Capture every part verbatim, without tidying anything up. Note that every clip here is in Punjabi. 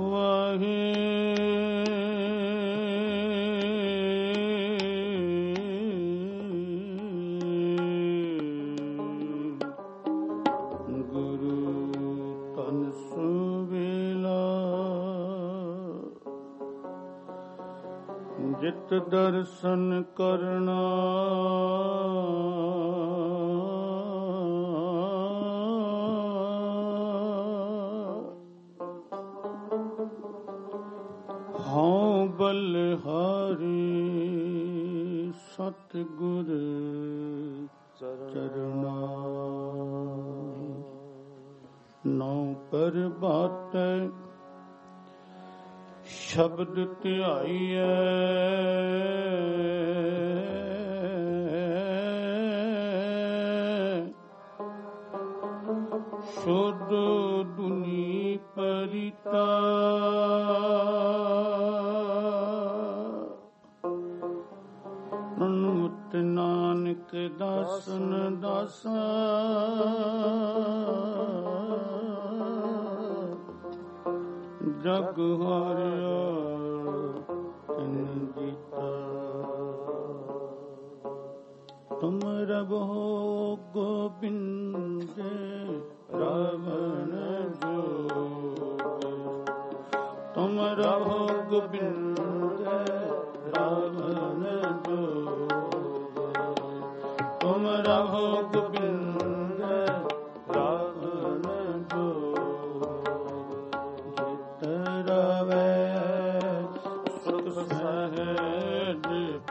ਵਾਹੇ ਗੁਰੂ ਤਨ ਸੁਵੇਲਾ ਜਿਤ ਦਰਸ਼ਨ ਕਰਨਾ ਹਉ ਬਲਿਹਾਰੀ ਸਤਿਗੁਰ ਚਰਣਾ ਨਉ ਪ੍ਰਭਾਤੈ ਸ਼ਬਦ ਧਿਆਈਐ ਸ਼ੁੱਧ ਦੁਨੀ ਪਰਿਤਾ ਅਨੁਮਤ ਨਾਨਕ ਦਾਸਨ ਦਾਸਾ ਜਗ ਹਾਰਿਆ ਤਿਨ ਜੀਤਾ ਤੁਮਰਾ ਬਹੁ ਗੋਬਿੰਦ ਰਾਵਣ ਜੋਗ ਤੁਮਰਾ ਬਹੁ ਗੋਬਿੰਦ ਰਾਵਣ ਜੋਗ ਤੁਮਰਾ ਬਹੁ ਗੋਬਿੰਦ ਰਾਵਣ ਜੋਗ ਜਿਤ ਰਵੈ ਸੁਖ ਸਹਿਜ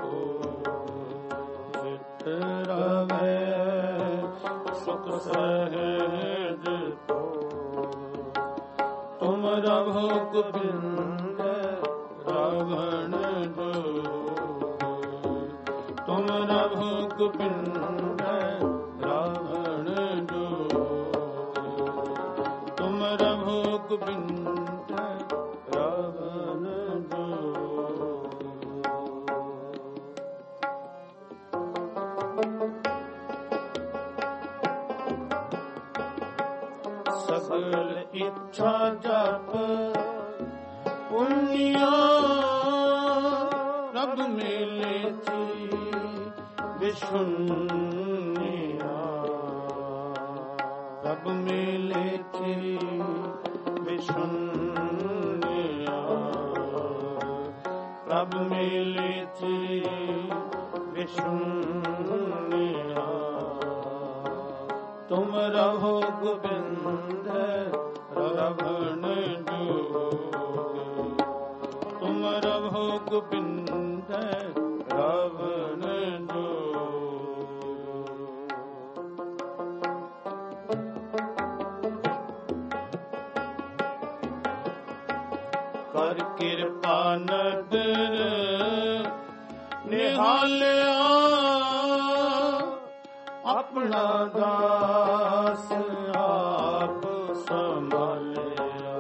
ਭੋਗ ਜਿਤ ਰਵੈ ਸੁਖ ਸਹਿਜ ਭੋਗ ਤੁਮਰਾ ਬਹੁ ਗੋਬਿੰਦ ਰਾਵਣ ਜੋਗ ਤੁਮਰਾ ਬਹੁ ਗੋਬਿੰਦ ਰਾਵਣ ਜੋਗ ਤੁਮਰਾ ਬਹੁ ਗੋਬਿੰਦ ਰਾਵਣ ਜੋਗ ਸਗਲ ਇੱਛਾ ਜਪ ਪੁੰਨਿਆ ਰਬ ਮੇਲੇ ਚੀ ਵਿਸ਼ੁੰਨਿਆ ਰਬ ਮੇਲੇ ਚੀ ਵਿਸ਼ੁੰਨਿਆ ਰਬ ਮੇਲੇ ਚੀ ਵਿਸ਼ੁੰਨਿਆ ਤੁਮ ਰਹੋ ਗੋਬਿੰਦ ਰਾਵਣ ਜੋਗ ਤੁਮ ਰਹੋ ਗੋਬਿੰਦ ਰਾਵਣ ਜੋਗ ਕਰ ਕਿਰਪਾ ਨਦਰ ਨਿਹਾਲਿਆ ਆਪਣਾ ਦਾਸ ਆਪ ਸੰਭਾਲਿਆ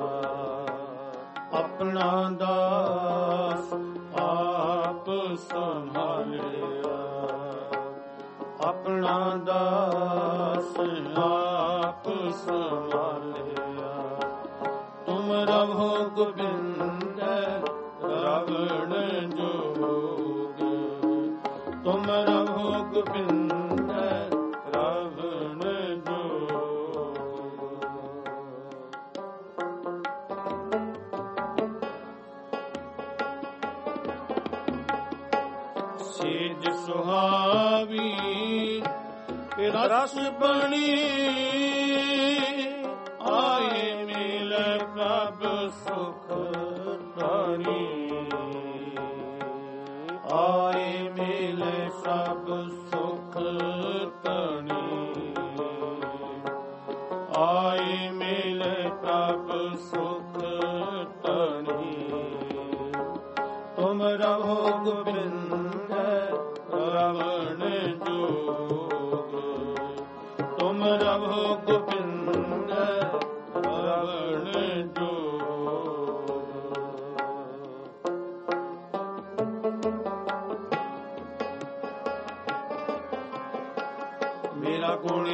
ਆਪਣਾ ਦਾਸ ਆਪ ਸੰਭਾਲਿਆ ਆਪਣਾ ਦਾਸ ਆਪ ਸੰਭਾਲਿਆ ਤੁਮ ਰਹੋ ਗੋਬਿੰਦ ਰਾਵਣ ਜੋਗ ਤੁਮ ਰਹੋ ਗੋਬਿੰਦ ਰਾਵਣ ਜੋਗ ਸੇਜ ਸੁਹਾਵੀ ਰਸ ਬਣੀ ਆਏ ਮਿਲ ਪ੍ਰਭ ਸੁਖ ਧਾਰੀ ਆਏ ਮਿਲ ਸਭ ਸੁਖ ਧਾਰੀ ਆਏ ਮਿਲ ਪ੍ਰਭ ਸੁਖ ਧਾਰੀ ਤੁਮ ਰਹੋ ਗੋਬਿੰਦ ਰਾਵਣ ਜੋਗ ਤੁਮ ਰਹੋ ਗੋਬਿੰਦ ਰਾਵਣ ਜੋਗ ਮੇਰਾ ਗੁਣ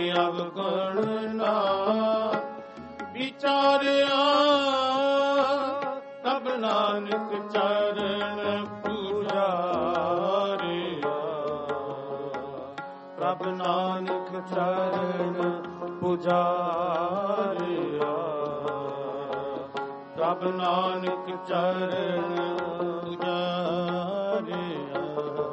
ਅਵਗੁਣ ਨਾ ਵਿਚਾਰਿਆ ਨਾਨਕ ਚਰਨ ਪੂਜਾਰਿਆ, ਪ੍ਰਭ ਨਾਨਕ ਚਰਨ ਪੂਜਾਰਿਆ, ਪ੍ਰਭ ਨਾਨਕ ਚਰਨ ਪੂਜਾਰਿਆ।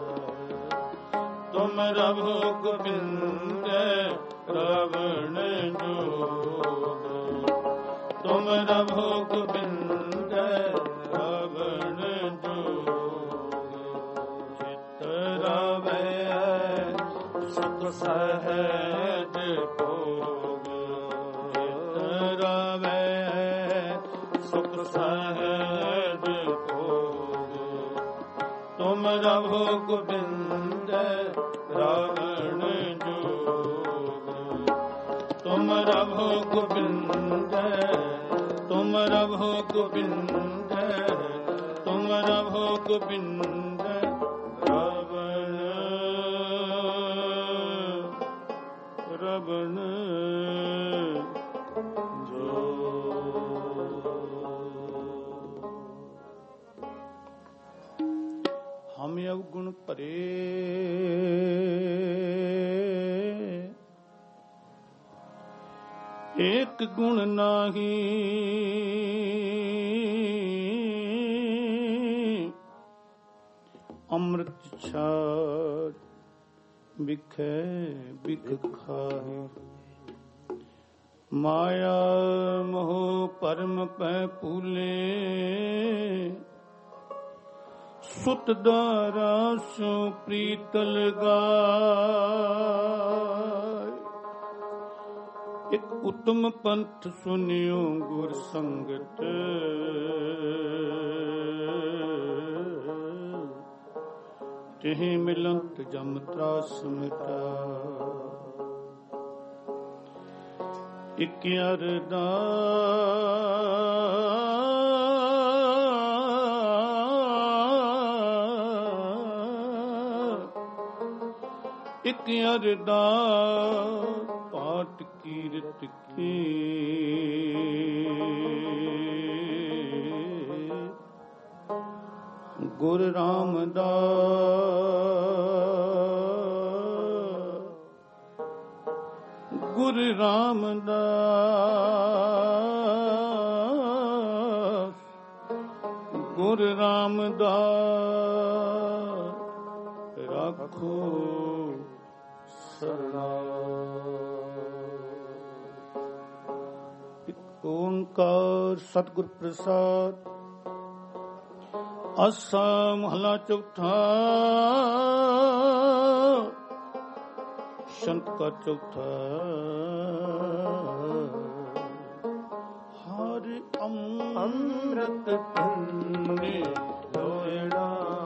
ਤੁਮ ਰਵੋ ਗੋਬਿੰਦ ਰਵਣ ਜੋਗ, ਤੁਮ ਰਵੋ ਗੋਬਿੰਦ ਰਵਣ ਜੋਗ। ਚਿਤ ਰਵੈ ਸੁਖ ਸਹਿਜ ਭੋਗ, ਚਿਤ ਰਵੈ ਸੁਖ ਸਹਿਜ ਭੋਗ। ਤੁਮ ਰਵੋ ਗੋਬਿੰਦ ਰਵਣ ਜੋਗ, ਤੁਮ ਰਵੋ ਗੋਬਿੰਦ, ਤੁਮ ਰਵੋ ਗੋਬਿੰਦ, ਤੁਮ ਰਵੋ ਗੋਬਿੰਦ ਰਵਣ ਰਵਣ ਜੋਗ। ਹਮ ਅਵਗੁਣ ਭਰੇ ਏਕ ਗੁਣ ਨਾਹੀ, ਅੰਮ੍ਰਿਤ ਛਾੜ ਬਿਖੈ ਬਿਖ ਖਾਹੇ। ਮਾਇਆ ਮੋਹ ਭਰਮ ਪੈ ਭੂਲੇ, ਸੁਤ ਦਾਰਾ ਸੋ ਪ੍ਰੀਤ ਲਗਾਏ। ਇਕ ਉਤਮ ਪੰਥ ਸੁਨਿਓ ਗੁਰ ਸੰਗਤ, ਤਿਹਿ ਮਿਲੰਤ ਜਮ ਤਰਾਸ ਮਿਟਾ। ਇਕ ਅਰਦਾਸ, ਇਕ ਅਰਦਾਸ ਪਾਠ ਕੀਰਤ ਕੀ। ਗੁਰ ਰਾਮਦਾਸ, ਗੁਰ ਰਾਮਦਾਸ, ਗੁਰ ਰਾਮਦਾਸ ਰਾਖੋ ਸਰਨਾਮ। ਓੰਕਾਰ ਸਤਿਗੁਰ ਪ੍ਰਸਾਦ। ਆਸਾ ਮਹਲਾ ਚੌਥਾ। ਸ਼ੰਤ ਕਾ ਚੌਥਾ। ਹਰ ਅੰਮ੍ਰਿਤ ਪੀਨੇ ਲੋਇੜਾ,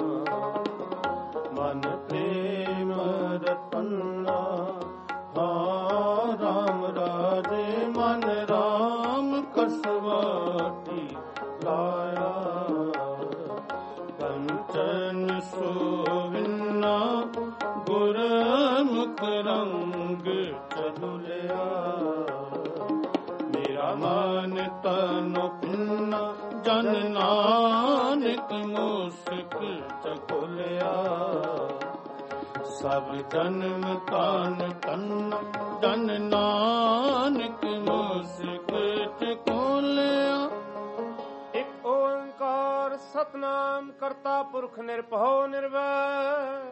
ਮਨ ਪ੍ਰੇਮ ਰਤਨਾ। ਹਾਂ ਰਾਮ ਰਾਜੇ ਮਨ ਰਾਮ ਕਸਵਾਟੀ ਲਾਇਆ। ਕੰਚਨ ਸੋਵਿਨਾ ਗੁਰਮੁਖ ਰੰਗ ਚਲੁਲਿਆ। ਮੇਰਾ ਮਨ ਤਨ ਪਿੰਨਾ ਜਨ ਨਾਨਕ ਮੁਸਕ ਚਕੁਲਿਆ। ਸਭ ਜਨਮ ਤਾਨ ਤਨ ਜਨ ਨਾਨਕ ਮੁਸਕ ਚਕੁਲਿਆ। ਇਕ ਓੰਕਾਰ ਸਤਨਾਮ ਕਰਤਾ ਪੁਰਖ ਨਿਰਭਉ ਨਿਰਵੈਰ।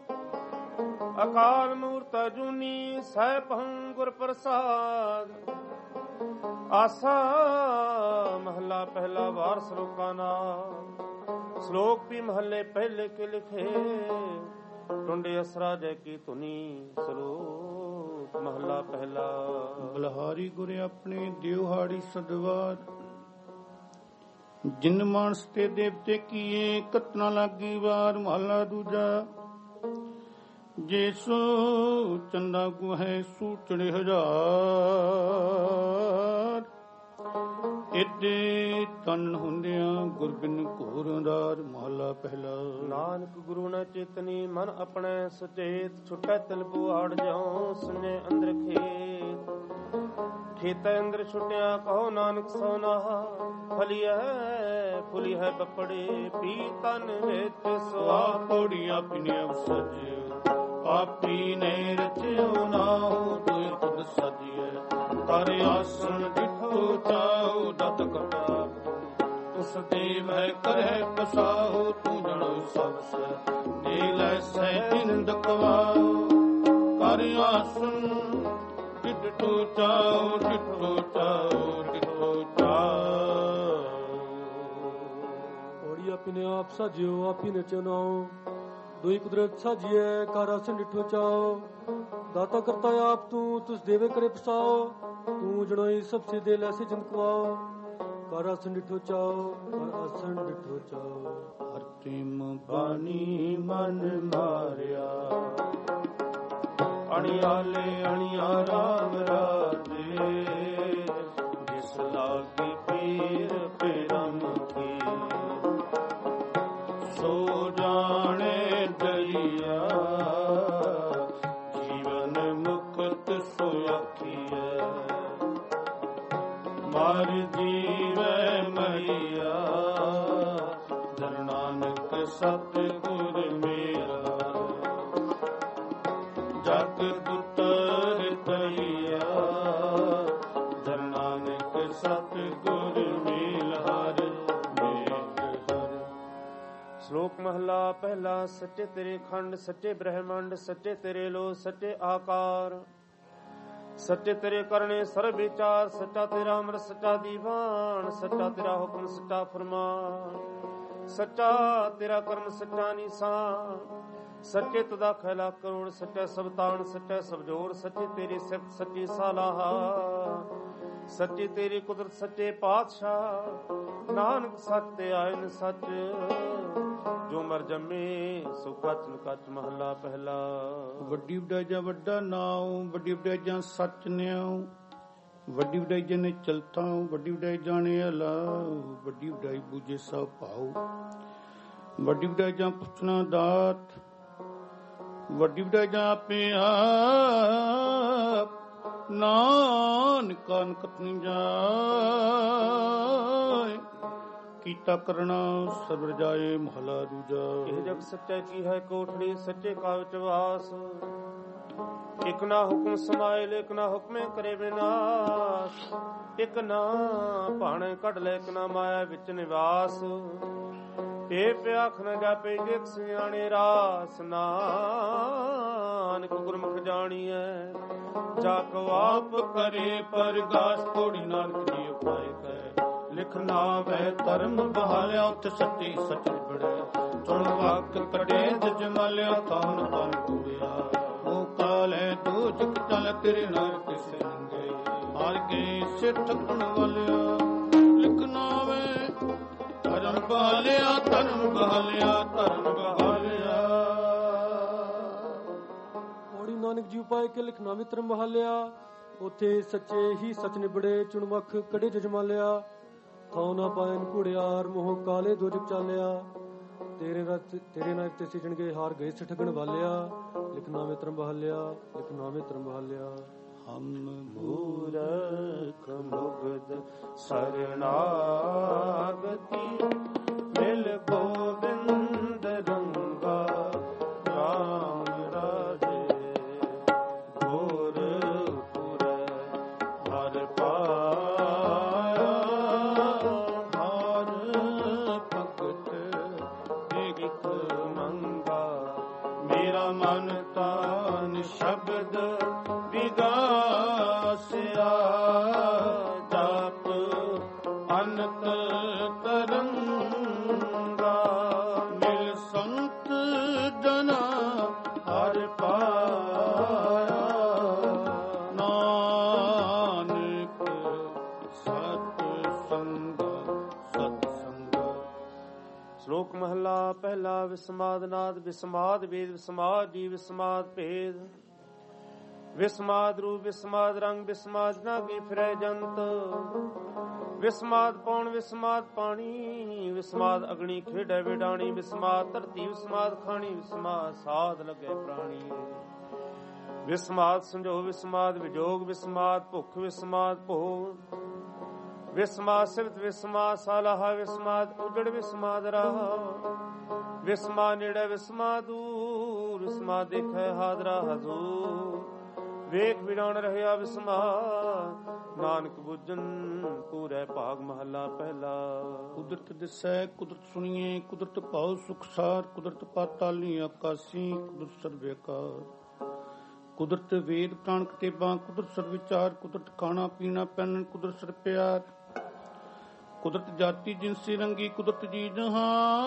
ਅਕਾਲ ਮੂਰਤ ਅਜੂਨੀ ਸੈਭੰ ਗੁਰ ਪ੍ਰਸਾਦ। ਆਸਾ ਮਹਲਾ ਪਹਿਲਾ ਵਾਰ ਸ਼ਲੋਕਾਂ ਨਾਮ। ਸ਼ਲੋਕ ਵੀ ਮਹੱਲੇ ਪਹਿਲੇ ਕੇ ਲਿਖੇ। ਟੁੰਡੇ ਅਸਰਾ ਜੈ ਕੀ ਧੁਨੀ। ਸ਼ਲੋਕ ਮਹਲਾ ਪਹਿਲਾ। ਬਲਹਾਰੀ ਗੁਰ ਆਪਣੇ ਦਿਵਹਾੜੀ ਸਦਵਾਰ। ਜਿਨ ਮਾਨਸ ਤੇ ਦੇਵਤੇ ਕੀਏ ਕਤਨਾ ਲਾਗੀ ਵਾਰ। ਮਹਲਾ ਦੂਜਾ। ਜੇਸੋ ਚੰਦਾ ਗੁਹੈ ਸੂਚੜੇ ਹਜ਼ਾਰ। ਏਡੇ ਤਨ ਹੁੰਦਿਆਂ ਗੁਰਬਿਨ ਘੋਰ ਅੰਧਾਰ। ਮਹਲਾ ਪਹਿਲਾ। ਨਾਨਕ ਗੁਰੂ ਨ ਚੇਤਨੀ ਮਨ ਆਪਣੇ ਸੁਚੇਤ। ਛੁਟੈ ਤਿਲ ਪੁਆੜ ਜਾਉ ਸੁਨੇ ਅੰਦਰ ਖੇਤ। ਖੇਤੈ ਅੰਦਰ ਛੁਟਿਆ ਕਹੋ ਨਾਨਕ ਸੋਨਾ। ਫਲੀ ਹੈ ਫੁਲੀ ਹੈ ਕੱਪੜੇ ਪੀ ਤਨ ਵਿੱਚ ਸਵਾ ਪੌੜੀ ਆਪਣੀ ਸਜਿਓ ਆਪੀ ਨੇ ਰਚਿਓ ਨਾਉ ਦੁਇ ਤੁਧ ਸਜਿਐ ਕਰ ਆਸਣ ਡਿਠੋ ਚਾਉ ਦਤ ਕਟਾ ਉਸ ਦੇ ਵੈ ਕਰੈ ਪਸਾਉ ਤੂੰ ਜਣੋ ਸਭ ਸੇ ਦੇ ਲੈ ਸੈ ਇੰਦ ਕਵਾਉ ਕਰ ਆਸਣ ਡਿਠੋ ਚਾਉ ਡਿਠੋ ਚਾਉ ਡਿਠੋ ਚਾਉ ਪੌੜੀ ਆਪੀ ਨੇ ਆਪ ਸਾਜਿਓ ਆਪੀ ਨੇ ਚਨਾਉ ਦੁਈ ਕੁਦਰਤ ਸਾਜੀਐ ਕਰ ਆਸਣ ਡਿਠੋ ਚਾਓ ਦਾਤਾ ਕਰਤਾ ਆਪ ਤੂੰ ਤੁਸ ਦੇਵੇ ਕਰੇ ਪਸਾਓ ਤੂੰ ਜਣੋਈ ਸਭ ਸੇ ਦੇ ਲੈਸੇ ਜਿੰਦ ਕਵਾਓ ਕਰ ਆਸਣ ਡਿਠੋ ਚਾਓ ਕਰ ਆਸਣ ਡਿਠੋ ਚਾਓ ਹਰ ਪ੍ਰੇਮ ਬਾਣੀ ਮਨ ਮਾਰਿਆ ਅਣਿਆਲੇ ਅਣਿਆ ਰਾਮ ਰਾਜੇ ਜਿਸ ਲਾਗੀ ਪੀਰ ਪਰਮ ਕੀ ਸੋ ਜਾਣੇ ਦਈਆ ਜੀਵਨ ਮੁਕਤ ਸੋ ਆਖੀਐ ਮਰ ਜੀਵੈ ਮਈਆ ਦਰ ਨਾਨਕ ਸਤਿਗੁਰ ਮੇਰਾ ਜਗ ਦੁਤਰ ਦਈਆ ਦਰ ਨਾਨਕ ਸਤਿਗੁਰ ਮੇਲ ਹਰਿ ਸ਼ਲੋਕ ਮਹਲਾ ਪਹਿਲਾ। ਸੱਚੇ ਤੇਰੇ ਖੰਡ ਸੱਚੇ ਬ੍ਰਹਮੰਡ ਸੱਚੇ ਤੇਰੇ ਲੋ ਸੱਚੇ ਆਕਾਰ ਸੱਚੇ ਤੇਰੇ ਕਰਨੇ ਸਰਬ ਵਿਚਾਰ ਸੱਚਾ ਤੇਰਾ ਅੰਮ੍ਰਿਤ ਸੱਚਾ ਦੀਵਾਨ ਸੱਚਾ ਤੇਰਾ ਹੁਕਮ ਸੱਚਾ ਫਰਮਾਨ ਸੱਚਾ ਤੇਰਾ ਕਰਮ ਸੱਚਾ ਨਿਸ਼ਾਨ ਸੱਚੇ ਤੁਦਾ ਖੈਲਾ ਕਰੋੜ ਸੱਚਾ ਸਬਤਾਨ ਸੱਚਾ ਸਬਜੋਰ ਸੱਚੇ ਤੇਰੀ ਸਿਫਤ ਸੱਚੀ ਸਾਲਾਹਾ ਸੱਚੀ ਤੇਰੀ ਕੁਦਰਤ ਸੱਚੇ ਪਾਤਸ਼ਾਹ ਨਾਨਕ ਸੱਚ ਤੇ ਆਇਨ ਸੱਚ ਜੋ ਮਰ ਜੰਮੇ ਸੋ ਕਚ ਕਚ ਮਹਲਾ ਪਹਿਲਾ। ਵੱਡੀ ਵਡਾਈ ਜਾਂ ਵੱਡਾ ਨਾਉ ਵੱਡੀ ਵਡਾਈ ਜਾਂ ਸੱਚ ਨਿਆਉ ਵੱਡੀ ਵਡਾਈ ਜਨੇ ਚਲਤਾ ਵੱਡੀ ਵਡਾਈ ਜਾਣੇ ਅਲਾ ਵੱਡੀ ਵਡਾਈ ਬੂਝੇ ਸਭ ਭਾਉ ਵੱਡੀ ਵਡਾਈ ਜਾਂ ਪੁੱਛਣਾ ਦਾਤ ਵੱਡੀ ਵਡਾਈ ਜਾਂ ਆਪੇ ਆਪ ਨਾਨਕ ਅਨਕਤ ਨੀ ਜਾਏ ਕੀਤਾ ਕਰਨਾ ਸਰਵ ਜਾਏ ਮਹਲਾ ਦੂਜਾ। ਇਹ ਜਗ ਸੱਚਾ ਕੀ ਹੈ ਕੋਠੜੀ ਸੱਚੇ ਕਾ ਵਿੱਚ ਵਾਸ ਇਕ ਨਾ ਹੁਕਮ ਸਮਾਇਲ ਇਕ ਨਾ ਹੁਕਮੇ ਕਰੇ ਵਿਨਾਸ਼ ਇਕ ਨਾ ਭਾਣੇ ਕੱਢ ਲੈ ਇਕ ਨਾ ਮਾਇਆ ਵਿੱਚ ਨਿਵਾਸ ਇਹ ਪਿਆਖ ਨ ਜਾਪੇ ਜਿਕ ਸਿਆਣੇ ਰਾਸ ਨਾਨਕ ਗੁਰਮੁਖ ਜਾਣੀਐ ਜਾ ਕੋ ਆਪ ਕਰੇ ਪਰਗਾਸ ਕੋੜੀ ਨਾਨਕ ਜੀ ਉਪਾਇ ਕੈ ਲਿਖ ਨਾਵੈ ਧਰਮ ਬਹਾਲਿਆ ਉਤ ਸੱਚੀ ਸੱਚ ਬੜਿਆ ਚੁਣ ਵਾਕ ਕਟੇ ਜਮਲਿਆ ਕੌਣ ਤਨ ਕੁੜਿਆ ਉਹ ਕਾਲੇ ਦੂਜਕ ਚਲ ਤੇਰੇ ਨਾਲ ਕਿਸੇ ਨੰਗੇ ਹਰ ਕੇ ਸਿੱਠ ਕਣ ਵਾਲਿਆ ਲਿਖ ਨਾਵੈ ਧਰਮ ਬਹਾਲਿਆ ਧਰਮ ਬਹਾਲਿਆ ਧਰਮ ਬਹਾਲਿਆ ਪੌੜੀ ਨਾਨਕ ਜੀ ਉਪਾਏ ਕੇ ਲਿਖਣਾ ਮਿਤਰਮ ਬਹਾਲਿਆ ਉਥੇ ਸੱਚੇ ਹੀ ਸੱਚ ਨਿਬੜੇ ਚੁਣਮਖ ਕੜੇ ਜਜਮਾਲਿਆ ਥਾਉ ਨਾ ਪਾਇਨ ਘੁੜਿਆਰ ਮੋਹ ਕਾਲੇ ਦੋਜਕ ਚਾਲਿਆ ਤੇਰੇ ਨਾਲ ਤੇਰੇ ਨਾਲ ਤੇ ਸਿਜਣਗੇ ਹਾਰ ਗਏ ਸਿਠਗਣ ਵਾਲਿਆ ਲਿਖਣਾ ਮਿਤਰਮ ਬਹਾਲਿਆ ਲਿਖਣਾ ਮਿਤਰਮ ਬਹਾਲਿਆ ਹਮ ਮੂਰਖ ਮੁਗਧ ਸਰਨਾਗਤੀ ਮਿਲ ਗੋਬਿੰਦ ਰੰਗਾ ਰਾਮ ਰਾਜੇ ਗੋਰਖਪੁਰ ਹਰ ਪਾਇਆ ਹਰ ਭਗਤ ਇਕ ਮੰਗਾ ਮੇਰਾ ਮਨ ਤਾਨ ਸ਼ਬਦ ਵਿਗਾਸਿਆ ਜਪ ਅਨੰਤ ਤਰੰਗਾ ਮਿਲ ਸੰਤ ਜਨਾ ਹਰ ਪਾਇਆ ਨਾਨਕ ਸਤ ਸੰਗ ਸਤ ਸੰਗ। ਸ਼ਲੋਕ ਮਹਲਾ ਪਹਿਲਾ। ਵਿਸਮਾਦ ਨਾਦ ਵਿਸਮਾਦ ਵੇਦ ਵਿਸਮਾਦ ਜੀ ਵਿਸਮਾਦ ਭੇਦ ਵਿਸਮਾਦ ਰੂਪ ਵਿਸਮਾਦ ਰੰਗ ਵਿਸਮਾਦ ਨਾ ਕੀ ਫਿਰੈ ਜੰਤ ਵਿਸਮਾਦ ਪੌਣ ਵਿਸਮਾਦ ਪਾਣੀ ਵਿਸਮਾਦ ਅਗਣੀ ਖੇਡੈ ਵਿਡਾਣੀ ਵਿਸਮਾਦ ਧਰਤੀ ਵਿਸਮਾਦ ਖਾਣੀ ਵਿਸਮਾਦ ਸਾਧ ਲਗੇ ਪ੍ਰਾਣੀ ਵਿਸਮਾਦ ਸੰਜੋਗ ਵਿਸਮਾਦ ਵਿਜੋਗ ਵਿਸਮਾਦ ਭੁੱਖ ਵਿਸਮਾਦ ਭੋਗ ਵਿਸਮਾ ਸਿਵਤ ਵਿਸਮਾ ਸਾਲਾਹਾ ਵਿਸਮਾਦ ਉਜੜ ਵਿਸਮਾਦ ਰਾਹ ਵਿਸਮਾ ਨੇੜੇ ਵਿਸਮਾ ਦੂਰ ਵਿਸਮਾ ਦੇਖੈ ਹਾਦਰਾ ਹਜ਼ੂਰ ਵੇਖ ਵਿਰਾਣ ਰਹਿਆ ਵਿਸਮਾ ਨਾਨਕ ਬੁੱਝਨ ਪੂਰੇ ਭਾਗ ਮਹੱਲਾ ਪਹਿਲਾ। ਕੁਦਰਤ ਦਿਸੈ ਕੁਦਰਤ ਸੁਣੀਏ ਕੁਦਰਤ ਭਾਉ ਸੁਖਸਾਰ ਕੁਦਰਤ ਪਾਤਾਲੀ ਆਕਾਸੀ ਕੁਦਰਤ ਸਰਵੇਕਾਰ ਕੁਦਰਤ ਵੇਦ ਪ੍ਰਾਣ ਕਤੇਬਾਂ ਕੁਦਰਤ ਸਰ ਵਿਚਾਰ ਕੁਦਰਤ ਖਾਣਾ ਪੀਣਾ ਪਹਿਨਣ ਕੁਦਰਤ ਸਰ ਪਿਆਰ ਕੁਦਰਤ ਜਾਤੀ ਜਿਨਸੀ ਰੰਗੀ ਕੁਦਰਤ ਜੀ ਜਹਾਨ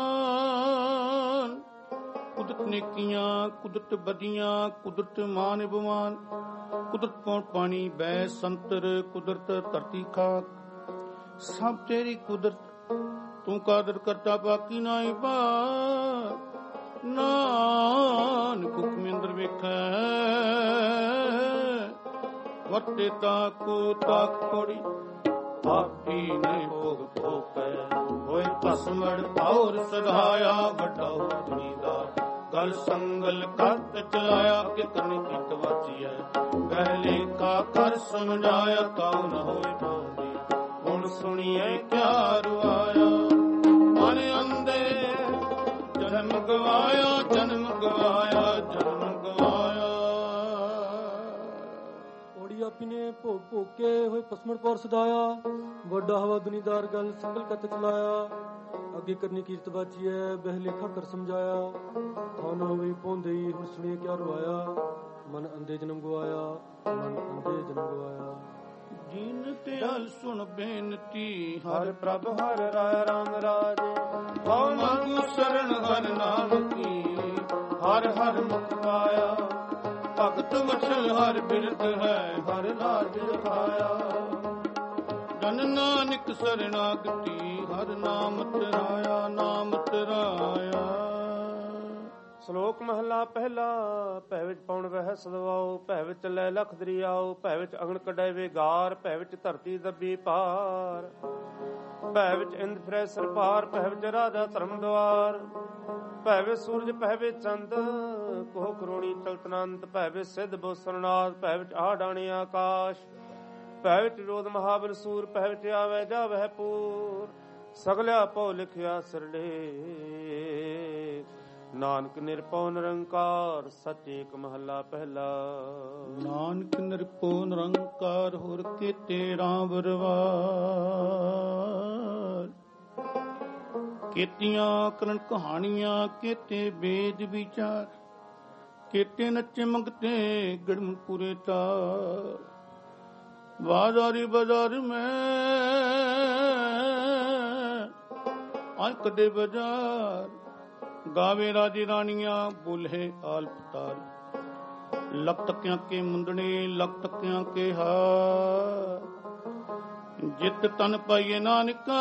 ਕੁਦਰਤ ਨੇਕੀਆਂ ਕੁਦਰਤ ਬਦੀਆਂ ਕੁਦਰਤ ਮਾਨ ਬਵਾਨ ਕੁਦਰਤ ਪੌਣ ਪਾਣੀ ਬੈ ਸੰਤਰ ਕੁਦਰਤ ਧਰਤੀ ਖਾਕ ਸਭ ਤੇਰੀ ਕੁਦਰਤ ਤੂੰ ਕਾਦਰ ਕਰਤਾ ਬਾਕੀ ਨਾਹੀ ਪਾ ਨਾਨਕ ਹੁਕਮ ਅੰਦਰ ਵੇਖੈ ਵਰਤੇ ਤਾਕੋ ਤਾਕ ਕੋੜੀ ਆਪੀ ਨੇ ਭੋਗ ਭੋਪੈ ਹੋਏ ਭਸਮੜ ਔਰ ਸਦਾਇਆ ਵੱਡਾ ਦੁਨੀਦਾਰ ਗਲ ਸੰਗਲ ਕੱਤ ਚਲਾਇਆ ਕਿਤਨੀ ਕਿਤ ਵਾਚੀਐ ਪਹਿਲੇ ਕਾ ਕਰ ਸਮਝਾਇਆ ਤਾਉ ਨ ਹੋਏ ਪਾਉਂਦੀ ਹੁਣ ਸੁਣੀਏ ਕਿਆ ਰੁਆਇਆ ਮਨ ਅੰਦੇ ਜਨਮ ਗਵਾਇਆ ਜਨਮ ਗਵਾਇਆ ਜਨਮ ਗਵਾਇਆ ਓੜੀ ਆਪੀ ਨੇ ਭੋਗ ਭੋਗ ਕੇ ਹੋਏ ਪਸਮੜ ਪੌਰ ਸਦਾਇਆ ਵੱਡਾ ਹਵਾ ਦੁਨੀਦਾਰ ਗਲ ਸੰਗਲ ਕੱਤ ਚਲਾਇਆ ਅੱਗੇ ਕਰਨੀ ਕੀਰਤ ਬਾਚੀ ਹੈ ਬਹਿ ਲੇਖਾ ਕਰ ਸਮਝਾਇਆ ਥਾਂ ਨਾ ਹੋਈ ਪਹੁੰਦੇ ਹੁਣ ਸੁਣੀਏ ਕਿਆ ਰਵਾਇਆ ਮਨ ਅੰਦੇ ਜਨਮ ਗਵਾਇਆ ਮਨ ਅੰਦੇ ਜਨਮ ਗਵਾਇਆ ਜੀਨ ਤੇ ਹਲ ਸੁਣ ਬੇਨਤੀ ਹਰ ਪ੍ਰਭ ਹਰ ਰਾਇ ਰਾਮ ਰਾਜੇ ਹਉ ਮੰਗੂ ਸ਼ਰਨ ਹਰ ਨਾਮ ਕੀ ਹਰ ਹਰ ਮੁਖ ਪਾਇਆ ਭਗਤ ਵਛਲ ਹਰ ਬਿਰਧ ਹੈ ਹਰ ਲਾਜ ਰਖਾਇਆ ਜਨ ਨਾਨਕ ਸਰਣਾਗਤੀ ਹਰ ਨਾਮ ਤਰਾਇਆ ਨਾਮ ਤਰਾਇਆ। ਸ਼ਲੋਕ ਮਹਲਾ ਪਹਿਲਾ ਭੈ ਵਿੱਚ ਪਉਣ ਵਹਿ ਸਦਵਾਓ ਭੈ ਵਿੱਚ ਲੈ ਲਖ ਦਰਿਆਓ ਭੈ ਵਿੱਚ ਅਗਨ ਕੱਢੇ ਵੇਗਾਰ ਭੈ ਵਿੱਚ ਧਰਤੀ ਦੱਬੀ ਪਾਰ ਭੈ ਵਿੱਚ ਇੰਦ ਫਿਰੈ ਸਰਪਾਰ ਭੈ ਵਿੱਚ ਰਾਜਾ ਧਰਮ ਦੁਆਰ ਭੈ ਵਿੱਚ ਸੂਰਜ ਭੈ ਵਿੱਚ ਚੰਦ ਕੋਹ ਕਰੋਣੀ ਚਲਤਨੰਤ ਭੈ ਵਿੱਚ ਸਿੱਧ ਬੋਸਰਨਾਥ ਭੈ ਵਿੱਚ ਆ ਡਾਣੇ ਆਕਾਸ਼ ਭੈ ਵਿੱਚ ਰੋਧ ਮਹਾਬਲ ਸੂਰ ਭੈ ਵਿੱਚ ਆਵੈ ਜਾਵਹਿ ਪੂਰ ਸਗਲਿਆ ਭਉ ਲਿਖਿਆ ਸਿਰਲੇ ਨਾਨਕ ਨਿਰਭਉ ਨਿਰੰਕਾਰ ਸਚ ਏਕ ਮਹੱਲਾ ਪਹਿਲਾ। ਨਾਨਕ ਨਿਰਭਉ ਨਿਰੰਕਾਰ ਹੋਰ ਕੀਤੇ ਰਾਮ ਵਰਵਾਰ ਕੀਤੀਆਂ ਕਰਨ ਕਹਾਣੀਆਂ ਕੀਤੇ ਵੇਦ ਵਿਚਾਰ ਕੀਤੇ ਨੱਚੇ ਮੰਗਤੇ ਗੜਮ ਪੂਰੇ ਤਾਰ ਬਾਜ਼ਾਰੀ ਬਾਜ਼ਾਰ ਮੈਂ ਅੰਕ ਦੇ ਬਾਜ਼ਾਰ ਗਾਵੇ ਰਾਜੇ ਰਾਣੀਆਂ ਬੋਲੇ ਆਲ ਪਤਾਲ ਲੱਖ ਤੱਕਿਆਂ ਕੇ ਮੁੰਦਣੇ ਲੱਖ ਤੱਕਿਆਂ ਕੇ ਹਾਰ ਜਿਤ ਤਨ ਪਾਈਏ ਨਾਨਕਾ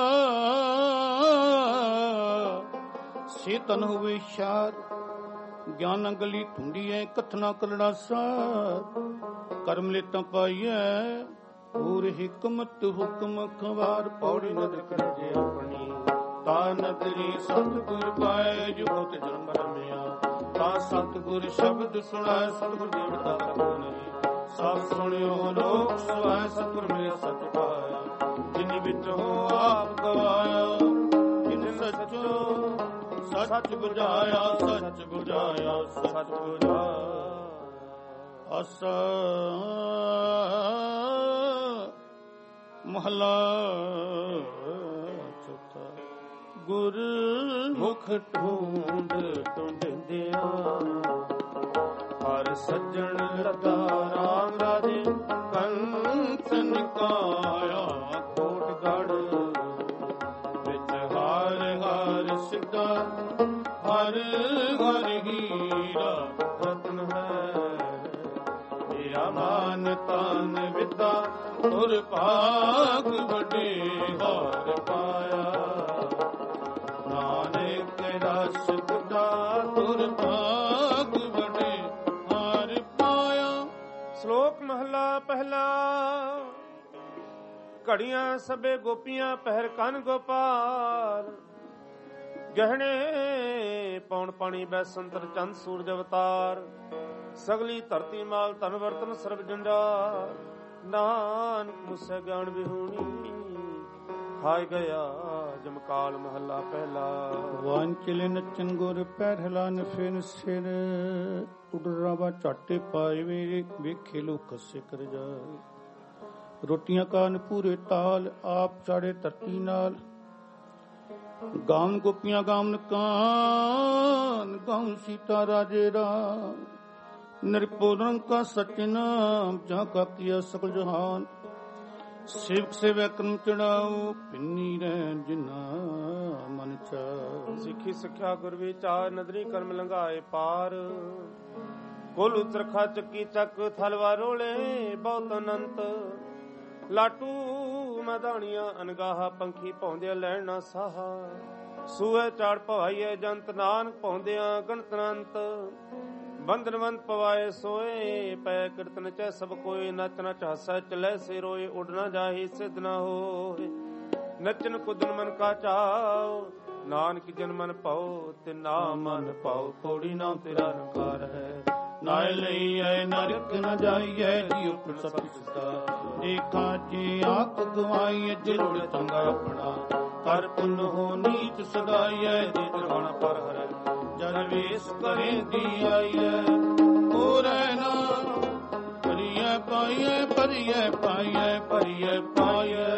ਸੇ ਤਨ ਹੋਵੇ ਸ਼ਾਰ ਗਿਆਨ ਗਲੀ ਢੂੰਡੀਐ ਕਥਨਾ ਕਲੜਾ ਸਾਰ ਕਰਮ ਲੇਤਾਂ ਪਾਈਐ ਹੋਰ ਹਿਕਮਤ ਹੁਕਮ ਖਵਾਰ ਪੌੜੀ ਨਦਰ ਕਰਜੇ ਆਪਣੀ ਤਾ ਨਦਰੀ ਸਤਿਗੁਰ ਪਾਏ ਜੋ ਬਹੁਤ ਜਨਮ ਰਮਿਆ ਤਾ ਸਤਿਗੁਰ ਸ਼ਬਦ ਸੁਣਾਏ ਸਤਿਗੁਰ ਦੇਵਤਾ ਕੋ ਨਹੀਂ ਸਭ ਸੁਣਿਓ ਲੋਕ ਸੁਆਏ ਸਤਿਗੁਰ ਮੇਰੇ ਸਚ ਪਾਇਆ ਜਿਨੀ ਵਿੱਚ ਹੋ ਆਪ ਗਵਾਇਆ ਜਿਨ ਸੱਚੋ ਸੱਚ ਬੁਝਾਇਆ ਸੱਚ ਬੁਝਾਇਆ ਸੱਚ ਬੁਝਾਇਆ ਅਸ ਮਹਲਾ ਚੌਥਾ ਗੁਰ ਮੁਖ ਢੂੰਡ ਢੂੰਡਿਆ ਹਰ ਸੱਜਣ ਲਗਾ ਰਾਮ ਰਾਜੇ ਕੰਸ ਨਿਕਾਇਆ ਕੋਟ ਗੜ ਵਿੱਚ ਹਰ ਹਰ ਸਿੱਧਾ ਹਰ ਹਰ ਹੀਰਾ ਰਤਨ ਹੈ ਮੇਰਾ ਮਨ ਤਨ ਵਿਦਾ ਤੁਰ ਭਾਗ ਵੱਡੇ ਹਾਰ ਪਾਇਆ ਨਾਨਕ ਰਸ ਦਾ ਤੁਰ ਭਾਗ ਵੱਡੇ ਹਾਰ ਪਾਇਆ। ਸ਼ਲੋਕ ਮਹਲਾ ਪਹਿਲਾ ਘੜੀਆਂ ਸਭੇ ਗੋਪੀਆਂ ਪਹਿਰ ਕੰਨ ਗੋਪਾਲ ਗਹਿਣੇ ਪੌਣ ਪਾਣੀ ਬੈ ਸੰਤਰ ਚੰਦ ਸੂਰਜ ਅਵਤਾਰ ਸਗਲੀ ਧਰਤੀ ਮਾਲ ਧਨ ਵਰਤਨ ਸਰਬ ਜੰਜਾਰ ਨਾਨਕ ਮੁਸੇ ਗਿਆਨ ਵਿਹੂਣੀ ਖਾਇ ਗਿਆ ਜਮਕਾਲ ਮਹੱਲਾ ਪਹਿਲਾ। ਵਾਂਚਲੇ ਨਚਨ ਗੁਰ ਪੈਰ ਹਲਾਨ ਫਿਰ ਸਿਰ ਉਡਰਾਵਾ ਝਾਟੇ ਪਾਏ ਵੇ ਵੇਖੇ ਲੋਕ ਕਸੇ ਕਰ ਜਾਏ। ਰੋਟੀਆਂ ਕਾਨ ਪੂਰੇ ਤਾਲ ਆਪ ਚਾੜੇ ਧਰਤੀ ਨਾਲ। ਗਾਉਨ ਗੋਪੀਆਂ ਗਾਉਨ ਕਾਨ ਗਾਉਨ ਸੀਤਾ ਰਾਜੇ ਰਾਮ। ਨਿਰਪੋ ਨਿਰੰਕਾਰ ਸਚ ਨਾਮ ਜਾਂ ਕਾ ਕੀਆ ਸਕਲ ਜਹਾਨ। ਸੇਵਕ ਸੇਵੈ ਕਰਮ ਚੜਾਓ ਪਿੰਨੀ ਰਹਿ ਜਿਨਾ ਮਨ ਚਾਉ। ਸਿੱਖੀ ਸਿੱਖਿਆ ਗੁਰ ਵਿਚਾਰ ਨਦਰੀ ਕਰਮ ਲੰਘਾਏ ਪਾਰ। ਕੁਲ ਉਤਰਖਾ ਚੱਕੀ ਚੱਕ ਥਲਵਾ ਰੋਲੇ ਬਹੁਤ ਅਨੰਤ। ਲਾਟੂ ਮੈਦਾਨੀਆਂ ਅਨਗਾਹ ਪੰਖੀ ਪਾਉਂਦੇ ਲੈਣ ਨਾ ਸਾਹਾ। ਸੂਏ ਚਾੜ ਭਵਾਈਏ ਜੰਤ ਨਾਨਕ ਪਾਉਂਦਿਆਂ ਗਣਤ ਅਨੰਤ। ਬੰਧਨਵੰਤ ਪਵਾਏ ਸੋਏ ਪੈ ਕੀਰਤਨ ਚ ਸਭ ਕੋਈ। ਨਚ ਨਚ ਹਸੈ ਚਲੇ ਸੇ ਰੋਏ ਉਡ ਨਾ ਜਾਹੀ ਸਿਧ ਨਾ ਹੋਏ। ਨਚਨ ਕੁਦਨ ਮਨ ਕਾ ਚਾਉ ਨਾਨਕ ਜਨ ਮਨ ਪਾਉ। ਤੇ ਨਾ ਮਨ ਪਾਉ ਪੌੜੀ ਨਾ ਤੇਰਾ ਨਕਾਰ ਹੈ। ਨਾਇ ਲਈਐ ਨਰਕ ਨ ਜਾਈਐ ਜੀਉ ਪ੍ਰਸਤਿ ਸਦਾ। ਦੇਖਾ ਜੀ ਆਪ ਗਵਾਈਐ ਜਿਲੋੜ ਚੰਗਾ ਆਪਣਾ। ਕਰ ਪੁੰਨ ਹੋ ਨੀਚ ਸਦਾਈਐ ਜੇ ਦਰਗਣ ਪਰ ਹਰੈ। ਜਨ ਵੇਸ ਕਰੇ ਦੀ ਆਈਐ ਹੋ ਰਹਿਣਾ। ਭਰੀਐ ਪਾਈਐ ਭਰੀਐ ਪਾਈਐ ਭਰੀਐ ਪਾਈਐ।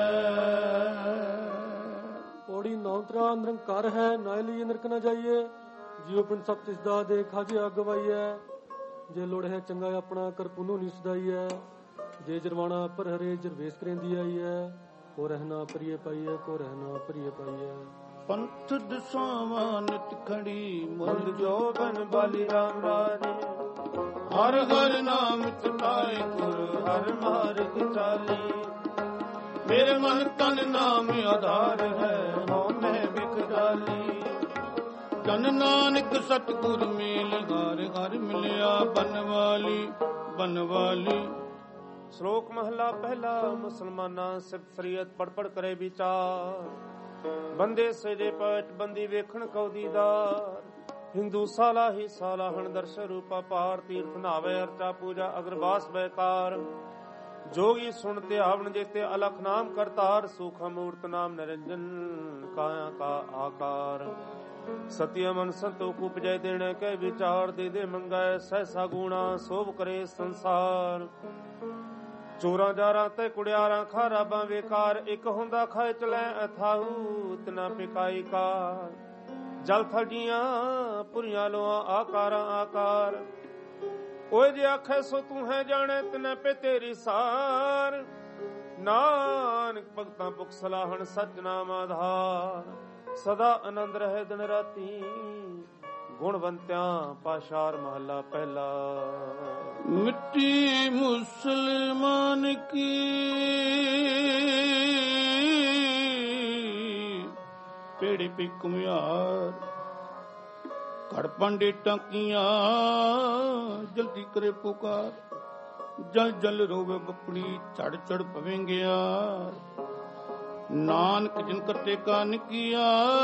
ਪੌੜੀ ਨੌਤਰਾ ਨਿਰੰਕਾਰ ਹੈ ਨਾਇ ਲਈਏ ਨਰਕ ਨ ਜਾਈਏ। ਜੀਉ ਪਿੰਡ ਸਭ ਤਿਸ ਦਾ ਦੇ ਖਾਜੇ ਅਗਵਾਈਐ। ਜੇ ਲੋੜ ਹੈ ਚੰਗਾ ਆਪਣਾ ਕਰ ਪੁੰਨੋ ਨੀ ਸਦਾਈਐ। ਜੇ ਜਰਵਾਣਾ ਪਰ ਹਰੇ ਜਰਵੇਸ ਕਰੇਂਦੀ ਆਈਐ। ਕੋ ਰਹਿਣਾ ਪਰੀਏ ਪਾਈਐ ਕੋ ਰਹਿਣਾ ਪਰੀਏ ਪਾਈਐ। ਪੰਥ ਦਸਾਵਾਂ ਨਿਤ ਖੜੀ ਮੁੱਲ ਜੋਬਨ ਬਾਲੀ ਰਾਮ ਰਾਜੇ। ਹਰ ਹਰ ਨਾਮ ਚਿਤਾਏ ਗੁਰ ਹਰ ਮਾਰਗ ਚਾਲੀ। ਮੇਰੇ ਮਨ ਤਨ ਨਾਮ ਆਧਾਰ ਹੈ ਹਉ ਮੈਂ ਬਿਖ ਡਾਲੀ। ਜਨ ਨਾਨਕ ਸਤਿਗੁਰ ਮੇਲ ਘਰ ਘਰ ਮਿਲਿਆ ਬਨਵਾਲੀ ਬਨਵਾਲੀ। ਸ਼ਲੋਕ ਮਹਲਾ ਪਹਿਲਾ। ਮੁਸਲਮਾਨਾਂ ਸਿਫਤ ਸਰੀਅਤ ਪੜ ਪੜ ਕਰੇ ਵਿਚਾਰ। ਬੰਦੇ ਸਜੇ ਪਟ ਬੰਦੀ ਵੇਖਣ ਕਉਦੀਦਾਰ। ਹਿੰਦੂ ਸਾਲਾ ਹੀ ਸਾਲਾਹਣ ਦਰਸ਼ ਰੂਪਾ ਪਾਰ। ਤੀਰਥ ਨਾਵੇ ਅਰਚਾ ਪੂਜਾ ਅਗਰਵਾਸ ਬੈਕਾਰ। ਜੋਗੀ ਸੁਣ ਤੇ ਆਵਣ ਜੇਤੇ ਅਲਖ ਨਾਮ ਕਰਤਾਰ। ਸੂਖਾ ਮੂਰਤ ਨਾਮ ਨਿਰੰਜਨ ਕਾਇਆ ਕਾ ਆਕਾਰ। ਸਤਿਆ ਮਨ ਸੰਤੋਖ ਉਪਜੈ ਦੇਣੇ ਕੈ ਵਿਚਾਰ। ਦੇ ਦੇ ਮੰਗੈ ਸਹਿਸਾ ਗੁਣਾ ਸੋਭ ਕਰੇ ਸੰਸਾਰ। ਚੋਰਾਂ ਜਾਰਾਂ ਤੇ ਕੁੜਿਆਰਾਂ ਖਾਰਾਬਾਂ ਵੇਕਾਰ। ਇੱਕ ਹੁੰਦਾ ਖਾਏ ਚਲੈ ਅਥਾਹੂ ਤਿਨਾ ਪਿਕਾਈ ਕਾਰ। ਜਲ ਥਲਜੀਆਂ ਪੁਰੀਆਂ ਲੋਆਂ ਆਕਾਰਾਂ ਆਕਾਰ। ਓਏ ਜੇ ਆਖੈ ਸੋ ਤੂੰ ਹੈ ਜਾਣੈ ਤਿਨੈ ਪੇ ਤੇਰੀ ਸਾਰ। ਨਾਨਕ ਭਗਤਾਂ ਭੁਖ ਸਲਾਹਣ ਸਚ ਨਾਮ ਆਧਾਰ। ਸਦਾ ਆਨੰਦ ਰਹੇ ਦਿਨ ਰਾਤੀ ਗੁਣਵੰਤਿਆਂ ਪਾਸ਼ਾਰ ਮਹੱਲਾ ਪਹਿਲਾ। ਮਿੱਟੀ ਮੁਸਲਮਾਨ ਕੀ ਪੇੜੇ ਪੇ ਕੁਮਿਆਰ। ਘੜ ਪਾਂਡੇ ਟਾਕੀਆਂ ਜਲਦੀ ਕਰੇ ਪੁਕਾਰ। ਜਲ ਜਲ ਰੋਵੇ ਬਪੜੀ ਝੜ ਝੜ ਪਵੇਂਗਿਆ। ਨਾਨਕ ਜਿਨ ਕਰਤੇ ਕਾਨ ਕੀਆ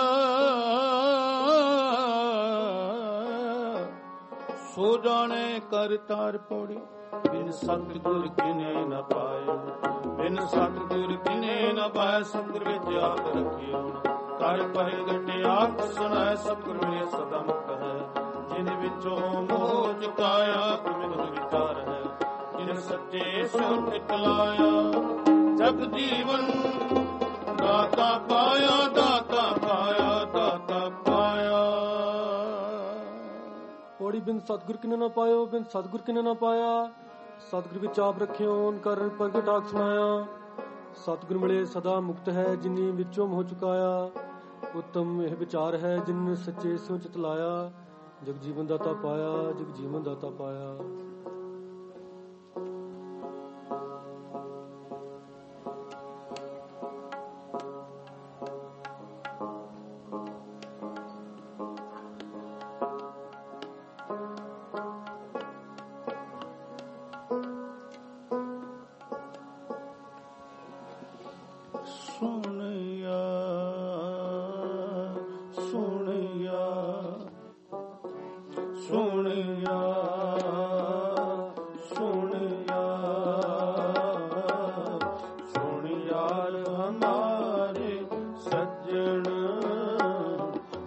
ਸੋ ਜਾਣੇ ਕਰ ਤਾਰ ਪੌੜੀ। ਬਿਨ ਸਤਿਗੁਰ ਕਿਨੇ ਨ ਪਾਏ ਬਿਨ ਸਤਿਗੁਰ ਕਿਨੇ ਨ ਪਾਏ। ਸਤਿਗੁਰ ਵਿੱਚ ਆਪ ਰੱਖਿਓ ਕਰ ਪ੍ਰਗਟਿ ਆਪ ਸੁਣਾਏ। ਸਤਿਗੁਰ ਮੇਰੇ ਸਦਾ ਮੁਕਤ ਹੈ ਜਿਨ ਵਿੱਚੋਂ ਮੋਹ ਚੁਕਾਇਆ। ਪ੍ਰਮਿਤ ਵਿਚਾਰ ਹੈ ਜਿਨ ਸੱਚੇ ਸੁਣ ਟਿਕਲਾਇਆ। ਜਗ ਜੀਵਨ ਦਾਤਾ ਪਾਇਆ ਦਾਤਾ ਪਾਇਆ ਦਾਤਾ ਪਾਇਆ। ਪੌੜੀ ਬਿਨ ਸਤਿਗੁਰ ਕਿਨੇ ਨਾ ਪਾਇਓ ਬਿਨ ਸਤਿਗੁਰ ਕਿਨੇ ਨਾ ਪਾਇਆ। ਸਤਿਗੁਰ ਵਿੱਚ ਆਪ ਰੱਖਿਓ ਕਰ ਪ੍ਰਗਟ ਆਖ ਸੁਣਾਇਆ। ਸਤਿਗੁਰ ਮਿਲੇ ਸਦਾ ਮੁਕਤ ਹੈ ਜਿਨੀ ਵਿੱਚੋਂ ਮੋਹ ਚੁਕਾਇਆ। ਉੱਤਮ ਇਹ ਵਿਚਾਰ ਹੈ ਜਿਨ ਸੱਚੇ ਸਿਉ ਚਿਤ ਲਾਇਆ। ਜਗ ਜੀਵਨ ਦਾਤਾ ਪਾਇਆ ਜਗ ਜੀਵਨ ਦਾਤਾ ਪਾਇਆ। ਸੁਣਿਆ ਸੁਣਿਆ ਸੁਣਿਆ ਸੁਣਿਆ ਸੁਣਿਆ ਹਮਾਰੇ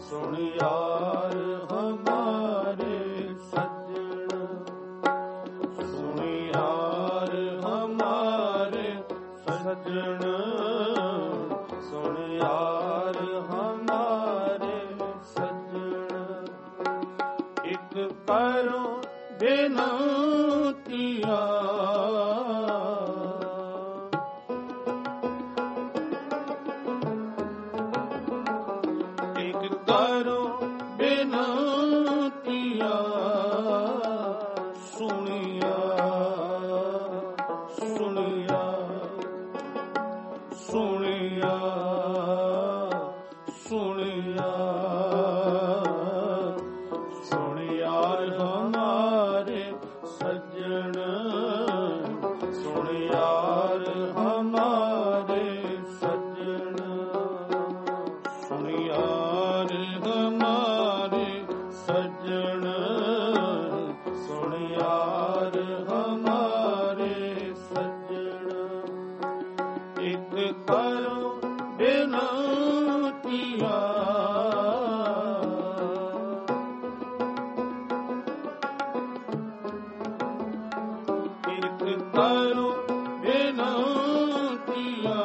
ਸੁਣ ਯਾਰ ਹਮਾਰੇ ਸੱਜਣ, ਸੁਣ ਯਾਰ ਹਮਾਰੇ ਸੱਜਣ, ਸੁਣ ਯਾਰ ਹਮਾਰੇ ਸੱਜਣ। ਇੱਕ ਕਰੋ ਬੇਨਤੀਆਂ, ਇੱਕ ਕਰੋ ਬੇਨਤੀਆਂ, ਸੁਣਿਆ ਸੁਣਿਆ ਸੁਣਿਆ ਸੁਣਿਆ, ਸੁਣ ਯਾਰ ਹਮਾਰੇ ਸੱਜਣ, ਸੁਣ ਯਾਰ ਹਮਾਰੇ ਸੱਜਣ, ਸੁਣ ਯਾਰ ਹਮਾਰੇ ਸੱਜਣ, ਸੁਣ ਯਾਰ ਹਮਾਰੇ ਸੱਜਣ। ਇੱਕ ਕਰੋ ਬੇਨਤੀਆਂ, ਇੱਕ ਕਰੋ ਬੇਨਤੀਆਂ,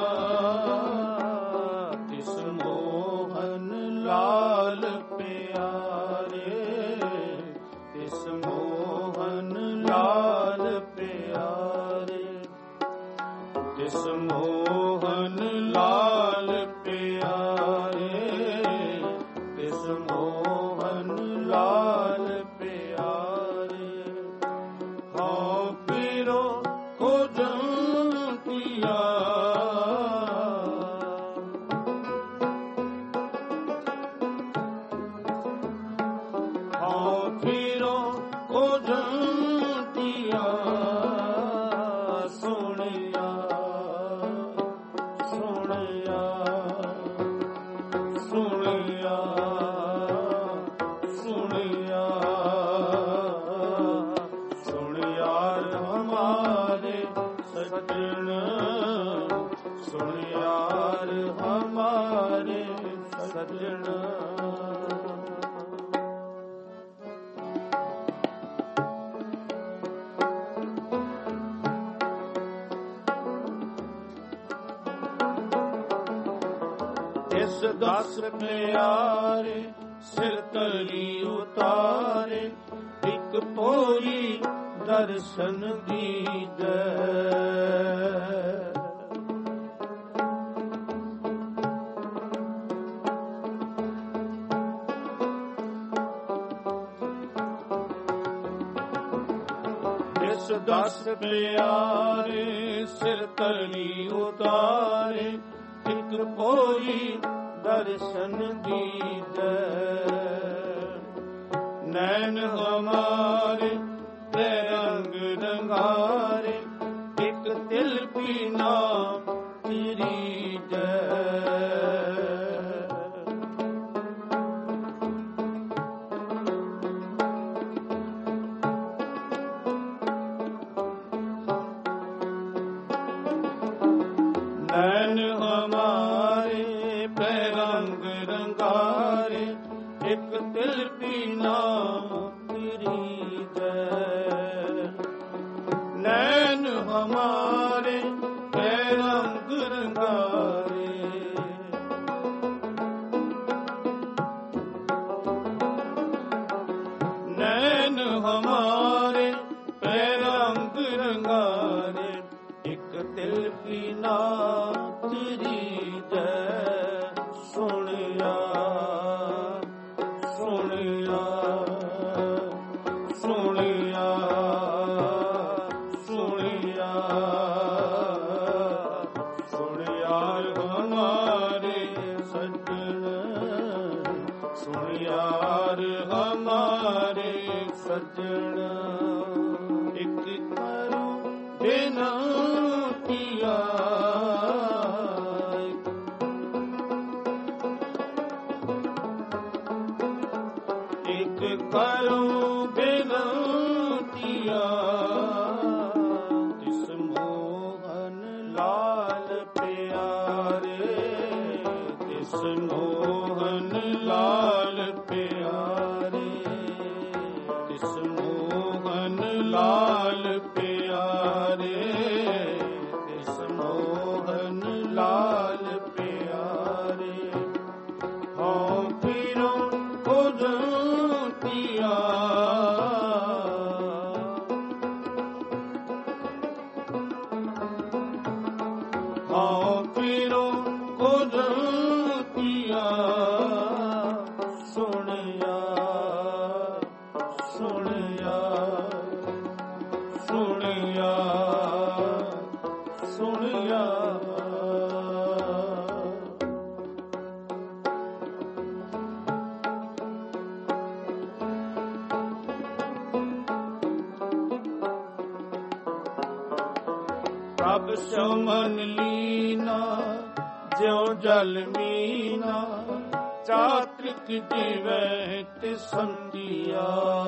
ਤਿਸ ਮੋਹਨ ਲਾਲ ਪਿਆਰੇ, ਤਿਸ ਮੋਹਨ ਲਾਲ ਪਿਆਰੇ, ਤਿਸ ਮੋਹਨ ਲਾਲ ਪਿਆਰੇ, ਤਿਸ ਮੋਹਨ ਲਾਲ ਪਿਆਰੇ। ਹਾਂ ਪੀਰੋ ਖੋਜੰਤੀਆਂ, ਹਾਂ ਪੀਰੋ ਖੋਜੰਤੀਆਂ, ਸੁਣਿਆ ਸੁਣਿਆ ਸੁਣਿਆ ਸੁਣਿਆ, ਸੁਣ ਯਾਰ ਹਮਾਰੇ ਸੱਜਣ, ਸੁਣ ਯਾਰ ਹਮਾਰੇ ਸੱਜਣ। ਇਸ ਦਸ ਪਿਆਰੇ ਸਿਰ ਤਲੀ ਉਤਾਰੇ, ਇੱਕ ਪੋਈ ਦਰਸ਼ਨ ਦੀਜੈ। ਇਸ ਦਸ ਪਿਆਰੇ ਸਿਰ ਤਲੀ ਉਤਾਰੇ, ਇੱਕ ਪੋਈ ਦਰਸ਼ਨ ਦੀਜੈ। ਨੈਣ ਹਮਾਰੇ ਤੇ ਰੰਗ ਰੰਗਾਰੇ, ਇੱਕ ਤਿਲ ਪੀਨਾ ਤੀਰੀਜੈ। नैन हमारे पे रंग रंगारे, एक तिल पीना तरीजै। नैन हमारे पे रंग रंगारे, नैन हमारे पे रंग रंगारे, एक तिल पीना ਤਰੀਜੈ। ਸੁਣਿਆ ਸੁਣਿਆ ਸੁਣਿਆ ਸੁਣਿਆ, ਸੁਣ ਯਾਰ ਹਮਾਰੇ ਸੱਜਣ, ਸੁਣ ਯਾਰ ਹਮਾਰੇ ਸੱਜਣ। ਇੱਕ ਕਰੋ ਬੇਨਤੀਆਂ, ਕਰੋ ਬੇਨਤੀਆਂ, ਤਿਸ ਮੋਹਨ ਲਾਲ ਪਿਆਰੇ, ਤਿਸ ਮੋਹਨ ਲਾਲ ਫਿਰੋ ਖੁਦ ਕੀਆ ਆਓ ਫਿਰੋ ਖੁਦ ਕੀਆ ਸੁਣਿਆ ਸੁਣਿਆ ਸੁਣਿਆ ਸੁਣਿਆ ਪ੍ਰਭ ਸੋ ਮਨ ਲੀਨਾ ਜਿਉ ਜਲ ਮੀਨਾ ਚਾਤ੍ਰਿਕ ਜੀਵੈ ਤੇ ਸੰਤੀਆ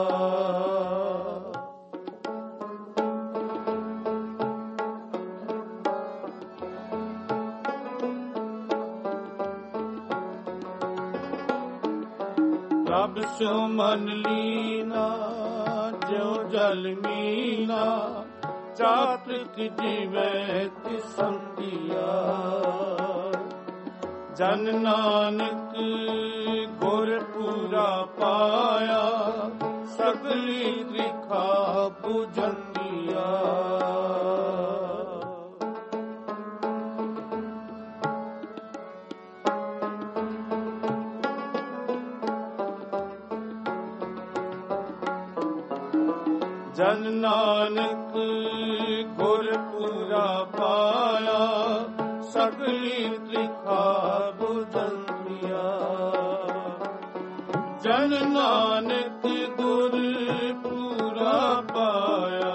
ਪ੍ਰਭ ਸੋ ਮਨ ਲੀਨਾ ਜਿਉ ਜਲ ਮੀਨਾ ਚਾਤ੍ਰਿਕ ਜੀਵੈ ਤੇ ਸੰਤੀਆ ਜਨ ਨਾਨਕ ਗੁਰ ਪੂਰਾ ਪਾਇਆ ਸਗਲੀ ਤ੍ਰਿਖਾ ਬੁਝੰਤੀਆ ਜਨ ਨਾਨਕ ਗੁਰ ਪੂਰਾ ਪਾਇਆ ਸਗਲੀ ਤ੍ਰਿਖਾ ਬੁਝੰਤੀਆ ਜਨ ਨਾਨਕ ਗੁਰ ਪੂਰਾ ਪਾਇਆ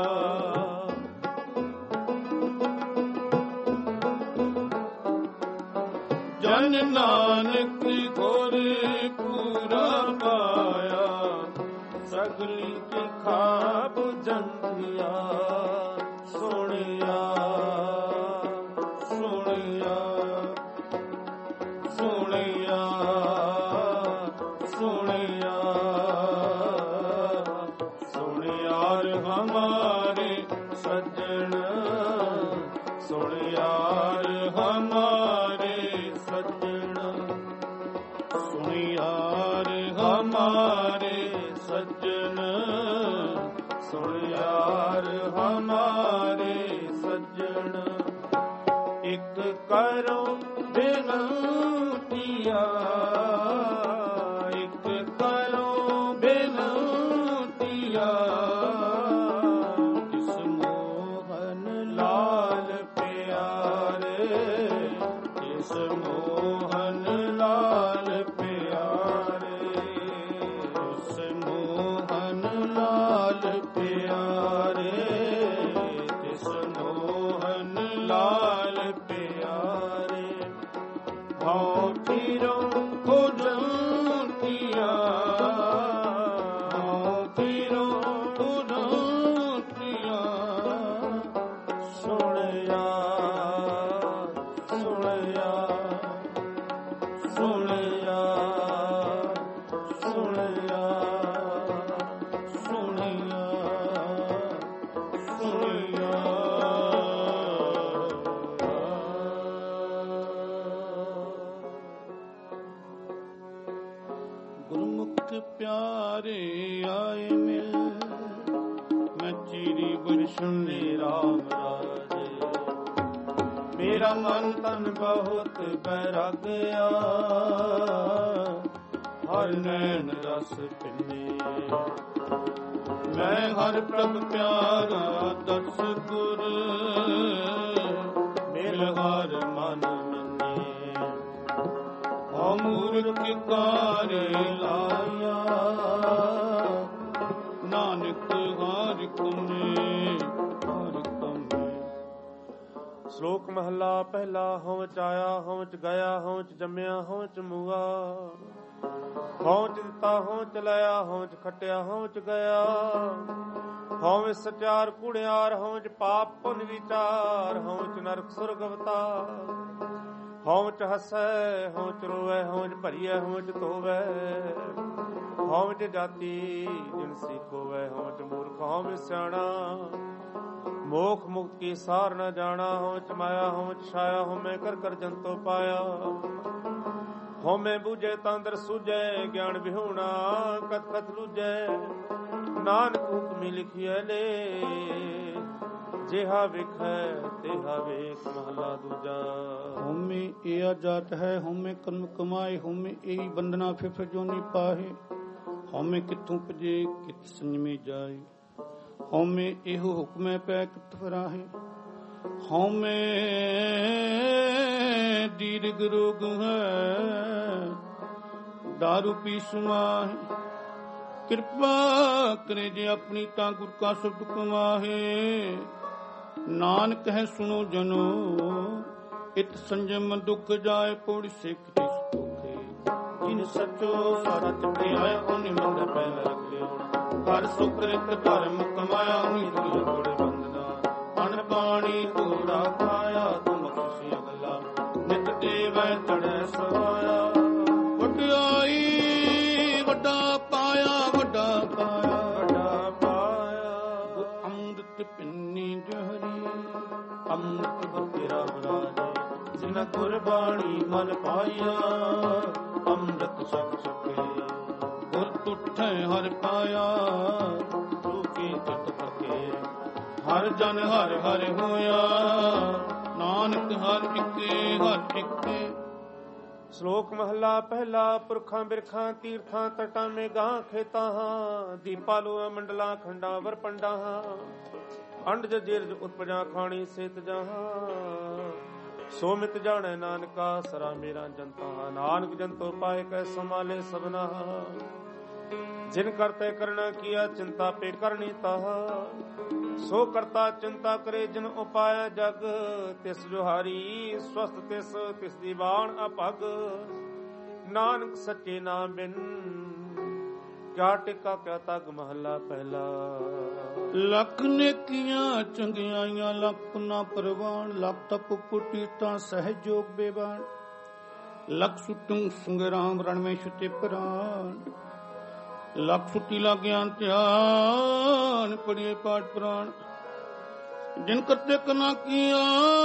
ਜਨ ਨਾਨਕ ਗੁਰ ਪੂਰਾ ਪਾਇਆ ਸਗਲੀ ਤ੍ਰਿਖਾ ਬੁਝੰਤੀਆ ਸੁਣਿਆ ਸੁਣਿਆ ਸੁਣਿਆ ਸੁਣਿਆ ਸੁਣਿਆਰ ਹਮਾਰੇ ਸੱਜਣ ਸੁਣਿਆਰ ਹਮਾਰੇ ਸੱਜਣ ਸੁਣਿਆਰ ਹਮਾਰੇ ਸੱਜਣ ਸੁਣਿਆਰ ਹਮਾਰੇ ਸੱਜਣ ਇੱਕ ਕਰੋ ਬੇਨਤੀਆ ਇੱਕ ਕਰੋ ਬੇਨਤੀਆ ਤਿਸ ਮੋਹਨ ਲਾਲ ਪਿਆਰੇ ਤਿਸ ਮੋਹਨ ਲਾਲ ਪਿਆਰੇ ਤਿਸ ਮੋਹਨ ਲਾਲ ਪਿਆਰੇ ਤਿਸ ਮੋਹਨ ਲਾਲ ਪਿਆਰੇ ਹਉ ਫਿਰੋ ਖੁਦ ਕੀਆ ਹਉ ਫਿਰੋ ਖੁਦ ਕੀਆ ਸੁਣਿਆ ਸੁਣਿਆ ਸੁਣਿਆ ਸੁਣਿਆ ਸੁਣਿਆ ਸੁਣਿਆ ਗੁਰਮੁਖ ਪਿਆਰੇ ਆਏ ਮਿਲ ਮੈਂ ਚੀਰੀ ਗੁਰਸ਼ੁਨੇ ਰਾਮ ਰਾਜੇ ਮੇਰਾ ਮਨ ਤਨ ਬਹੁਤ ਬੈਰਾਗਿਆ ਹਰ ਨੈਣ ਰਸ ਪਿੰਨੇ ਮੈਂ ਹਰ ਪ੍ਰਭ ਪਿਆਰਾ ਦਸ ਗੁਰ ਮਿਲ ਹਰ ਮਨ ਮੰਨੇ ਹਉ ਮੂਰਖ ਕਾਰੇ ਲਾਇਆ ਨਾਨਕ ਹਰਿ ਕਮੇ ਹਰਿ ਕਮੇ। ਸ਼ਲੋਕ ਮਹਲਾ ਪਹਿਲਾ। ਹਉ ਚ ਆਇਆ ਹਉ ਚ ਗਿਆ ਹਉ ਚ ਜੰਮਿਆ ਹਉ ਚ ਮੂਆ ਹਉ ਚ ਦਿੱਤਾ ਹਉ ਚ ਲਿਆ ਹਉ ਚ ਖਟਿਆ ਹਉ ਚ ਗਿਆ ਹਉ ਵਿੱਚ ਸਚਿਆਰ ਕੁੜਿਆਰ ਹਉ ਚ ਪਾਪ ਪੁੰਨ ਵਿਚਾਰ ਹਉ ਚ ਨਰਕ ਸੁਰਗ ਅਵਤਾਰ ਹਉ ਚ ਹਸੈ ਹਉ ਚ ਰੋਵੈ ਹਉ ਚ ਭਰੀਐ ਹਉ ਚ ਧੋਵੈ ਹਉ ਚ ਜਾਤੀ ਜਿਨ ਸਿਖੋਵੈ ਹਉ ਚ ਮੂਰਖ ਹਉ ਵਿੱਚ ਸਿਆਣਾ ਮੋਖ ਮੁਕਤ ਕੀ ਸਾਰ ਨ ਜਾਣਾ ਹਉ ਚ ਮਾਇਆ ਹਉ ਚ ਛਾਇਆ ਹਉ ਮੈਂ ਕਰ ਕਰ ਜੰਤੋ ਪਾਇਆ ਹਉਮੈ ਬੂਝੈ ਤਾਂ ਦਰ ਸੂਝੈ, ਗਿਆਨ ਵਿਹੂਣਾ ਕਤ ਕਤ ਲੂਝੈ। ਨਾਨਕ ਹੁਕਮੀ ਲਿਖਿਐ ਲੇ, ਜਿਹਾ ਵਿਖੈ ਤਿਹਾ ਵੇਖ। ਮਹਲਾ ਦੂਜਾ। ਹਉਮੈ ਏਆ ਜਾਤ ਹੈ, ਹਉਮੈ ਕਰਮ ਕਮਾਏ, ਹਉਮੈ ਏਈ ਬੰਦਨਾ ਫਿਰ ਫਿਰ ਜੋਨੀ ਪਾਹੇ। ਹਉਮੈ ਕਿੱਥੋਂ ਭਜੇ ਕਿਤ ਸੰਜਮੇ ਜਾਏ, ਹਉਮੈ ਇਹੋ ਹੁਕਮੈ ਪੈ ਕਿਤ ਫਰਾਹੇ। ਹਉਮੈ ਦੀਰਘ ਰੋਗ ਹੈ, ਦਾਰੂ ਪੀ ਸੁਮਾਹੇ। ਕਿਰਪਾ ਕਰੇ ਜੇ ਆਪਣੀ ਤਾਂ ਗੁਰ ਕਾ ਸ਼ਬਦ ਕਮਾਹੇ। ਨਾਨਕ ਹੈ ਸੁਣੋ ਜਨੋ, ਇਤ ਸੰਜਮ ਦੁਖ ਜਾਏ। ਪੌੜੀ ਸਿੱਖ ਤਿਸ ਦੁਖੇ, ਜਿਨ ਸੱਚੋ ਸਚ ਧਿਆਇਆ, ਉਹਨੇ ਮੰਦਰ ਪਹਿਲ ਰੱਖਿਓ। ਹਰ ਸੁਕ੍ਰਿਤ ਧਰਮ ਕਮਾਇਆ, ਉਹਨੀ ਦੁਲ ਕੋੜੇ ਬੰਦਨਾ। ਅਨ ਪਾਣੀ ਧੂੜਾ ਖਾਇਆ, ਤੁਮ ਖੁਸ਼ੀ ਅਗਲਾ। ਨਿਤ ਦੇਵੈ ਤੜੈ ਸਵਾਇਆ, ਵਡਿਆਈ ਵੱਡਾ ਪਾਇਆ, ਵੱਡਾ ਪਾਇਆ, ਵੱਡਾ ਪਾਇਆ। ਅੰਮ੍ਰਿਤ ਪਿੰਨੀ ਜਹਰੀ, ਅੰਮ੍ਰਿਤ ਬਤਿਰਾ ਰਾਜੇ। ਜਿਨ ਗੁਰਬਾਣੀ ਮਨ ਪਾਇਆ, ਅੰਮ੍ਰਿਤ ਛਕ ਛਕੇ। ਗੁਰ ਤੁਠੈ ਹਰ ਪਾਇਆ, ਰੂਪੀ ਤਿਤ ਪਕੇ। ਹਰ ਜਨ ਹਰ ਹਰ ਹੋਇਆ, ਨਾਨਕ ਹਰ ਇਕੇ ਹਰ ਇਕੇ। ਸ਼ਲੋਕ ਮਹਲਾ ਪਹਿਲਾ। ਪੁਰਖਾਂ ਬਿਰਖਾਂ ਤੀਰਥਾਂ ਤਟਾਂ ਮੇ ਗਾਂ ਖੇਤਾਂ ਹਾਂ। ਦੀਪਾ ਲੋਆ ਮੰਡਲਾਂ ਖੰਡਾਂ ਵਰ ਪੰਡਾਂ ਹਾਂ। ਅੰਡ ਜੀਰਜ ਉਤਪਜਾ ਖਾਣੀ ਸੇਤ ਜਹਾਂ। ਸੋ ਮਿਤ ਜਾਣੈ ਨਾਨਕਾ, ਸਰਾ ਮੇਰਾ ਜਨਤਾ। ਨਾਨਕ ਜੰਤੋ ਪਾਏ ਕੈ ਸੰਭਾਲੇ ਸਭਨਾ। ਜਿਨ ਕਰਤੇ ਕਰਣਾ ਕੀਆ, ਚਿੰਤਾ ਪੇ ਕਰਨੀ ਤਾਹਾ। ਸੋ ਕਰਤਾ ਚਿੰਤਾ ਕਰੇ ਜਿਨ ਉਪਾਇਆ ਜਗ। ਤਿਸ ਜੁਹਾਰੀ ਸਵਸਤ ਤਿਸ, ਤਿਸ ਦੀ ਬਾਣ ਅਭਗ। ਨਾਨਕ ਸੱਚੇ ਨਾਮ ਬਿਨ, ਕਿਆ ਟਿਕਾ ਕਿਆ ਤਗ। ਮਹਲਾ ਪਹਿਲਾ। ਲੱਖ ਨੇਕੀਆਂ ਚੰਗਿਆਈਆਂ, ਲੱਖ ਨਾ ਪ੍ਰਵਾਨ। ਲੱਖ ਤਪ ਪੁਟੀ ਤਾਂ ਸਹਿਜੋਗ ਬੇਬਾਨ। ਲੱਖ ਸੁਟੁੰ ਸੰਗਰਾਮ ਰਣ ਮੇ ਛੁਟੇ ਪ੍ਰਾਨ। ਲੱਖ ਸੁੱਤੀ ਲਾਗਿਆਨ ਧਿਆਨ, ਪੜੀਏ ਪਾਠ ਪੁਰਾਣ। ਜਿਨ ਕਰਤੇ ਕਨਾ ਕੀਆ,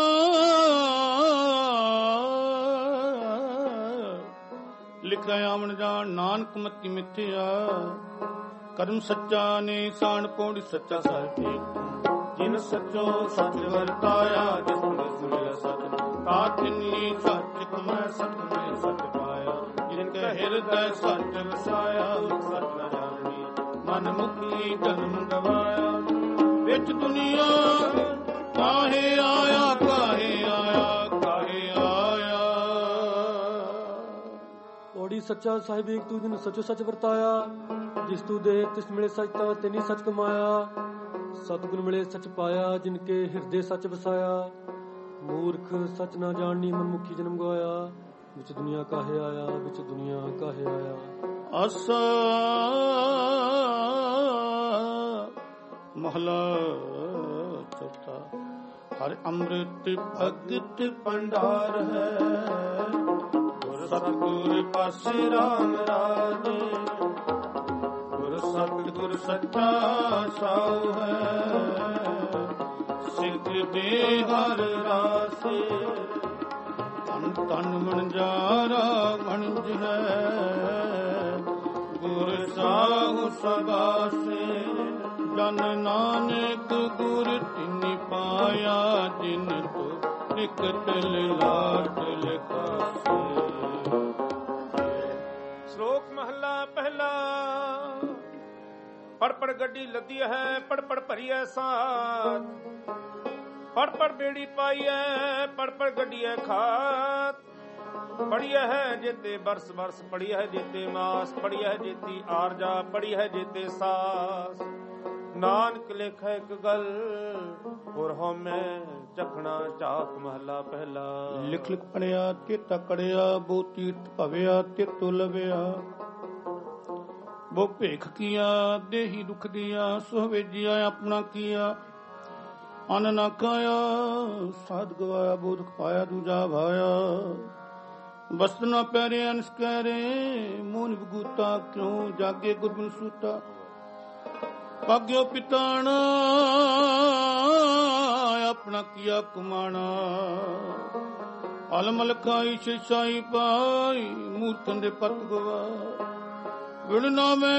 ਲਿਖਿਆ ਆਵਣ ਜਾਣ। ਨਾਨਕ ਮਤੀ ਮਿਥਿਆ, ਕਰਮ ਸੱਚਾ ਨੇ ਸਾਣ। ਪੌੜੀ ਸੱਚਾ ਸਾਹਿਬ ਜਿਨ ਸੱਚੋ ਸੱਚ ਵਰਤਾਇਆ। ਜਿਸ ਮਿਲ ਸੱਚ ਤਾ ਤਿਨੀ ਸੱਚ ਕਮੈ, ਸਤ ਮੈਂ ਸੱਚ ਪਾਇਆ। ਜਿਨ ਕੈ ਹਿਰਦੈ ਸੱਚ ਵਸਾਇਆ, ਸੱਚ ਨ ਜਾਣਨੀ ਮਨ ਮੁਖੀ ਜਨਮ ਗਵਾਇਆ। ਵਿੱਚ ਦੁਨੀਆ ਕਾਹੇ ਆਇਆ, ਕਾਹੇ ਆਇਆ, ਕਾਹੇ ਆਇਆ। ਔੜੀ ਸੱਚਾ ਸਾਹਿਬ ਏਕ ਤੂੰ ਜਿਨ ਸੱਚੋ ਸੱਚ ਵਰਤਾਇਆ। ਜਿਸ ਤੂੰ ਦੇ ਤਿਸ ਮਿਲੇ ਸੱਚ ਤਾ ਤੈਨੀ ਸੱਚ ਕਮਾਇਆ। ਸਤਿਗੁਰ ਮਿਲੇ ਸੱਚ ਪਾਇਆ, ਜਿਨ ਕੇ ਹਿਰਦੇ ਸੱਚ ਵਸਾਇਆ। ਮੂਰਖ ਸੱਚ ਨਾ ਜਾਣਨੀ ਮਨ ਮੁਖੀ ਜਨਮ ਗਵਾਇਆ। ਵਿੱਚ ਦੁਨੀਆ ਕਾਹੇ ਆਇਆ, ਵਿੱਚ ਦੁਨੀਆ ਕਾਹੇ ਆਇਆ। ਆਸਾ ਮਹਲਾ ਚੌਥਾ। ਹਰਿ ਅੰਮ੍ਰਿਤ ਭਗਤ ਭੰਡਾਰ ਹੈ, ਗੁਰ ਸਤਿਗੁਰ ਪਾਸੇ ਰਾਮ ਰਾਜੇ। ਗੁਰ ਸਤਿਗੁਰ ਸੱਚਾ ਸਾਉ ਹੈ, ਸਿੱਧ ਦੇ ਹਰ ਰਾਸੇ। ਤਨ ਤਨ ਮਨਜਾਰਾ ਮਨਜ ਹੈ, ਗੁਰ ਸਾਹੁ ਸਬਾਸੇ। ਜਨ ਨਾਨਕ ਗੁਰ ਤਿਨਿ ਪਾਇਆ, ਜਿਨ ਤੋ ਨਿਕਟ ਲਾਟ ਲਿਖਾਸੇ। ਸ਼ਲੋਕ ਮਹਲਾ ਪਹਿਲਾ। ਪੜ ਪੜ ਗੱਡੀ ਲੱਦੀ ਹੈ, ਪੜ ਪੜ ਭਰੀ ਐ ਸਾਥ। ਪੜ ਪੜ ਬੇੜੀ ਪਾਈ ਐ, ਪੜ ਪੜ ਗੱਡੀ ਐ ਖਾਤ। ਪੜੀਆ ਹੈ ਜੇਤੇ ਬਰਸ ਬਰਸ, ਪੜੀਆ ਹੈ ਜੇਤੇ ਮਾਸ। ਪੜੀਆ ਹੈ ਜੇਤੀ ਆਰਜਾ, ਪੜੀ ਹੈ ਜੇਤੇ ਸਾਸ। ਨਾਨਕ ਲਿਖੈ ਇੱਕ ਗੱਲ, ਹੋਰ ਹਉਮੈ ਚਖਣਾ ਝਾਕ। ਮਹਲਾ ਪਹਿਲਾ। ਲਿਖ ਲਿਖ ਪੜਿਆ ਤੇ ਤਕੜਿਆ, ਬੋ ਤੀਰਥ ਭਵਿਆ ਤੇ ਤੁਲਵਿਆ। ਬੋ ਭੇਖ ਕੀਆ ਦੇਹੀ ਦੁਖ ਦਿਆ, ਸੋ ਵੇਜਿਆ ਆਪਣਾ ਕੀਆ। ਅਨ ਨਾ ਖਾਇਆ ਸਾਧ ਗਵਾਇਆ, ਬੋ ਦੁਖ ਪਾਇਆ ਦੂਜਾ ਭਾਇਆ। ਬਸਤ ਨਾ ਪੈਰੇ ਅਨਸ ਕਹਿਰੇ, ਮੋਨ ਬਗੂਤਾ ਕਿਉ ਜਾਗੇ ਗੁਰਬਿਨ ਸੂਤਾ। ਭਾਗਿਓ ਪਿਤਾਣਾ ਆਪਣਾ ਕੀਆ ਕੁਮਾਣਾ, ਅਲਮਲ ਖਾਈ ਸ਼ਿਸ਼ਾਈ ਪਾਈ ਮੂਰਖਨ ਦੇ ਪਤ ਗਵਾ ਵਿਣ ਨਾਵੇਂ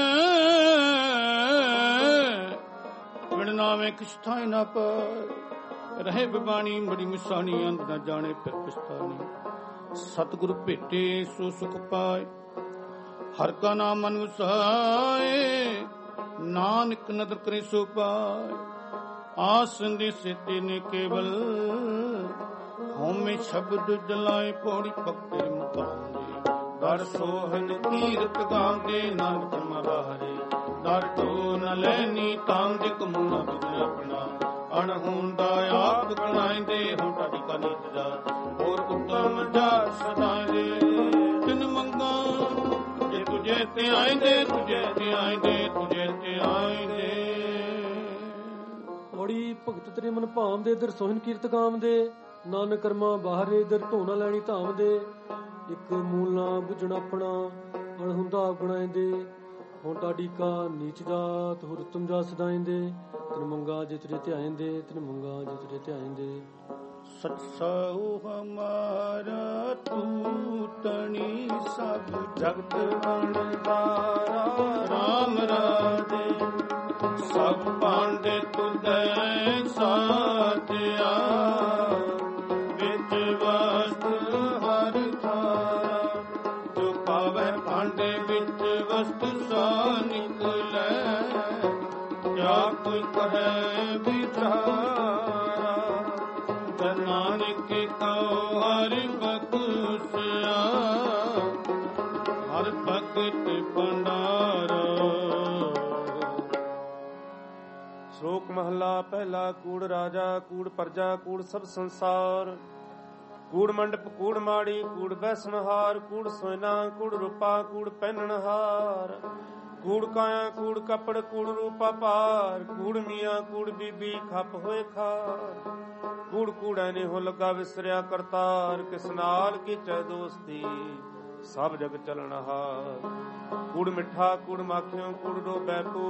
ਵਿਣ ਨਾਵੇਂ ਕਿਛ ਥਾਈ ਨਾ ਪਾਏ ਰਹੇ ਬਿਬਾਣੀ ਬੜੀ ਮਿਸਾਣੀ ਅੰਤ ਨਾ ਜਾਣੇ ਫਿਰ ਪਛਤਾਨੀ ਸਤਿਗੁਰ ਭੇਟੇ ਸੋ ਸੁਖ ਪਾਏ ਹਰ ਕਾ ਨਾਮ ਮਨ ਵਸਾਏ ਨਾਨਕ ਨਦਰ ਕਰੇ ਸੋ ਪਾਏ ਆਸੰਦੀ ਸਿੱਧੀ ਨੇ ਕੇਵਲ ਹੋਮੇ ਸ਼ਬਦ ਜਲਾਏ ਪੌੜੀ ਪੱਕੇ ਮੁਕਾਉਂਦੇ ਦਰ ਸੋਹਨ ਕੀਰਤ ਗਾਉਂਦੇ ਨਾਨਕ ਮਹਾਰੇ ਦਰ ਤੋ ਨ ਲੈਨੀ ਤਾਂਦਿਕ ਮੁਨਾ ਬੁਝ ਆਪਣਾ ਅਣਹੁੰਦਾ ਆਪ ਗਣਾਇਂਦੇ ਹੁਣ ਤੁਹਾਡੀ ਕਾ ਨੀਤ ਜਾ ਹੋਰ ਉੱਤਮ ਜਾ ਸਦਾਇਂਦੇ ਤਿਨ ਮੰਗਾ ਜੇ ਤੁਝੇ ਤੇ ਆਇਂਦੇ ਤੁਝੇ ਤੇ ਆਇਂਦੇ ਤੁਝੇ ਤੇ ਆਇਂਦੇ ਪੌੜੀ ਭਗਤ ਤੇਰੇ ਮਨ ਭਾਮ ਦੇ ਦਰ ਸੋਹਨ ਕੀਰਤ ਗਾਮ ਦੇ ਨਾਨਕ ਕਰਮਾ ਬਾਹਰੇ ਦਰ ਧੋਣਾ ਲੈਣੀ ਧਾਮ ਦੇ ਇੱਕ ਮੂਲ ਨਾ ਬੁਝਣਾ ਆਪਣਾ ਅਣਹੁੰਦਾ ਬਣਾਇਂਦੇ ਹੁਣ ਤਾਡੀ ਕਾ ਨੀਚ ਜਾਤ ਹੋਰ ਤੁਮ ਜਾ ਸਦਾਇਂਦੇ ਤਨ ਮੰਗਾ ਜੇ ਤੇਰੇ ਧਿਆਇਂਦੇ ਤਨ ਮੰਗਾ ਜੇ ਤੇਰੇ ਧਿਆਇਂਦੇ ਸਤਸਉ ਹਮਾਰਾ ਤੂੰ ਤਣੀ ਸਭ ਜਗਤ ਵਣਦਾਰਾ ਰਾਮ ਰਾਜੇ ਸਭ ਪਾਂਡੇ ਤੁਧੈ ਸਾਥਿਆ ਵਿੱਚ ਵਸਤ ਹਰ ਥਾਰਾ ਜੋ ਪਾਵੈ ਭਾਂਡੇ ਵਿੱਚ ਵਸਤ ਸਾ ਨਿਕਲੈ ਕਿਆ ਕੋਈ ਕਹੈ ਵਿਚਾਰਾ ਨਾਨਕ ਕਉ ਹਰਿ ਬਖਸ਼ਿਆ ਹਰ ਭਗਤ ਭੰਡਾਰਾ। ਸ਼ਲੋਕ ਮਹਲਾ ਪਹਿਲਾ। ਕੂੜ ਰਾਜਾ ਕੂੜ ਪਰਜਾ ਕੂੜ ਸਭ ਸੰਸਾਰ ਕੂੜ ਮੰਡਪ ਕੂੜ ਮਾੜੀ ਕੂੜ ਬੈਸਨਹਾਰ ਕੂੜ ਸੋਇਨਾ ਕੂੜ ਰੂਪਾ ਕੂੜ ਪਹਿਨਣਹਾਰ ਕੂੜ ਕਾਇਆ ਕੂੜ ਕੱਪੜ ਕੂੜ ਰੂਪਾ ਭਾਰ ਕੂੜ ਮੀਆਂ ਕੂੜ ਬੀਬੀ ਖੱਪ ਹੋਏ ਖਾਰ ਕੂੜ ਕੂੜਾ ਨੇ ਹੋ ਲੱਗਾ ਵਿਸਰਿਆ ਕਰਤਾਰ ਕਿਸ ਨਾਲ ਕੀਚੈ ਦੋਸਤੀ ਸਭ ਜਗ ਚਲਣਹਾਰ ਕੂੜ ਮਿੱਠਾ ਕੂੜ ਮਾਖਿਓ ਕੂੜ ਡੋਬੈ ਪੂ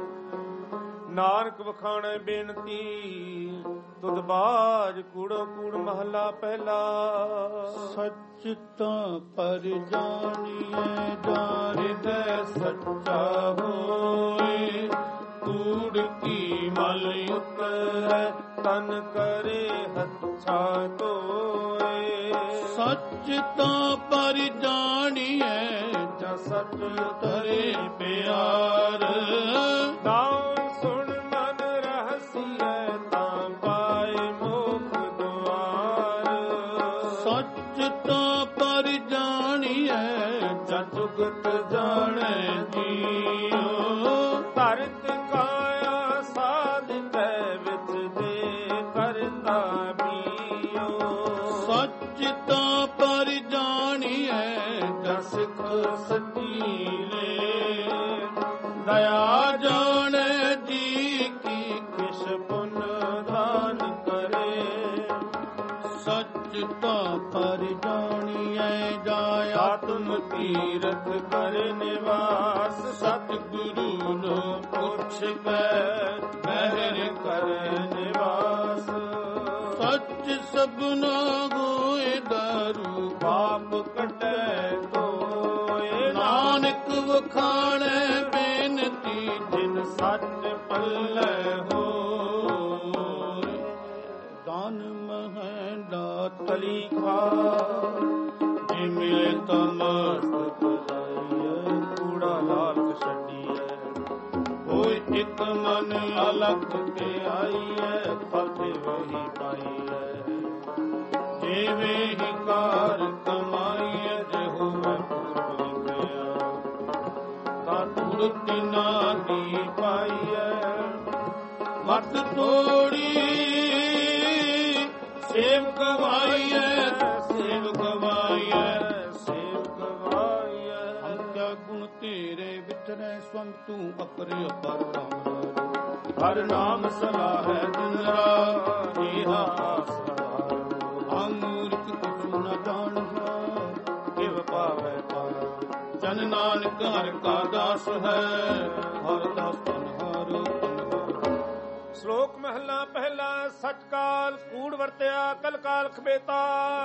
ਨਾਨਕ ਵਖਾਣੈ ਬੇਨਤੀ ਤੁਧ ਬਾਜ ਕੂੜੋ ਕੂੜ ਮਹਲਾ ਪਹਿਲਾ। ਸੱਚ ਤਾਂ ਪਰ ਜਾਣੀਐ ਜਾਰ ਹਿਰਦੈ ਸੱਚਾ ਹੋਏ ਕੂੜ ਕੀ ਮਲ ਉਤਰੈ ਤਨ ਕਰੇ ਹੱਥਾ ਧੋਏ ਸੱਚ ਤਾਂ ਪਰ ਜਾਣੀਐ ਜਾਂ ਸੱਚ ਤਰੇ ਪਿਆਰ ਨਾਮ ਸੁਣ ਮਨ ਰਹਸੀਐ ਤਾਂ ਪਾਏ ਮੋਖ ਦੁਆਰ ਸੱਚ ਤਾਂ ਪਰ ਜਾਣੀਐ ਜਾਂ ਜੁਗਤ ਜਾਣੈ ਜੀਉ ਧਰਤ ਕਾਇਆ ਸਾਧਿਤੈ ਵਿੱਚ ਦੇ ਕਰਤਾ ਬੀਉ ਸੱਚ ਤਾਂ ਪਰ ਜਾਣੀਐ ਜਾਂ ਸਿੱਖ ਸੱਚੀਲੇ ਦਇਆ ਜਾਣੈ ਜੀ ਕੀ ਕਿਸ ਪੁੰਨ ਦਾਨ ਕਰੇ ਸੱਚ ਤਾਂ ਪਰ ਜਾਣੀਐ ਜਾ ਆਤਮ ਤੀਰਥ ਕਰ ਨਿਵਾਸ ਸਤਿਗੁਰੂ ਨੂੰ ਪੁੱਛ ਕੇ ਮਹਿਰ ਕਰ ਨਿਵਾਸ ਸੱਚ ਸਭਨਾ ਹੋਏ ਦਾਰੂ ਪਾਪ ਕਟੈ ਧੋਏ ਨਾਨਕ ਵਖਾਣੈ ਬੇਨਤੀ ਜਿਨ ਸੱਚ ਪੱਲੇ ਹੋਏ ਦਾਨ ਮਹਿ ਦਾਤਲੀ ਖਾ ਜੇ ਮਿਲੇ ਤਾਂ ਮਸਤ ਲਾਈਐ ਕੂੜਾ ਲਾਲਚ ਛੱਡੀਐ ਹੋਏ ਇੱਕ ਮਨ ਅਲਖ ਤੇ ਆਈਐ ਫਤਿ ਵਹੀ ਪਾਈਐ ਜਿਵੇਂ ਹੀ ਕਾਰ ਕਮਾਈਐ ਜੇ ਹੋਵੇ ਪੂਰਬ ਲਿਖਿਆ ਤਾਂ ਤੁਰਤ ਨਾ ਦੀ ਪਾਈਐ ਮਤ ਤੋੜੀ ਸੇਵ ਗਵਾਈਐ ਸੇਵ ਗਵਾਈਐ ਸੇਵ ਗਵਾਈਐ ਅੰਤਿਆ ਗੁਣ ਤੇਰੇ ਵਿਚਰੈ ਸਵੰਗ ਤੂੰ ਅਪਰੇ ਅਪਰ ਕਾਮਰਾਜ ਹਰ ਨਾਮ ਸਲਾਹੈ ਦਿਨ ਰਾਤ ਏਹਾ ਆਸਰਾ ਅਮੂਰਖ ਕੁਛ ਨ ਜਾਣਦਾ ਕਿਵ ਪਾਵੈ ਪਾਰ ਜਨ ਨਾਨਕ ਹਰਿ ਕਾ ਦਾਸ ਹੈ ਹਰਿ ਦਾਸ ਤਨ ਹਰਿ ਸ਼ਲੋਕ ਮਹਲਾ ਪਹਿਲਾ। ਸਚ ਕਾਲ ਕੂੜ ਵਰਤਿਆ ਕਲ ਕਾਲ ਖਬੇਤਾ,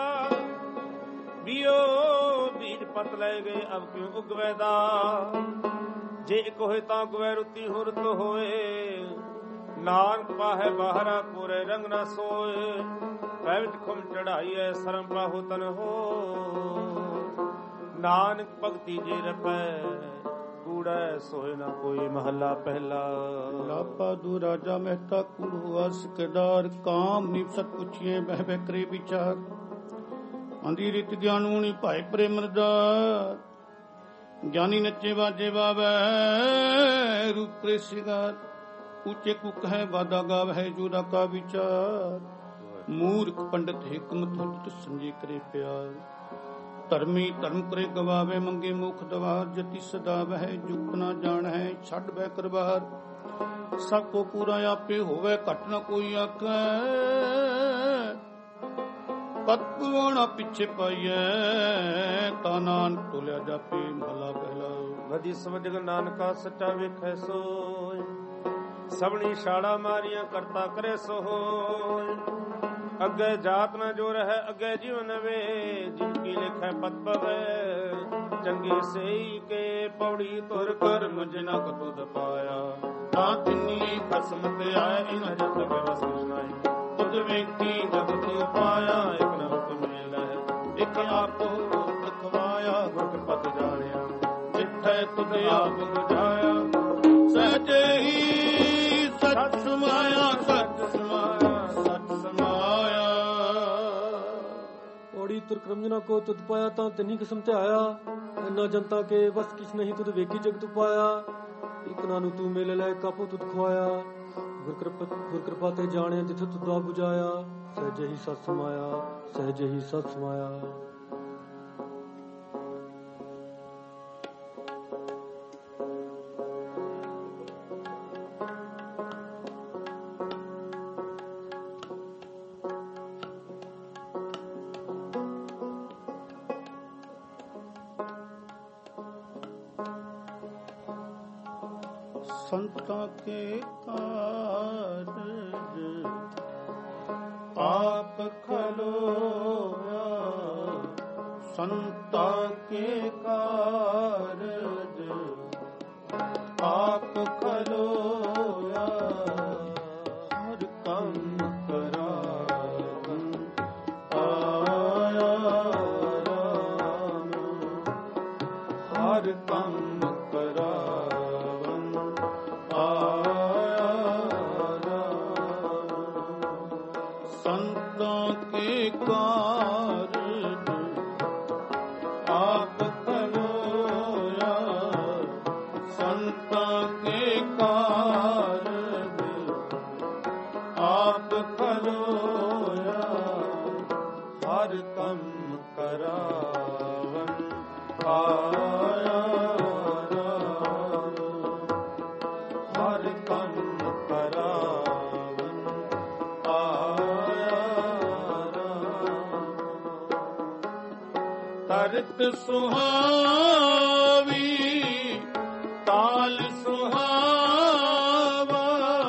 ਬੀਓ ਬੀਜ ਪਤ ਲੈ ਗਏ ਅਬ ਕਿਉ ਉਗਵੈਦਾ। ਜੇ ਇੱਕ ਹੋਏ ਤਾਂ ਉਗਵੈ ਰੁੱਤੀ ਹੋ ਰੁੱਤ ਹੋਏ, ਨਾਨਕ ਪਾਹੈ ਬਾਹਰਾ ਕੋਰੇ ਰੰਗ ਨਾ ਸੋਏ। ਪੈ ਵਿੱਚ ਖੁਮ ਚੜਾਈ ਐ ਸਰਮ ਪਾਹੋ ਤਨ ਹੋ, ਨਾਨਕ ਭਗਤੀ ਜੇ ਰਪੈ ਕੂੜੈ ਸੋਏ ਨਾ ਕੋਈ। ਮਹੱਲਾ ਪਹਿਲਾ। ਲਾਪਾ ਦੂ ਰਾਜਾ ਮਹਿਤਾ ਕੂੜ ਹੋਆ ਸਿਕਦਾਰ, ਕਾਮ ਨਿਪਸਤ ਪੁੱਛੀਏ ਬਹਿ ਬਹਿ ਕਰੇ ਵਿਚਾਰ। ਆਂਦੀ ਰਿਤ ਗਿਆਨੂ ਨੀ ਭਾਏ ਪ੍ਰੇਮ ਰਦਾਰ, ਗਿਆਨੀ ਨੱਚੇ ਬਾਜੇ ਬਾਵੈ ਰੂਪੇ ਸਿਗਾਰ। ਉੱਚੇ ਕੁਕ ਹੈ ਵਾਦਾ ਗਾਵੈ ਜੋਦਾ ਕਾ ਵਿਚਾਰ, ਮੂਰਖ ਪੰਡਤ ਹਿਕਮਤ ਹੁਤ ਸੰਜੇ ਕਰੇ ਪਿਆਰ। ਧਰਮੀ ਧਰਮ ਕਰੇ ਗਵਾਵੇ ਮੰਗੇ ਮੁਖ ਦਵਾਰ, ਜਤੀ ਸਦਾ ਵਹਿ ਜੁਕ ਨਾ ਜਾਣ ਹੈ ਛੱਡ ਬੈ ਕਰਬਾਰ। ਸਭ ਕੋ ਪੂਰਾ ਆਪੇ ਹੋਵੇ ਘਟ ਨਾ ਕੋਈ ਆਕੈ, ਪਤਪੂਣਾ ਪਿੱਛੇ ਪਾਈਐ ਤਾ ਨਾਨਕ ਤੋਲਿਆ ਜਾਪੇ। ਮਹਲਾ ਪਹਿਲਾ। ਵਧੀ ਸਮਝ ਨਾਨਕਾ ਸੱਚਾ ਵੇਖੈ ਸੋਇ, ਸਭਨੀ ਛਾੜਾ ਮਾਰੀਆਂ ਕਰਤਾ ਕਰੇ ਸੋ ਹੋਇ। ਅੱਗੇ ਜਾਤ ਨਾ ਜੋ ਰਹਿ ਅੱਗੇ ਜੀਵਨ ਵੇ, ਜਿਨ ਕੀ ਲਿਖੈ ਪਤ ਪਵੈ ਚੰਗੇ ਸਹੀ ਕੇ। ਪੌੜੀ ਤੁਰ ਕਰਮ ਜਿਨਾ ਕਤੁ ਦਪਾਇਆ, ਤਾਂ ਤਿੰਨੀ ਖਸਮ ਤੇ ਆਏ ਇਨ ਜਤ ਬਵਸ ਨਾਹੀ। ਤੁਧ ਵੇਖੀ ਜਗਤ ਪਾਇਆ ਇਕ ਨ ਹੁਕਮ ਮਿਲੈ, ਇਕ ਆਪੋ ਰਖਵਾਇਆ ਗੁਰ ਪਤ ਜਾਣਿਆ। ਜਿੱਥੈ ਤੁਧ ਆਪ ਬੁਝਾਇਆ ਸਹਜੇ ਹੀ ਸਚ ਸਮਾਇਆ, ਸਚ ਸਮਾਇਆ ਸਚ ਸਮਾਇਆ। ਪੌੜੀ ਤੁਰ ਕਰਮਜਨਾ ਕੋ ਤੁਧ ਪਾਇਆ, ਤਾਂ ਤਿੰਨੀ ਕਿਸਮ ਤੇ ਆਇਆ। ਇੰਨਾ ਜਨਤਾ ਕੇ ਬਸ ਕਿਛ ਨਹੀਂ ਤੁਧ ਵੇਖੀ ਜਗਤ ਪਾਇਆ। ਇਕ ਨਾਨੂ ਤੂੰ ਮੇਲੇ ਲੈ ਕਾਪੋ ਤੁਧ ਖਵਾਇਆ, ਗੁਰ ਕਿਰਪਾ ਗੁਰ ਕਿਰਪਾ ਤੇ ਜਾਣਿਆ ਜਿੱਥੇ ਤੁਧਾ ਬੁਝਾਇਆ। ਸਹਿਜੇ ਹੀ ਸਤ ਸਮਾਇਆ, ਸਹਿਜੇ ਹੀ ਸਤ ਸਮਾਇਆ। ਸੰਤਾਂ ਕੇ ਕਾਰਜ ਆਪ ਖਲੋਇਆ, ਸੰਤਾਂ ਕੇ ਕਾਰਜ ਆਪ ਖਲੋਇਆ। ਹਰ ਕੰਮ ਕਰਾਵਨ ਆਇਆ ਰਾਮ, ਹਰ ਕੰਮ ਕਰਾਵਨ ਆਇਆ ਰਾਮ। ਸੰਤਾਂ ਕੇ ਕਾਰਜ ਆਪ ਖਲੋਇਆ, ਸੰਤਾਂ ਕੇ ਕਾਰਜ ਆਪ ਖਲੋਇਆ। ਹਰ ਕੰਮ ਕਰਾਵਨ ਆਇਆ ਰਾਮ, ਹਰ ਕੰਮ ਕਰਾਵਨ ਆਇਆ ਰਾਮ। ਤਰਤ ਸੁਹਾਵੀ ਤਾਲ ਸੁਹਾਵਾ,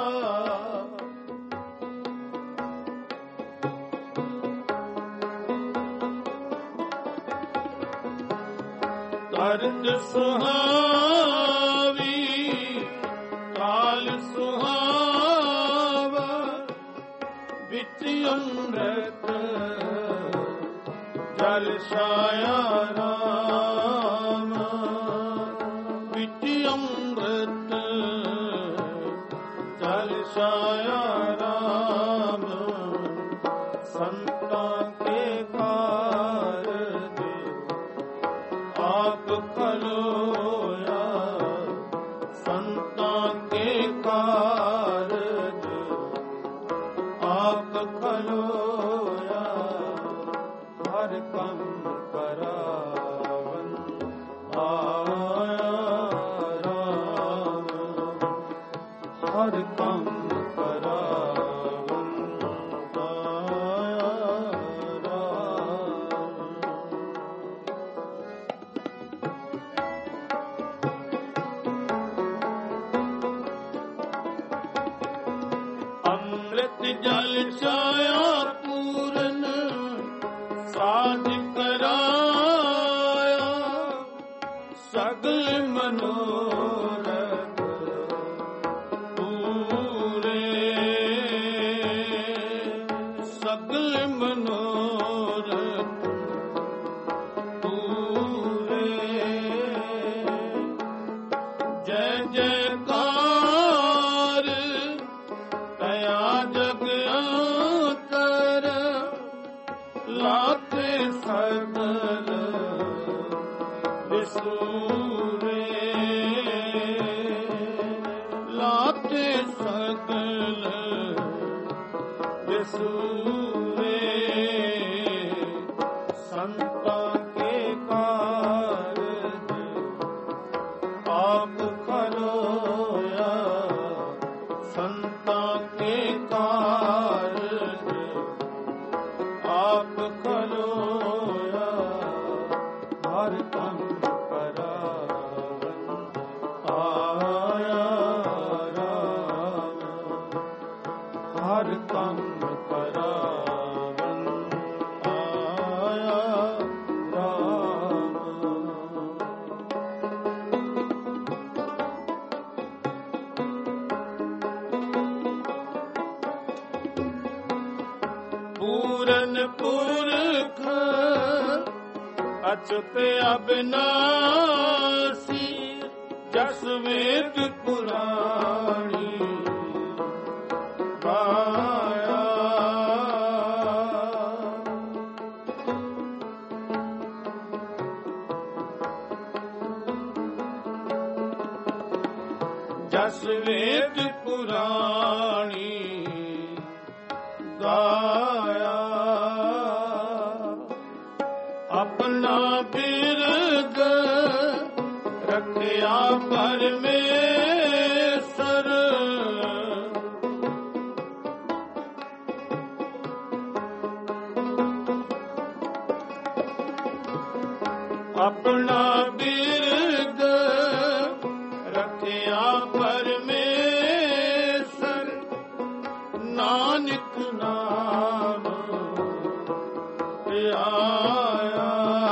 ਤਰਤ ਸੁਹਾਵੀ ਤਾਲ ਸੁਹਾਵਾ। ਵਿੱਚ ਅੰਮ੍ਰਿਤ ਜਲ ਛਾਇਆ ਰਾਮ, ਵਿੱਚ ਅੰਮ੍ਰਿਤ ਜਲ ਛਾਇਆ ਰਾਮ। ਸੰਤਾਂ ਕੇ ਕਾਰਜ ਆਪ ਖਲੋਇਆ, ਸੰਤਾਂ ਕੇ ਕਾਰਜ ਆਪ ਖਲੋਇਆ। ਹਰ ਕੰਮ ਕਰਾਵਨ ਆਇਆ ਰਾਮ, ਹਰ ਕੰਮ ਕਰਾਵਨ ਆਇਆ ਅੰਮ੍ਰਿਤ ਜਲ ਛਾਇਆ ਪੂਰਨ ਸਾਧ ਕਰਾਇਆ ਸਗਲ ਮਨੋਰਥ ਪੂਰੇ ਸਗਲ ਮਨੋਰਥ ਪੂਰੇ ਜੈ ਜੈਕਾਰ ਦਇਆ ਜਗ ਅੰਤਰ ਲਾਤੇ ਸਗਲ ਵਿਸੂਰੇ ਲਾਤੇ ਸਗਲ ਵਿਸੂਰੇ ਸੰਤਾਂ ਕੇ ਕਾਰਜ ਆਪ ਕਰੋਇਆ ਸੰਤਾਂ ਕੇ ਕਾਰਜ ਆਪ ਕਰੋਇਆ ਹਰ ਕੰਮ ਕਰਾਵਨ ਆਇਆ ਰਾਮ ਹਰ ਕੰਮ ਕਰਾਵਨ ਆਇਆ ਰਾਮ ਪੂਰਨ ਪੁਰਖ ਅਚੁਤ ਅਬਿਨਾਸੀ ਜਸ ਵੇਦ ਪੁਰਾਣੀ ਗਾਇਆ ਜਸ ਵੇਦ ਪੁਰਾਣੀ ਗਾਇਆ ਆਪਣਾ ਬਿਰਦ ਰੱਖਿਆ ਪਰਮੇਸ਼ਰ ਆਪਣਾ ਬਿਰਦ ਰੱਖਿਆ ਪਰਮੇਸ਼ਰ ਨਾਨਕ ਨਾਮ ਆਇਆ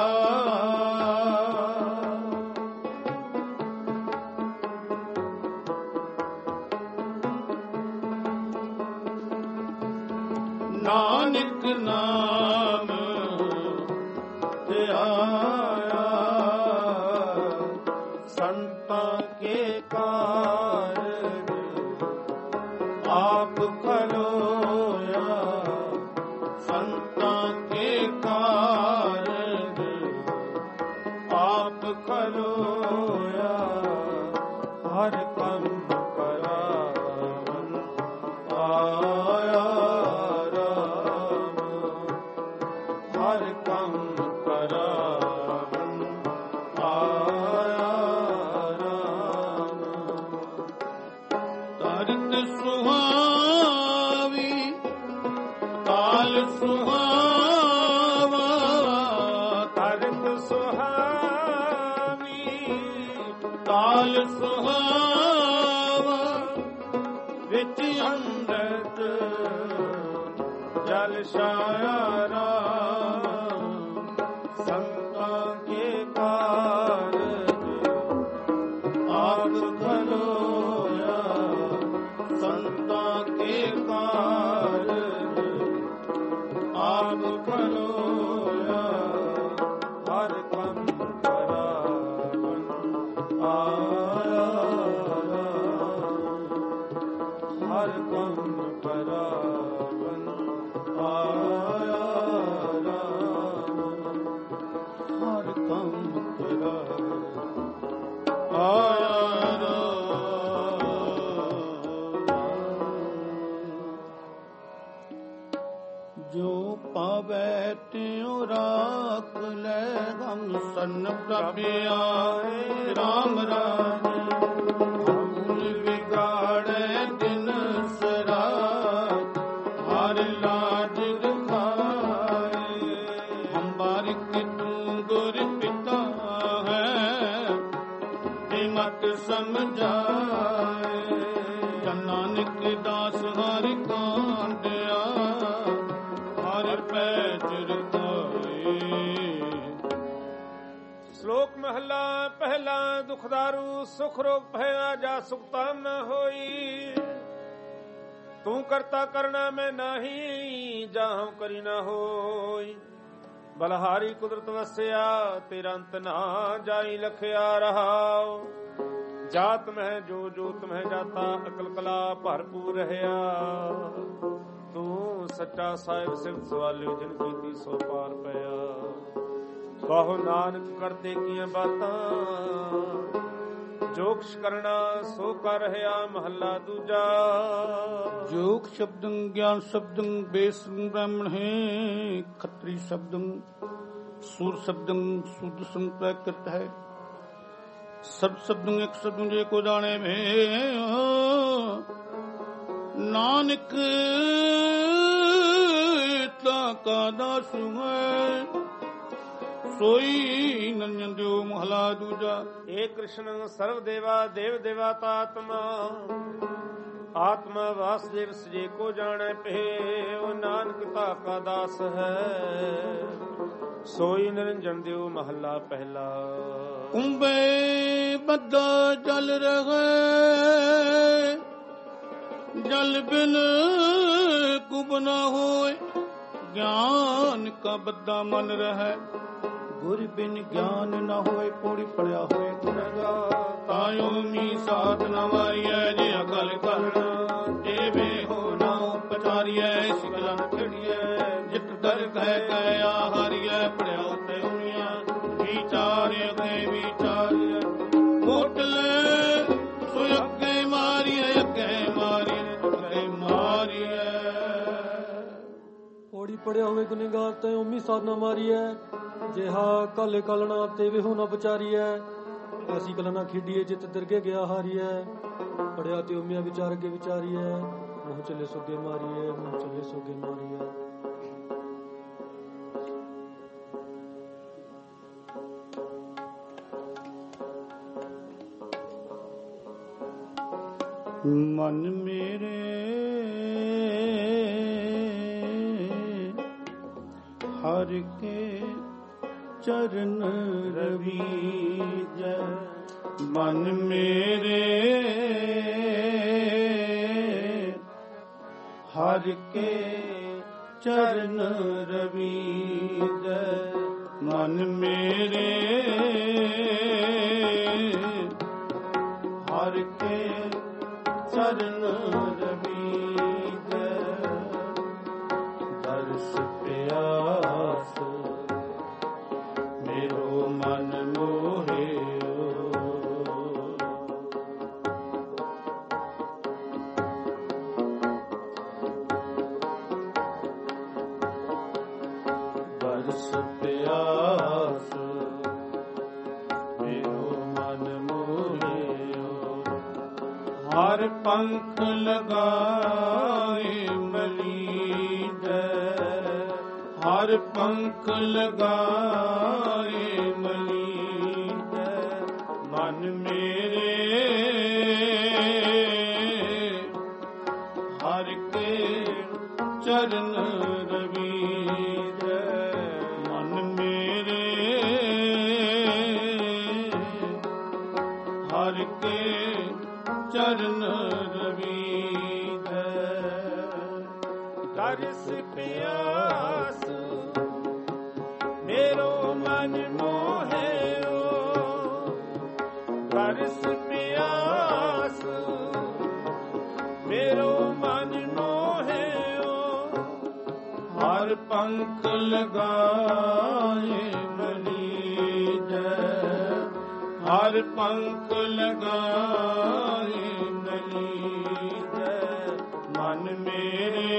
ਨਾਨਕ ਨਾਮ ਧਿਆਇਆ ਸੰਤਾਂ ਕੇ ਕਾਰਜ ਆਪ ਕਰੋਇਆ ਸੰਤਾਂ ਕੇ ਕਾਰਜ ਆਪ ਕਰੋਇਆ ਹਰ ਕੰਮ ਕਰਾਵਨ ਆਇਆ ਰਾਮ ਹਰ ਕੰਮ ਕਰਾਵਨ ਆਇਆ ਰਾਮ ਤਰਤ ਸੁਹਾਵੀ ਕਾਲ ਸੁਹਾਵਾ ਤਰਤ ਸੁਹਾਵੀ ਕਾਲ ਸੁਹਾਵਾ ਵਿੱਚ ਅੰਮ੍ਰਿਤ ਜਲ ਛਾਇਆ ਰਾਮ ਸੰਤਾਂ ਕੇ ਕਾਰਜ ਆਪ ਕਰੋਇਆ ਸੰਤਾਂ ਕੇ ਕਾਰਜ ਆਪ ਕਰੋਇਆ ਹਰ ਕੰਮ ਕਰਾਵਨ ਆਇਆ ਰਾਮ ਹਰ ਕੰਮ ਕਰਾਵਨ ਆਇਆ ਰਾਮ ਹਰ ਕੰਮ ਕਰਾਵਨ ਆਇਆ ਰਾਮ ਜੋ ਪਾਵੈ ਤਿਉ ਰਾਖ ਲੈ ਹਮ ਸੰਨ ਪ੍ਰਭ ਆਏ ਰਾਮ ਰਾਜ ਭੂਲ ਵਿਗਾੜੈ ਦਿਨ ਸਰਾਤ ਹਰ ਲਾਜ ਰਖਾਏ ਹਮ ਬਾਰਿਕ ਤੂੰ ਗੁਰ ਪਿਤਾ ਹੈ ਮਤ ਸਮਝਾਏ ਜਨ ਨਾਨਕ ਦਾਸ ਹਰਿ ਕਾਂਡਿਆ ਹਰਿ ਪੈਜ ਰਖਾਏ। ਸ਼ਲੋਕ ਮਹਲਾ ਪਹਿਲਾ। ਦੁਖਦਾਰੂ ਸੁਖ ਰੋਗ ਭਇਆ ਜਾ ਸੁਖਤਾ ਨ ਹੋਈ। ਤੂੰ ਕਰਤਾ ਕਰਨਾ ਮੈਂ ਨਹੀਂ ਜਾਹਉ ਕਰੀ ਨਾ ਹੋਈ। ਬਲਹਾਰੀ ਕੁਦਰਤ ਵਸਿਆ ਤੇਰਾ ਅੰਤ ਨਾ ਜਾਈ ਲਖਿਆ ਰਹਾਉ। ਜਾਤ ਮਹਿ ਜੋ ਜੋਤ ਮਹਿ ਜਾਤਾ ਅਕਲ ਕਲਾ ਭਰਪੂਰ ਰਹਿਆ। ਤੂੰ ਸੱਚਾ ਸਾਹਿਬ ਸਿਫਤ ਸਵਾਲਿਓ ਜਿਨ ਕੀਤੀ ਸੋ ਪਾਰ ਪਿਆ। ਕਹੋ ਨਾਨਕ ਕਰਤੇ ਕੀਆਂ ਬਾਤਾਂ ਜੋਕਸ਼ ਕਰਨਾ ਸੋ ਕਰ ਰਹਾ ਮਹੱਲਾ ਦੂਜਾ। ਜੋਗ ਸ਼ਬਦੰ ਗਿਆਨ ਸ਼ਬਦੰ ਬੇਸੰ ਬ੍ਰਾਹਮਣ ਹੈ ਖੱਤਰੀ ਸ਼ਬਦੰ ਸੂਰ ਸ਼ਬਦੰ ਸੁਧ ਸੰਪ੍ਰਕ੍ਰਿਤ ਹੈ। ਸਭ ਸ਼ਬਦੰ ਇੱਕ ਸ਼ਬਦੰ ਜੇ ਕੋ ਜਾਣੇ ਮੇ ਨਾਨਕ ਤਾ ਕਾ ਦਾਸ ਹੈ ਸੋਈ ਨੰਜਨ ਦਿਓ ਮਹਲਾ ਦੂਜਾ। ਏ ਕ੍ਰਿਸ਼ਨ ਸਰਵ ਦੇਵਾ ਦੇਵ ਦੇਵਾਤਾ ਆਤਮਾ ਆਤਮਾ ਵਾਸੁਦੇਵ ਸਜੇ ਕੋ ਜਾਣੈ ਪੇ। ਉਹ ਨਾਨਕ ਤਾ ਕਾ ਦਾਸ ਹੈ ਸੋਈ ਨਿਰੰਜਨ ਦਿਓ ਮਹੱਲਾ ਪਹਿਲਾ। ਕੁੰਭੇ ਬੱਦਾ ਜਲ ਰਹੇ ਜਲ ਬਿਨ ਕੁਬ ਨਾ ਹੋਏ। ਗਿਆਨ ਕਾ ਬੱਦਾ ਮਨ ਰਹਿ ਗੁਰ ਬਿਨ ਗਿਆਨ ਨ ਹੋਏ। ਪੌੜੀ ਪੜਿਆ ਹੋਏ ਗੁਣਗਾ ਤਾਇਓ ਮੀ ਸਾਧ ਨ ਵਾਰੀਐ। ਜੇ ਅਕਲ ਕਰਨਾ ਦੇਵੇ ਹੋ ਨਾ ਉਪਚਾਰੀਐ। ਸਿਕਲਨ ਖੜੀਐ ਜਿਤ ਦਰ ਕਹਿ ਕਹਿ ਆਹਾਰੀਐ। ਪੜਿਆ ਉਤੇ ਉਨੀਆਂ ਵਿਚਾਰਿ ਅਗੇ ਵਿਚਾਰੀਐ। ਮੋਟਲੇ ਸੋ ਅੱਗੇ ਮਾਰੀਐ ਅੱਗੇ ਮਾਰੀਐ ਅੱਗੇ ਮਾਰੀਐ। ਪੌੜੀ ਪੜਿਆ ਹੋਵੇ ਗੁਨੇਗਾਰ ਤੈ ਉਮੀ ਸਾਧਨਾ ਮਾਰੀਐ। ਜਿਹਾ ਕਾਲੇ ਕਲਣਾ ਤੇ ਵਿਹੂ ਨਾ ਵਿਚਾਰੀਐ। ਐਸੀ ਕਲ ਨਾ ਖੇਡੀਏ ਜਿਤ ਦਰਗੇ ਗਿਆ ਹਾਰੀਐ। ਪੜਿਆ ਤੇ ਉਮੀਆ ਵਿਚਾਰ ਕੇ ਵਿਚਾਰੀਐ। ਮੂੰਹ ਚੱਲੇ ਸੋਗੇ ਮਾਰੀਐ ਮੂੰਹ ਚੱਲੇ ਸੋਗੇ ਮਾਰੀਐ। ਮਨ ਮੇਰੇ ਹਰਿ ਕੇ ਚਰਨ ਰਵੀਜੈ। ਮਨ ਮੇਰੇ ਹਰਿ ਕੇ ਚਰਨ ਰਵੀਜੈ। ਮਨ ਮੇਰੇ ਹਰਿ ਕੇ ਚਰਨ ਰਵੀਜੈ। ਦਰਸ ਪਿਆਸ ਮੇਰੋ ਮਨ ਮੋਹਿਓ। ਦਰਸ ਪਿਆਸ ਮੇਰੋ ਮਨ ਮੋਹਿਓ। ਹਰ ਪੰਖ ਲਗਾਏ ਮਲੀਜੈ। ਹਰ ਪੰਖ ਲਗਾਏ ਮਲੀਜੈ। ਮਨ ਮੇਰੇ ਹਰਿ ਕੇ ਚਰਨ ਰਵੀਜੈ। ਮਨ ਮੇਰੇ ਹਰਿ ਕੇ ਚਰਨ ਰਵੀਜੈ। ਦਰਸ ਪਿਆਸ ਮੇਰੋ ਮਨ ਮੋਹਿਓ। ਦਰਸ ਪਿਆਸ ਮੇਰੋ ਮਨ ਮੋਹਿਓ। ਹਰ ਪੰਖ ਲਗਾਏ ਮਲੀਜੈ। ਹਰ ਪੰਖ ਲਗਾਏ ਮਲੀਜੈ। ਮਨ ਮੇਰੇ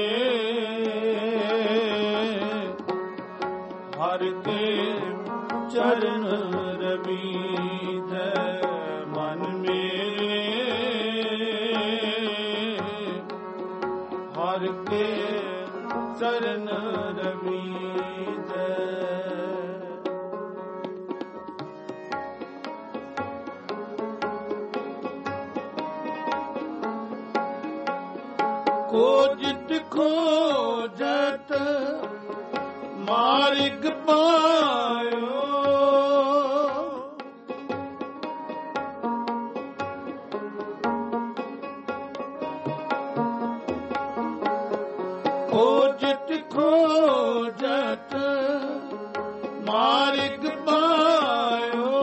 ਹਰਿ ਕੇ ਚਰਨ ਰਵੀਜੈ। ਮਨ ਮੇਰੇ ਹਰਿ ਕੇ ਚਰਨ ਰਵੀਜੈ। खोजत खोजत मार्ग पायो, खोजत खोजत मार्ग पायो,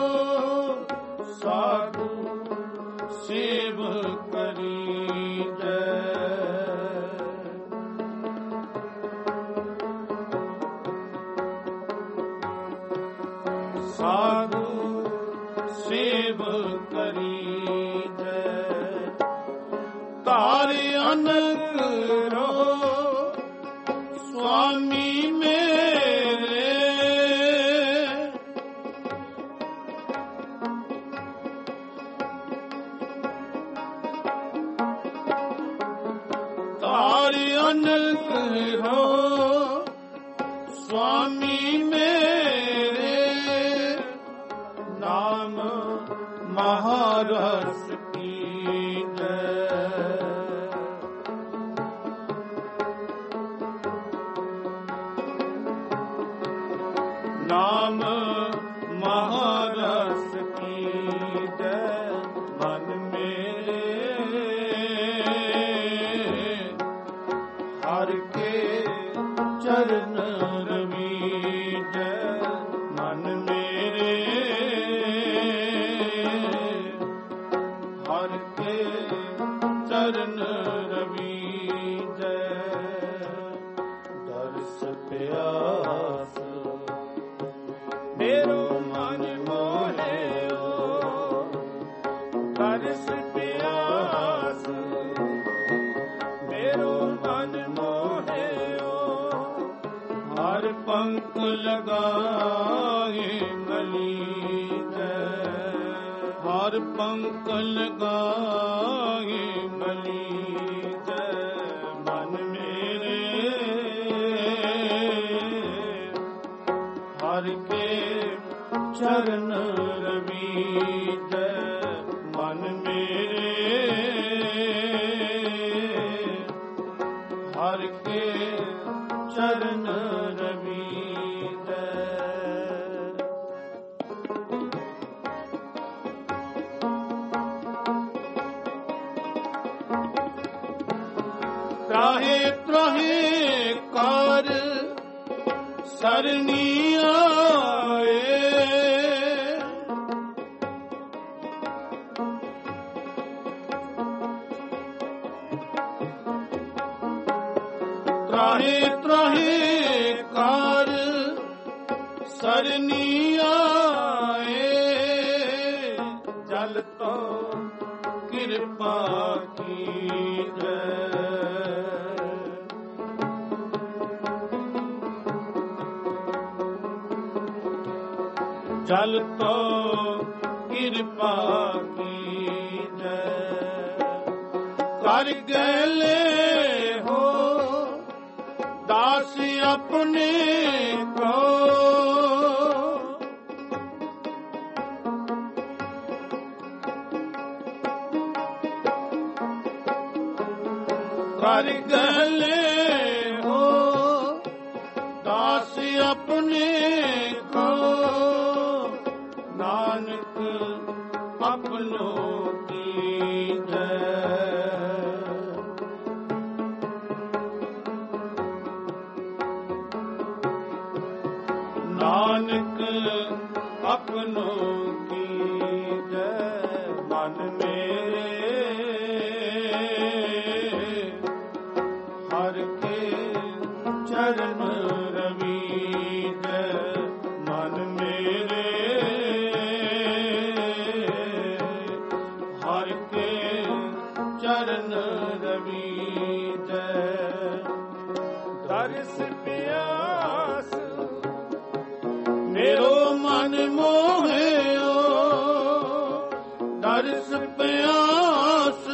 साधु सेव करी जय। साधु सेव करी जय, तारे अनक रहो स्वामी मेरे, तारे अनक रहो स्वामी मेरे, नाम महारस की जय। नाम महारस की जय, मन मेरे हर के चरण रवि जय, मन मेरे हर के चरण रवि जय। दर्श प्यास मेरो मन मोहियो, दर्श प्यास मेरो मन मोहियो, हर पंख लगाए मली जय, हर पंख लगाए मली जय, मन मेरे हर के चरण रवि जय, मन मेरे हर के चरण रवि जय। त्राहे त्राहे कार सरनी आए, त्राहे त्राहे कार सरनी आए, जल तो कृपा की जय। जल तो कृपा की जय, कर गले हो दास अपने को, कर गले हो दास अपने को, नानक अपनों की जय। नानक अपनों की जय, मन मेरे हर के चरण रवि जय, मन मेरे हर के चरण रवि जय। दर्श प्यास मेरो मन मोहियो, दर्श प्यास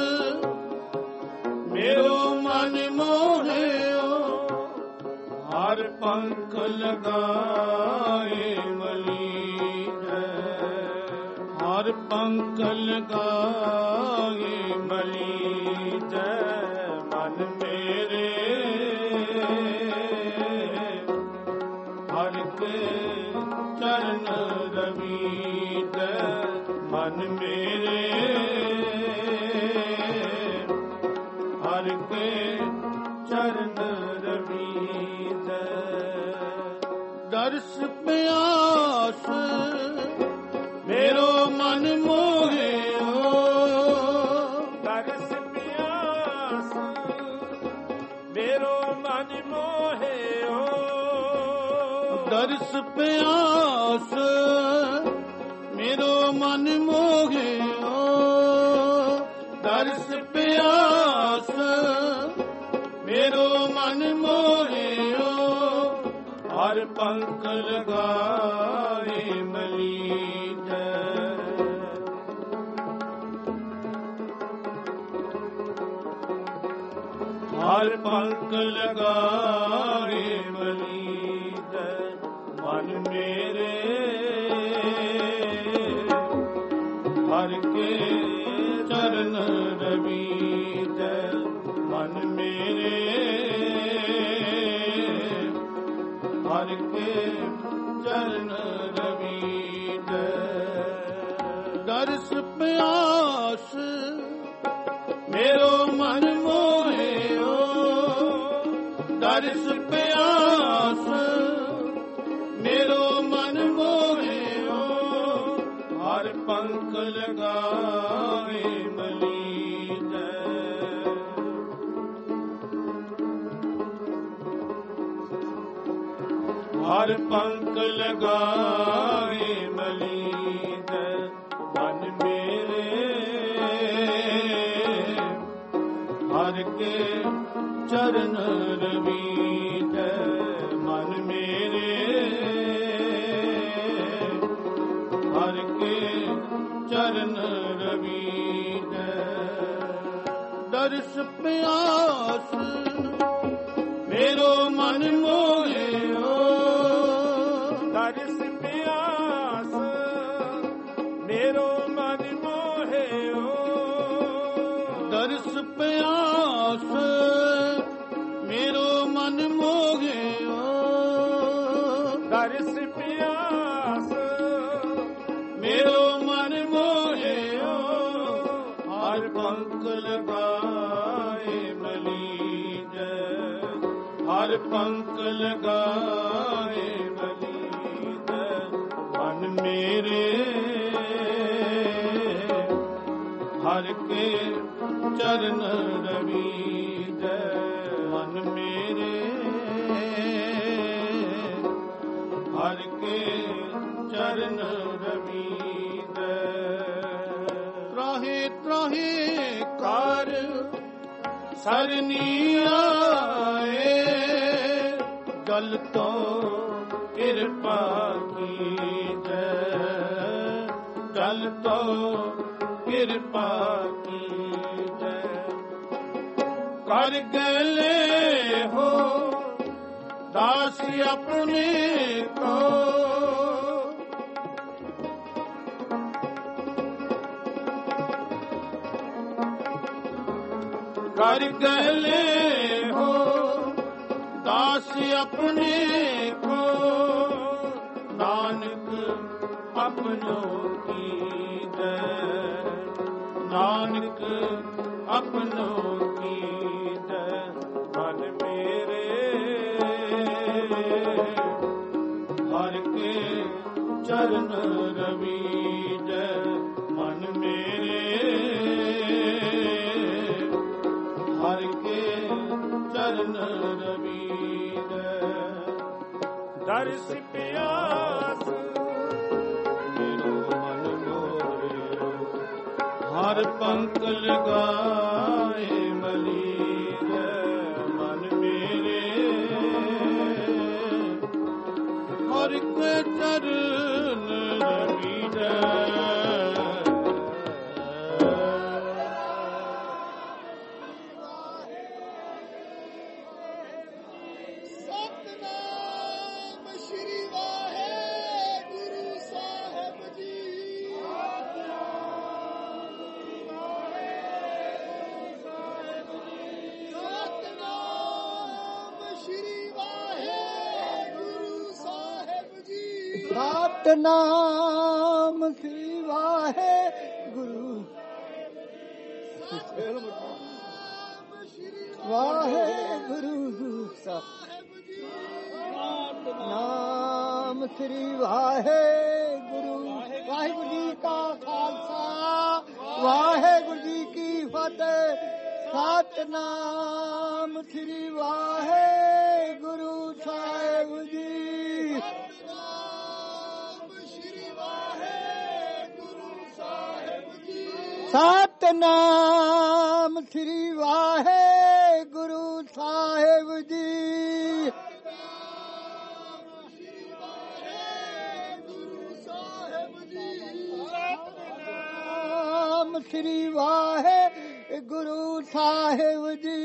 मेरो मन मोहियो, हर पंख लगाए मली जय, हर पंख लगाए मली जय, मन ਦਰਸ ਪਿਆਸ ਮੇਰੋ ਮਨ ਮੋਹਿਓ, ਦਰਸ ਪਿਆਸ ਮੇਰੋ ਮਨ ਮੋਹਿਓ, ਹਰ ਪੰਖ ਲਗਾਏ ਮਲੀਜੈ। ਹਰ ਪੰਖ ਲਗਾਏ ਮਲੀਜੈ, ਮਨ ਮੇਰੇ ਹਰ ਕੇ ਚਰਨ ਰਵੀਜੈ, ਮਨ ਮੇਰੇ ਹਰ ਕੇ ਚਰਨ ਰਵੀਜੈ। ਦਰਸ ਪਿਆਸ ਮੇਰੋ ਮਨ ਮੋਹਿਓ, ਦਰਸ ਪਿਆਸ ਮੇਰੋ ਮਨ ਮੋਹਿਓ, ਹਰ ਪੰਖ ਲਗਾਏ ਮਲੀਜੈ। ਹਰ ਪੰਖ ਲਗਾਏ ਮਲੀਜੈ, ਮਨ ਮੇਰੇ ਹਰ ਕੇ ਚਰਨ ਰਵੀਜੈ, ਮਨ ਮੇਰੇ ਹਰ ਕੇ ਚਰਨ ਰਵੀਜੈ। ਦਰਸ ਪਿਆਸ ਮੇਰੋ ਮਨ ਮੋਹਿਓ, ਦਰਸ ਪਿਆਸ ਮੇਰੋ ਮਨ ਮੋਹਿਓ, ਦਰਸ ਪਿਆਸ ਮੇਰੋ ਮਨ ਮੋਹਿਓ, ਦਰਸ ਪਿਆਸ ਮੇਰੋ ਮਨ ਮੋਹਿਓ, ਹਰ ਪੰਖ ਲਗਾਏ ਮਲੀਜੈ, ਹਰ ਪੰਖ ਲਗਾਏ ਮਲੀਜੈ, ਮਨ ਮੇਰੇ ਹਰ ਕੇ ਚਰਨ ਰਵੀਜੈ, ਮਨ ਮੇਰੇ ਹਰ ਕੇ ਚਰਨ ਰਵੀਜੈ। ਤਰਾਹੇ ਤਰਾਹੇ ਕਰ ਸਰਨੀ ਆਏ, ਗਲ ਤੋਂ ਕਿਰਪਾ ਕੀਜੈ, ਗਲ ਤੋਂ ਕਿਰਪਾ ਕੀਜੈ। ਕਰ ਗਲੇ ਹੋ ਦਾਸ ਆਪਣੇ ਕੋ, ਕਰ ਗਲੇ ਹੋ ਦਾਸ ਆਪਣੇ ਕੋ, ਨਾਨਕ ਆਪਣੋ ਕੀਜੈ, ਨਾਨਕ ਆਪਣੋ ਕੀਜੈ, ਮਨ ਮੇਰੇ ਹਰ ਕੇ ਚਰਨ ਰਵੀਜੈ, ਮਨ ਮੇਰੇ ਹਰ ਕੇ ਚਰਨ ਰਵੀਜੈ। ਦਰਸ ਪਿਆਸ ਮੇਰੋ ਮਨ ਮੋਹਿਓ, ਹਰ ਪੰਖ ਲਗਾਏ ਮਲੀਜੈ, ਮਨ ਮੇਰੇ ਹਰ ਕੇ ਚਰਨ ਰਵੀਜੈ। ਸਤਨਾਮ ਸ੍ਰੀ ਵਾਹਿਗੁਰੂ, ਵਾਹਿਗੁਰੂ ਸਤਨਾਮ ਸ੍ਰੀ ਵਾਹਿਗੁਰੂ। ਵਾਹਿਗੁਰੂ ਜੀ ਕਾ ਖਾਲਸਾ, ਵਾਹਿਗੁਰੂ ਜੀ ਕੀ ਫਤਿਹ। ਸਤਨਾਮ ਸ੍ਰੀ ਵਾਹਿਗੁਰੂ ਸਾਹਿਬ ਜੀ। ਸਤਨਾਮ ਸ੍ਰੀ ਵਾਹਿਗੁਰੂ ਸਾਹਿਬ ਜੀ। ਸਤਨਾਮ ਸ੍ਰੀ ਵਾਹਿਗੁਰੂ ਸਾਹਿਬ ਜੀ।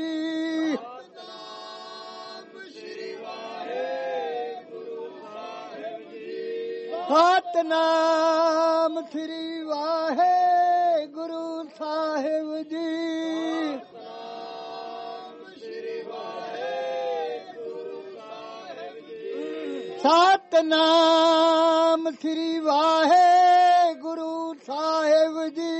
ਸਤਨਾਮ ਸ੍ਰੀ ਵਾਹਿਗੁਰੂ ਸਾਹਿਬ ਜੀ। ਸਤਨਾਮ ਸ੍ਰੀ ਵਾਹਿਗੁਰੂ ਸਾਹਿਬ ਜੀ।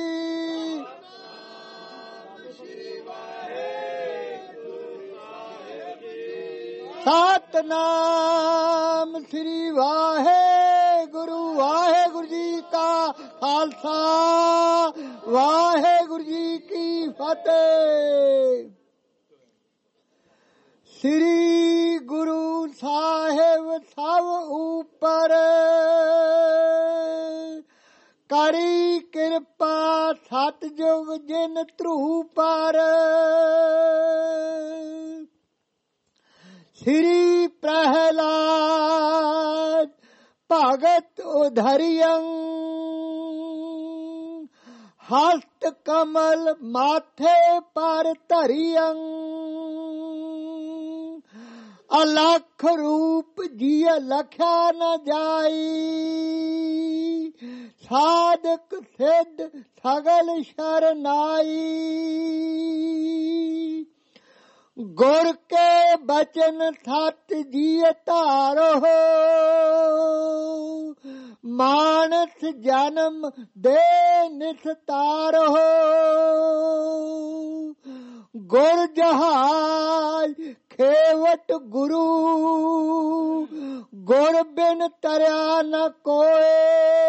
ਸਤਨਾਮ ਸ੍ਰੀ ਵਾਹਿਗੁਰੂ। ਵਾਹਿਗੁਰੂ ਜੀ ਕਾ ਖਾਲਸਾ ਵਾਹਿਗੁਰੂ ਜੀ ਕੀ ਫਤਿਹ। ਸ੍ਰੀ ਗੁਰੂ ਸਾਹਿਬ ਸਭ ਉਪਰ ਕਰੀ ਕਿਰਪਾ ਸਤਿਜੁਗ ਜਿਨ ਧਰੂ ਪਰ। ਸ੍ਰੀ ਪ੍ਰਹਿਲਾਦ ਭਗਤ ਉਧਰਿਯੰ ਹਸਤ ਕਮਲ ਮਾਥੇ ਪਰ ਧਰਿਯੰ। ਅਲਖ ਰੂਪ ਜੀਅ ਲਖਿਆ ਨ ਜਾਈ। ਸਾਧਕ ਸਿੱਧ ਸਗਲ ਸ਼ਰਨਾਈ। ਗੁਰ ਕੇ ਬਚਨ ਸਤ ਜੀਅ ਧਾਰੋ। ਮਾਨਸ ਜਨਮ ਦੇ ਨਿਸਤਾਰੋ। ਗੁਰ ਜਹਾਜ ਖੇਵਟ ਗੁਰੂ। ਗੁਰ ਬਿਨ ਤਰਿਆ ਨ ਕੋਏ।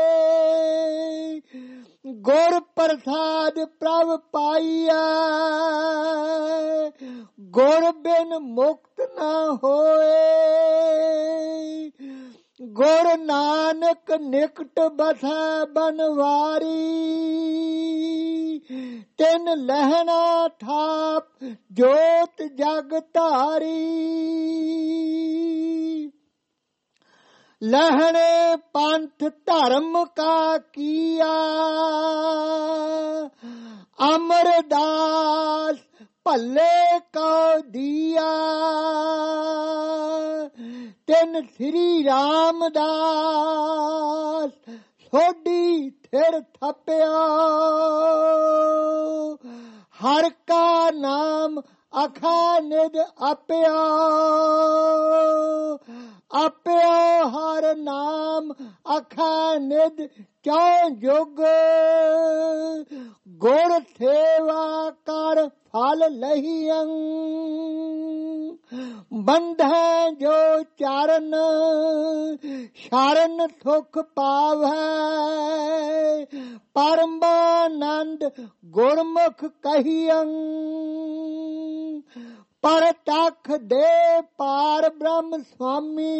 ਗੁਰ ਪ੍ਰਸਾਦ ਪ੍ਰਭ ਪਾਈਐ। ਗੁਰ ਬਿਨ ਮੁਕਤ ਨ ਹੋਏ। ਗੁਰ ਨਾਨਕ ਨਿਕਟ ਬਸੈ ਬਨਵਾਰੀ। ਤਿਨ ਲਹਿਣਾ ਥਾਪ ਜੋਤ ਜਗ ਧਾਰੀ। ਲਹਿਣੇ ਪੰਥ ਧਰਮ ਕਾ ਕੀਆ। ਅਮਰਦਾਸ ਭੱਲੇ ਕੋ ਦੀਆ। ਤਿਨ ਸ੍ਰੀ ਰਾਮਦਾਸ ਸੋਢੀ ਥਿਰ ਥਪਿਆ। ਹਰ ਕਾ ਨਾਮ ਅਖਾ ਨਿਧ ਅਪਿਆ। ਅਪਿਆ ਹਰ ਨਾਮ ਅਖਾ ਨਿਧ ਚੌ ਜੁਗ। ਗੁਰ ਸੇਵਾ ਕਰ ਫਲ ਲਹੀਅੰ। ਬੰਧੈ ਜੋ ਚਰਨ ਸ਼ਰਨ ਸੁਖ ਪਾਵੈ। ਪਰਮਾਨੰਦ ਗੁਰਮੁਖ ਕਹੀਅੰ। ਪਰਤਖ ਦੇ ਪਾਰ ਬ੍ਰਹਮ ਸੁਆਮੀ।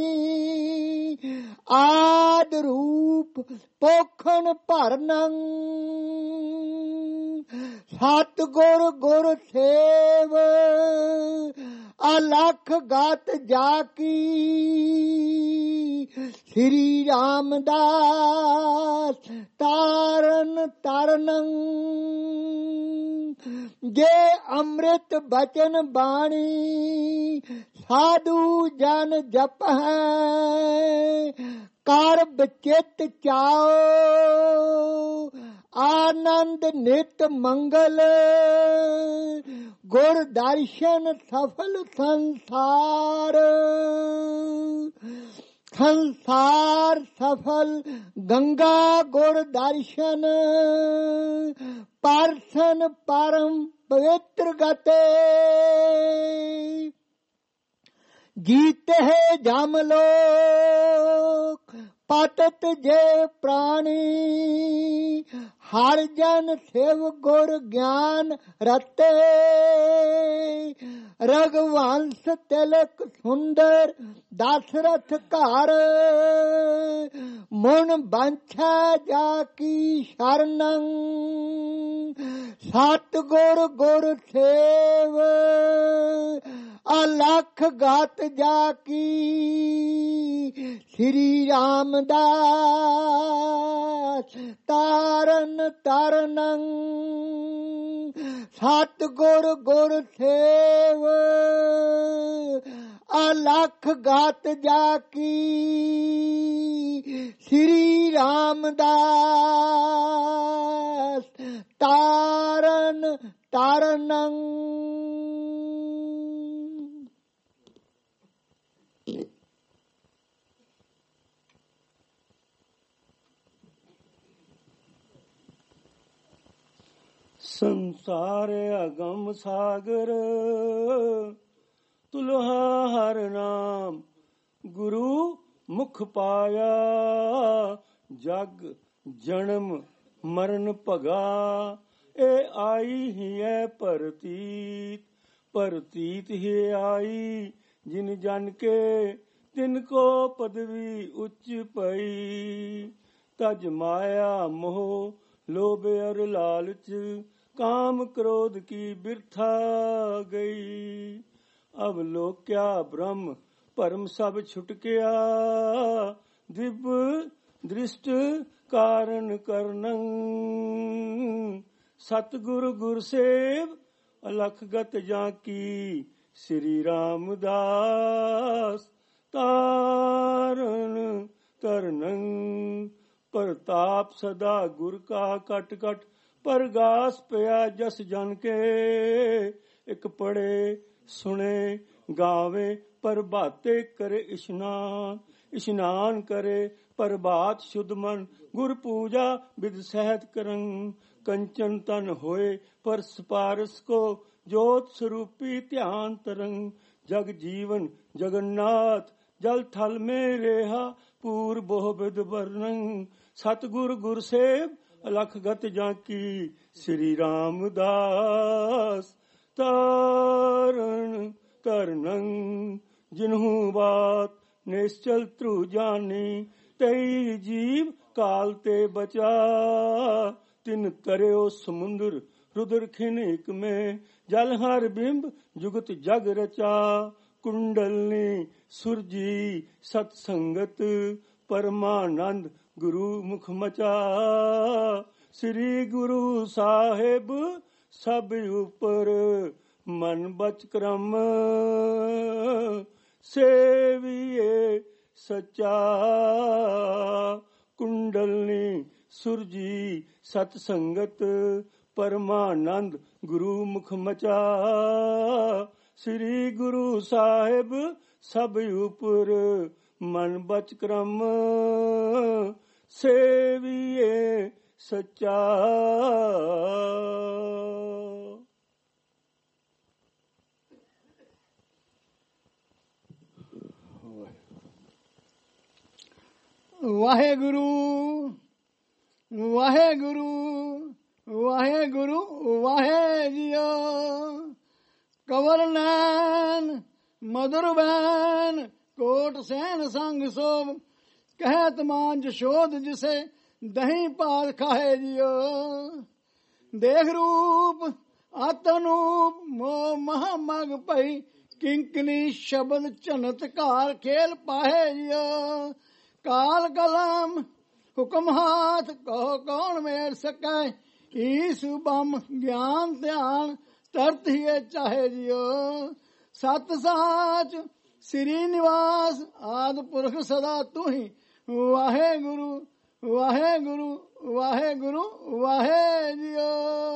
ਆਦ ਰੂਪ ਪੋਖਣ ਭਰਨੰ। ਸਤਿਗੁਰ ਗੁਰ ਸੇਵ ਅਲਖ ਗਤ ਜਾ ਕੀ। ਸ੍ਰੀ ਰਾਮਦਾਸ ਤਾਰਨ ਤਰਨੰ। ਜੇ ਅੰਮ੍ਰਿਤ ਬਚਨ ਬਾਣੀ ਸਾਧੂ ਜਨ ਜਪਹਿ। ਕਰ ਬਚਿਤ ਚਾਓ ਆਨੰਦ ਨਿਤ ਮੰਗਲ। ਗੁਰ ਦਰਸ਼ਨ ਸਫਲ ਸੰਸਾਰ। ਸੰਸਾਰ ਸਫਲ ਗੰਗਾ ਗੁਰ ਦਰਸ਼ਨ। ਪਰਸਨ ਪਰਮ ਪਵਿੱਤਰ ਗਤੇ। ਜੀਤੇ ਜਮ ਲੋਕ ਪਤਤ ਜੇ ਪ੍ਰਾਣੀ। ਹਰ ਜਨ ਸਿਵ ਗੁਰ ਗਿਆਨ ਰਤੇ। ਰਘੁਵੰਸ਼ ਤਿਲਕ ਸੁੰਦਰ ਦਸ਼ਰਥ ਘਰ। ਮੁਨ ਬੰਛਾ ਜਾ ਕੀ ਸ਼ਰਨੰ। ਸਤ ਗੁਰ ਗੁਰ ਸੇਵ ਅਲਖ ਗਤ ਜਾ ਕੀ ਸ੍ਰੀ ਰਾਮਦਾਸ ਤਾਰਨ ਤਰਨੰ ਸਤ ਗੁਰ ਗੁਰ ਸੇਵ ਅਲਖ ਗਤ ਜਾ ਕੀ ਸ੍ਰੀ ਰਾਮਦਾਸ ਤਾਰਨ ਤਰਨੰ। ਸੰਸਾਰ ਅਗਮ ਸਾਗਰ ਤੁਲਹਾ ਹਰ ਨਾਮ ਗੁਰੂ ਮੁਖ ਪਾਇਆ ਜਗ ਜਨਮ ਮਰਨ ਭਗਾ ਇਹ ਆਈ ਹੀ ਹੈ ਪਰਤੀਤ ਪਰਤੀਤ ਹੀ ਆਈ ਜਿਨ ਜਨ ਕੇ ਤਿਨ ਕੋ ਪਦਵੀ ਉੱਚ ਪਈ ਤਜ ਮਾਇਆ ਮੋਹ ਲੋਭ ਅਰ ਲਾਲਚ काम क्रोध की बिरथा गई अब लोक्या ब्रह्म परम सब छुट गया दिव्य दृष्ट कारण करनं सतगुरु गुर सेव अलख गत जाकी श्री रामदास तारण तरनं प्रताप सदा गुर का कट कट परगास पिया जस जन के एक पढ़े सुने गावे प्रभाते करे इशनान इशनान करे प्रभात शुद्ध मन गुर पूजा विद सहत करं कंचन तन होए पर स्पारस को ज्योत स्वरूपी ध्यान तरंग जग जीवन जगन्नाथ जल थल में रेहा पूर बोह विद वर्णं सतगुर गुर सेव अलख गत जाकी श्री रामदास तारण तरनं जिन्हू बात निश्चल त्रु जानी तई जीव काल ते बचा तिन तरयो समुंदर रुद्र खिनिक में जल हर बिंब जुगत जग रचा कुंडलनी सुरजी सत्संगत परमानंद गुरु मुख मचा श्री गुरु साहिब सब ऊपर मन बच क्रम सेविए सच्चा कुंडलनी सुरजी सत्संगत परमानंद गुरु मुख मचा श्री गुरु साहिब सब ऊपर मन बच क्रम सेविए सच्चा। वाहेगुरु वाहेगुरु वाहेगुरु वाहे जियो कंवर नैन मधुर बैन कोट सैन संग सोम कहत मान जशोद जिसे दही पाल खाए जियो देख रूप आतनूप मोह महामग पई किंकनी शब्द चनतकार खेल पाहे जियो काल कलम हुक्म हाथ कहो कौन मेर सकै ईसु बम ज्ञान ध्यान तरत ही चाहे जियो सत साच श्री निवास आद पुरख सदा तू ही वाहे गुरु वाहे गुरु वाहे गुरु वाहे जियो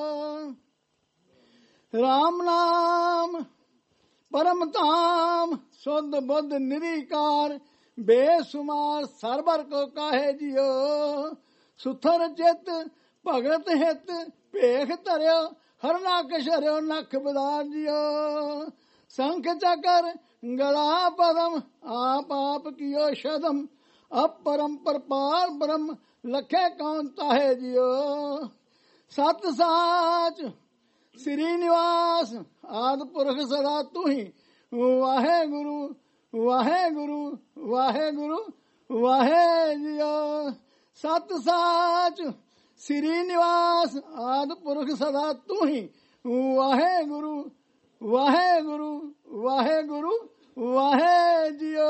राम नाम परम धाम शुद्ध बुद्ध निरीकार बेसुमार सरबर को काहे जियो सुथर चित भगत हित भेख धरियो हरना कशरियो नख बदार जियो संख चकर गला पदम आप आप कियो शदम अपरम परपाल ब्रह्म लखे कौन ताहे जियो सत साच श्री निवास आद पुरख सदा तू ही वाहे गुरु वाहे गुरु वाहे गुरु वाहे जियो सत साच ਸ੍ਰੀ ਨਿਵਾਸ ਆਦ ਪੁਰਖ ਸਦਾ ਤੂੰ ਹੀ। ਵਾਹਿਗੁਰੂ ਵਾਹਿਗੁਰੂ ਵਾਹਿਗੁਰੂ ਵਾਹਿ ਜੀਓ।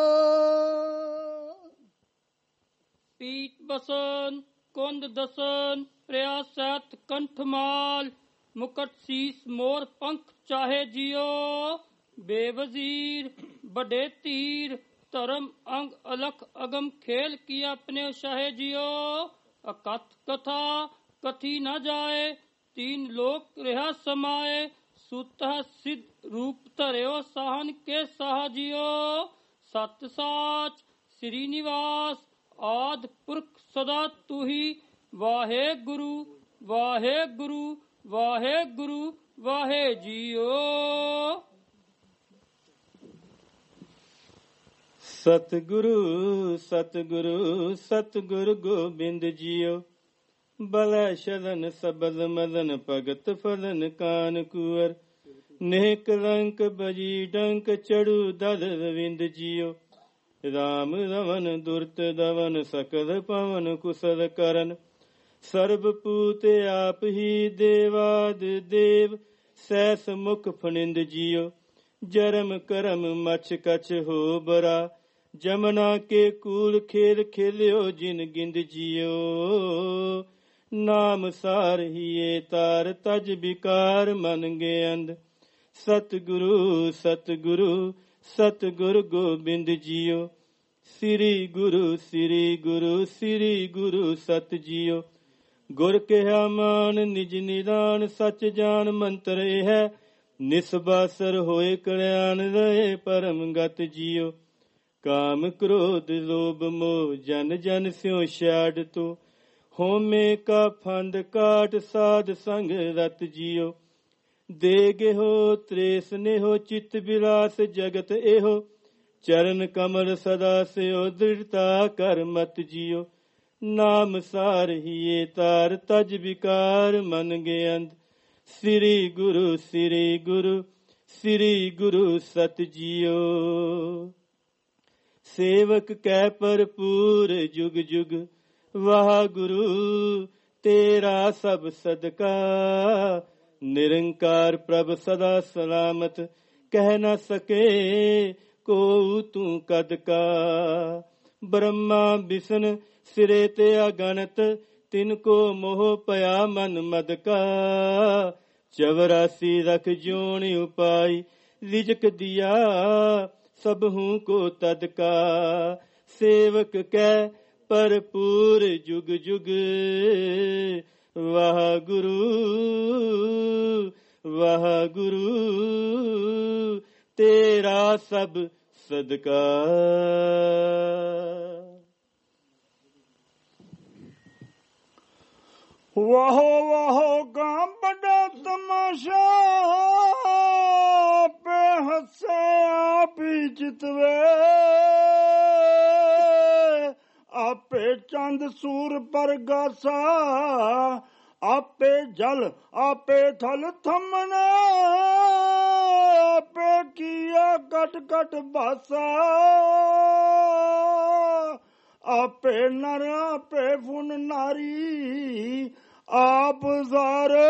ਪੀਤ ਬਸਨ ਕੁੰਦ ਦਸਨ ਪ੍ਰਿਆ ਸਤ ਕੰਠਮਾਲ ਮੁਕਟ ਸੀਸ ਮੋਰ ਪੰਖ ਚਾਹੇ ਜਿਓ। ਬੇਵਜ਼ੀਰ ਵੱਡੇ ਧੀਰ ਧਰਮ ਅੰਗ ਅਲਖ ਅਗਮ ਖੇਲ ਕੀ ਆਪਣੇ ਸ਼ਾਹੇ ਜਿਓ। ਅਕਥ ਕਥਾ ਕਥੀ ਨਾ ਜਾਏ ਤੀਨ ਲੋਕ ਰਿਹਾ ਸਮਾਏ। ਸੁਤਹ ਸਿੱਧ ਰੂਪ ਧਰਿਓ ਸਾਹਨ ਕੇ ਸਾਹ ਜਿਓ। ਸਤ ਸਾਚ ਸ੍ਰੀ ਨਿਵਾਸ ਆਦ ਪੁਰਖ ਸਦਾ ਤੂ ਹੀ। ਵਾਹਿਗੁਰੂ ਵਾਹਿਗੁਰੂ ਵਾਹਿਗੁਰੂ ਵਾਹਿ ਜੀਓ। ਸਤਿਗੁਰੂ ਸਤਿਗੁਰੂ ਸਤਿਗੁਰ ਗੋਬਿੰਦ ਜੀਓ। ਬਲੈ ਸ਼ਰਨ ਸਬਦ ਮਦਨ ਭਗਤ ਫਲਨ ਕਾਨ ਕੁਵਰ। ਨੇਹ ਕਲੰਕ ਬਜੀ ਡੰਕ ਚੜੂ ਦਲ ਰਵਿੰਦ ਜੀਓ। ਰਾਮ ਰਵਨ ਦੁਰਤ ਦਵਨ ਸਕਲ ਪਵਨ ਕੁਸਲ ਕਰਨ। ਸਰਬ ਪੂਤ ਆਪ ਹੀ ਦੇਵਾਦ ਦੇਵ ਸੈਸ ਮੁਖ ਫਣਿੰਦ ਜੀਓ। ਜਰਮ ਕਰਮ ਮਛ ਕਛ ਹੋ ਬਰਾ ਜਮਨਾ ਕੇ ਕੂਲ ਖੇਲ ਖੇਲਿਓ ਜਿਨ ਗਿੰਦ ਜੀਓ। ਨਾਮ ਸਾਰ ਹੀਏ ਤਾਰ ਤਜ ਬਿਕਾਰ ਮਨ ਗੇਅੰਦ। ਸਤਿਗੁਰੂ ਸਤਿਗੁਰੂ ਸਤਿਗੁਰ ਗੋਬਿੰਦ ਜੀਓ। ਸ੍ਰੀ ਗੁਰੂ ਸ੍ਰੀ ਗੁਰੂ ਸ੍ਰੀ ਗੁਰੂ ਸਤ ਜੀਓ। ਗੁਰ ਕਿਹਾ ਮਾਨ ਨਿਜ ਨਿਦਾਨ ਸਚ ਜਾਨ ਮੰਤਰ ਇਹ ਹੈ। ਨਿਸਬਾਸਰ ਹੋਏ ਕਲਿਆਣ ਰਹੇ ਪਰਮ ਗਤ ਜੀਓ। ਕਾਮ ਕ੍ਰੋਧ ਲੋਭ ਮੋਹ ਜਨ ਜਨ ਸਿਉ ਛਾੜ ਤੂੰ। ਹੋਮੇ ਕਾ ਫੰਦ ਕਾਟ ਸਾਧ ਸੰਗ ਰਤ ਜੀਓ। ਦੇ ਗੇਹੋ ਤ੍ਰੇਸ ਨੇਹੋ ਚਿਤ ਬਿਲਾਸ ਜਗਤ ਇਹੋ। ਚਰਨ ਕਮਲ ਸਦਾ ਸਿਓ ਦ੍ਰਿੜਤਾ ਕਰ ਮਤ ਜੀਓ। ਨਾਮ ਸਾਰ ਹੀਏ ਤਾਰ ਤਜ ਬਿਕਾਰ ਮਨ ਗੇਅੰਦ। ਸ੍ਰੀ ਗੁਰੂ ਸ੍ਰੀ ਗੁਰੂ ਸ੍ਰੀ ਗੁਰੂ ਸਤ ਜੀਓ। ਸੇਵਕ ਕੈ ਭਰਪੂਰ ਜੁਗ ਜੁਗ ਵਾਹਿਗੁਰੂ ਤੇਰਾ ਸਭ ਸਦਕਾ। ਨਿਰੰਕਾਰ ਪ੍ਰਭ ਸਦਾ ਸਲਾਮਤ ਕਹਿ ਨਾ ਸਕੇ ਕੋ ਤੂੰ ਕਦ ਕਾ। ਬ੍ਰਹਮਾ ਬਿਸ਼ਨ ਸਿਰੇ ਤੇ ਅਗਣਤ ਤਿਨ ਕੋ ਮੋਹ ਪਿਆ ਮਨ ਮਦ ਕਾ। ਚਵਰਾਸੀ ਰਖ ਜੋਣ ਉਪਾਈ ਰਿਜਕ ਦਿਆ ਸਭ ਹੂੰ ਕੋ ਤਦ ਕਾ। ਸੇਵਕ ਕੈ ਭਰਪੂਰ ਜੁਗ ਜੁਗ ਵਾਹਿਗੁਰੂ ਵਾਹਿਗੁਰੂ ਤੇਰਾ ਸਭ ਸਦਕਾ। ਵਾਹੋ ਵਾਹੋ ਗਾ ਬੜਾ ਤਮਾਸ਼ਾ ਪੇ ਹੱਸੇ ਆਪੀ ਜਿਤਵੇ। ਆਪੇ ਚੰਦ ਸੂਰ ਪਰਗਾਸਾ ਆਪੇ ਜਲ ਆਪੇ ਥਲ ਥਮਨੇ। ਆਪੇ ਕੀਆ ਕਟ ਕਟ ਬਾਸਾ ਆਪੇ ਨਰ ਆਪੇ ਫੁਨ ਨਾਰੀ। ਆਪ ਜ਼ਾਰੇ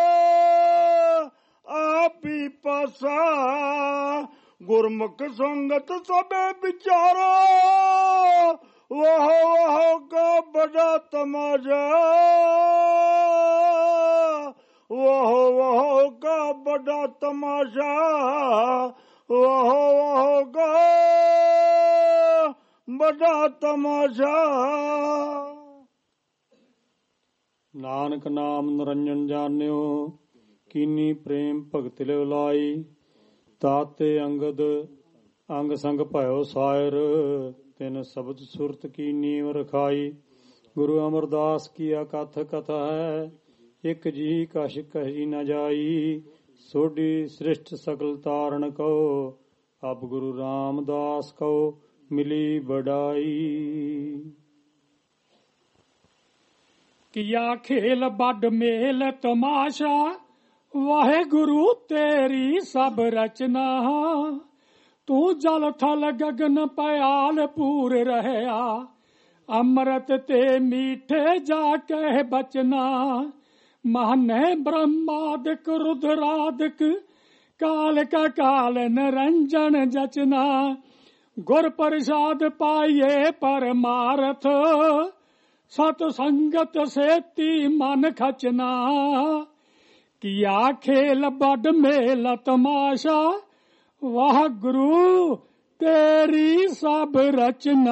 ਆਪੀ ਪਾਸਾ। ਗੁਰਮੁਖ ਸੰਗਤ ਸਭੇ ਵਿਚਾਰਾ। ਵਾਹ ਵਾਹ ਕਾ ਬੜਾ ਤਮਾਸ਼ਾ। ਵਾਹ ਵਾਹ ਕਾ ਬੜਾ ਤਮਾਸ਼ਾ। ਵਾਹ ਵਾਹ ਕਾ ਬੜਾ ਤਮਾਸ਼ਾ। ਨਾਨਕ ਨਾਮ ਨਿਰੰਜਨ ਜਾਣਿਓ ਕੀਨੀ ਪ੍ਰੇਮ ਭਗਤ ਲਿਵ ਲਾਈ। ਤਾਤੇ ਅੰਗਦ ਅੰਗ ਸੰਗ ਭਇਓ ਸਾਇਰ ਤਿਨ ਸ਼ਬਦ ਸੁਰਤ ਕੀ ਨੀਵ ਰਖਾਈ। ਗੁਰੂ ਅਮਰਦਾਸ ਕੀ ਅਕਥ ਕਥਾ ਹੈ ਇਕ ਜੀ ਕਛ ਕਹੀ ਨ ਜਾਈ। ਸੋਢੀ ਸ੍ਰਿਸ਼ਟ ਸਕਲ ਤਾਰਨ ਕਉ ਅਬ ਗੁਰੂ ਰਾਮਦਾਸ ਕਉ ਮਿਲੀ ਬੜਾਈ। ਕੀਆ ਖੇਲ ਬੱਡ ਮੇਲ ਤਮਾਸ਼ਾ ਵਾਹਿਗੁਰੂ ਤੇਰੀ ਸਭ ਰਚਨਾ। ਤੂੰ ਜਲ ਥਲ ਗਗਨ ਪਿਆਲ ਪੂਰ ਰਹਿਆ अमृत ते मीठे जाके बचना, माने ब्रह्मादिक रुद्रादिक काल का काल निरंजन जचना। गुर प्रसाद पाइये परमारथ, सत संगत सेती मन खचना। किया खेल बड़ मेल तमाशा, वाह गुरु तेरी सब रचना।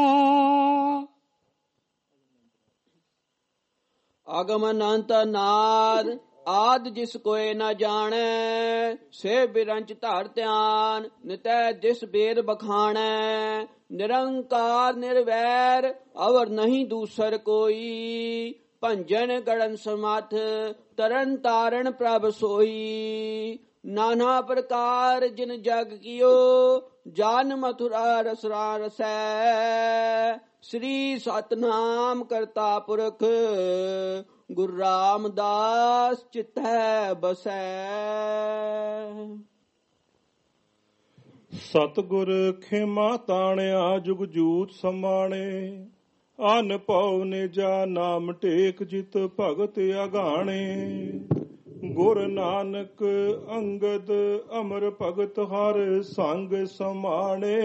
आगम अनंत नाद आद जिस कोय न जाने, से बिरंच धर ध्यान नितै जिस बेद बखाने। निरंकार निर्वैर अवर नहीं दूसर कोई, भंजन गड़न समथ तरन तारण प्रभ सोई। नाना प्रकार जिन जग कियो, जान मथुरा रसरा रसै। श्री सतनाम करता पुरख, गुरु रामदास चित्तै बसै। सतगुर खेमा ताणिया जुग जूत समाणे। अन पौ ने जा नाम टेक जित भगत अगाणे। गुर नानक अंगद अमर भगत हर संग समाणे।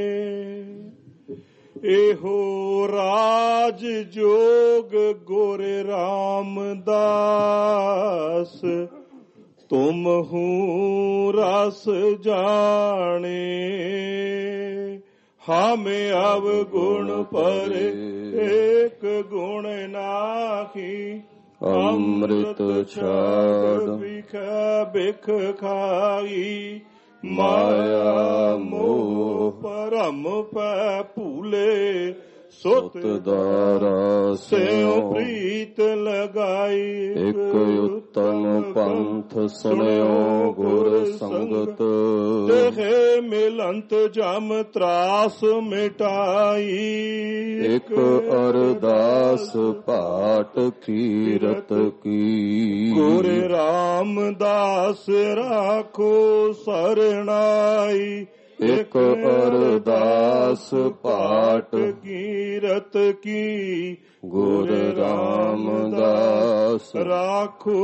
एहो राज जोग गोरे रामदास, तुम हूँ रस जाने। हमें अब गुण पर एक गुण नाखी। अमृत छाड़ बिख बिख खाई। माया मोह परम पै भूले। सुत दारा स्यों प्रीत लगाई। एक उत्तम पंथ सुनियो गुर संगत। तेहे मिलंत जम त्रास मिटाई। एक अरदास पाठ कीरत की। गुर रामदास राखो सरणाई। एक अरदास पाठ कीरत की। गुर रामदास राखो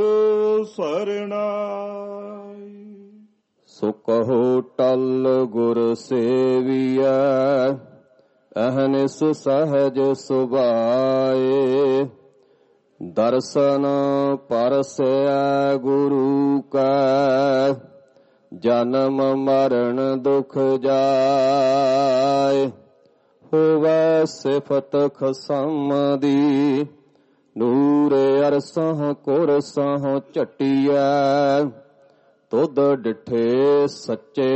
सरणाई। सो कहो टल गुर सेविया, अहनिस सहज सुभाए। दर्शन परसै गुरु का, जन्म मरण दुख जाय। होवै सिफत खसम दी, नूर अरसह कुरसह चटिया। तुद डिठे सच्चे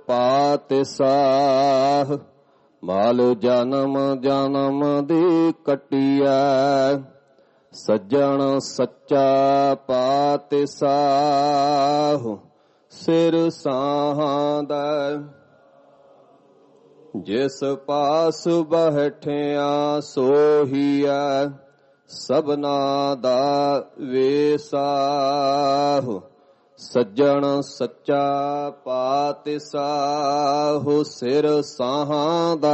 पातशाह, माल जन्म जन्म दी कटिया। सज्जन सच्चा पातशाह, सिर साहांदा। जिस पास बैठिया सोहिया, सबना दा वेसाह। सज्जन सच्चा पातशाह, सिर साहांदा।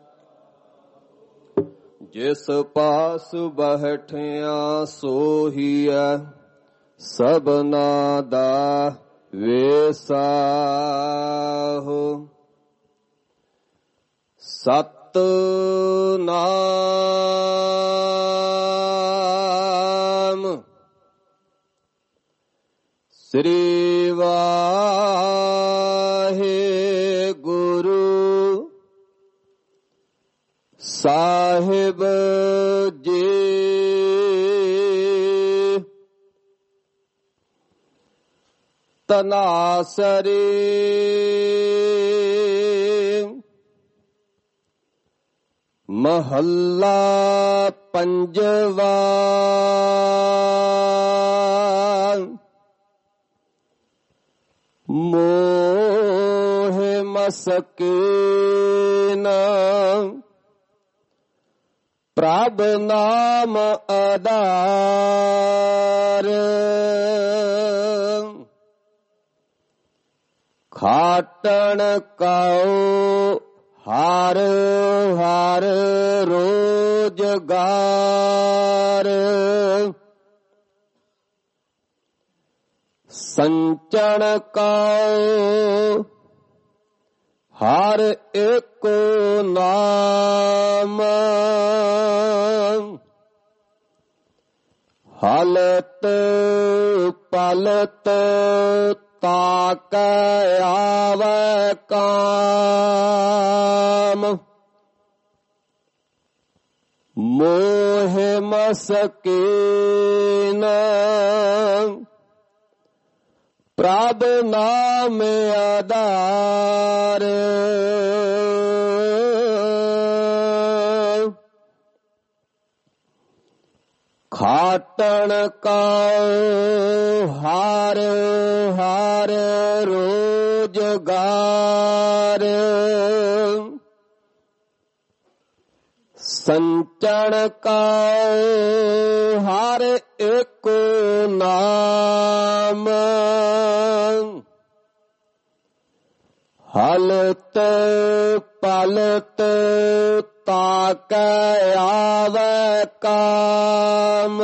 जिस पास बैठिया सोहिया, सबना दा वेसाहो। सतनाम श्री वाहेगुरु साहिब जी। तनासरी महल्ला पंजवा। मोह मसकीना प्रभ नाम आधार। खाटन काओ ਹਰ ਹਰ ਰੋਜਗਾਰ ਸੰਚਣ ਕਉ ਹਰ ਇੱਕ ਨਾਮ ਹਲਤ ਪਲਤ ਤਾਕੈ ਆਵੈ ਕਾਮ ਮੋਹ ਮਸਕੀਨ ਪ੍ਰਭ ਨਾਮ ਆਧਾਰ ਖਾਟਣ ਕਉ ਹਰ ਹਰ ਰੋਜਗਾਰ ਸੰਚਣ ਕਉ ਹਰ ਇੱਕ ਨਾਮ ਹਲਤ ਪਲਤ ਤਾਕੈ ਆਵੈ ਕਾਮ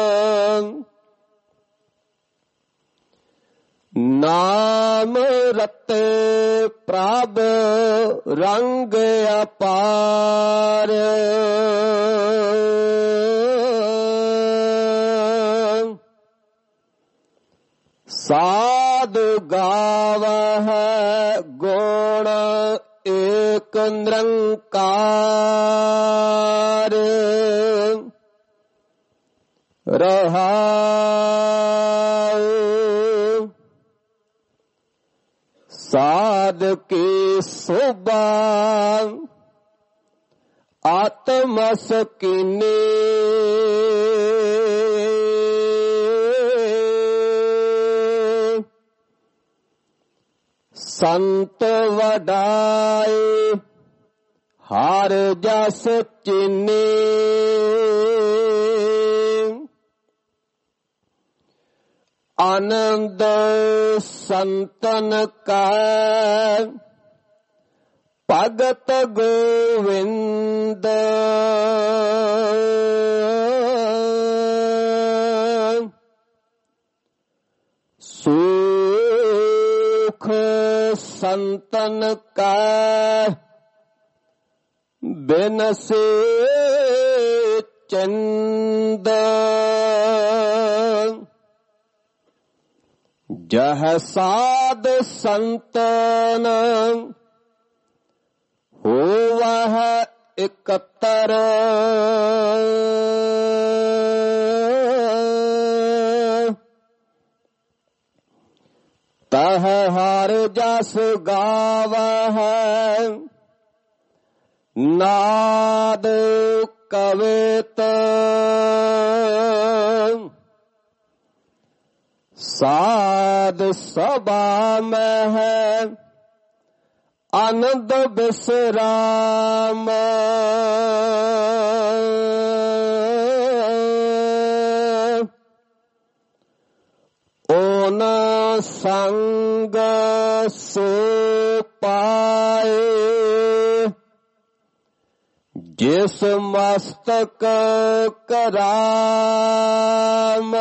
ਨਾਮ ਰਤੇ ਪ੍ਰਭ ਰੰਗ ਅਪਾਰ ਸਾਧ ਗਾਵਹਿ ਗੁਣ ਏਕ ਨਿਰੰਕਾਰ ਰਹਾਉ ਸਾਧ ਕੀ ਸੋਭਾ ਆਤਮ ਸਕੀਨੀ ਸੰਤ ਵਡਾਏ ਹਰ ਜਸ ਚੀਨੀ ਆਨੰਦ ਸੰਤਨ ਕਾ ਭਗਤ ਗੋਵਿੰਦ ਸੁਖ ਸੰਤਨ ਕਾ ਬਿਨਸੇ ਚੰਦ ਜਹ ਸਾਧ ਸੰਤਨ ਹੋਵਹ ਇਕੱਤਰ ਤਹ ਹਰ ਜਸ ਗਾਵਹਿ ਨਾਦ ਕਵਿਤ ਸਾਧ ਸਭਾ ਮਹਿ ਆਨੰਦ ਬਿਸਰਾਮ ਓਨ ਸੰਗ ਸੋ ਪਾਏ ਜਿਸ ਮਸਤਕ ਕਰਾਮ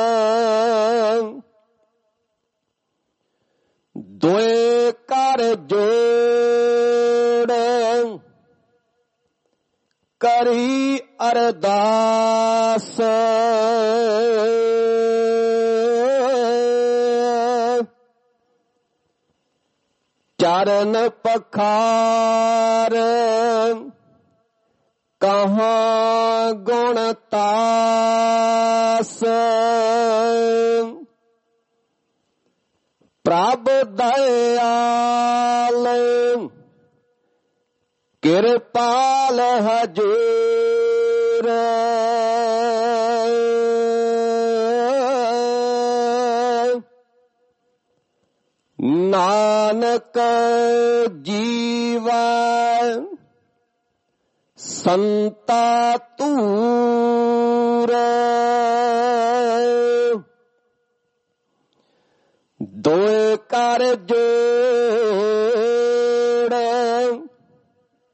ਦੋਏ ਕਰ ਜੋੜ ਕਰੀ ਅਰਦਾਸ ਚਰਨ ਪਖਾਰ ਕਹਾਂ ਗੁਣ ਤਾਸ ਪ੍ਰਭ ਦਇਆਲ ਕਿਰਪਾਲ ਹਜੂਰ ਨਾਨਕ ਜੀਵਾ ਸੰਤਾ ਤੂਰ ਦੋਏ ਕਰ ਜੋੜ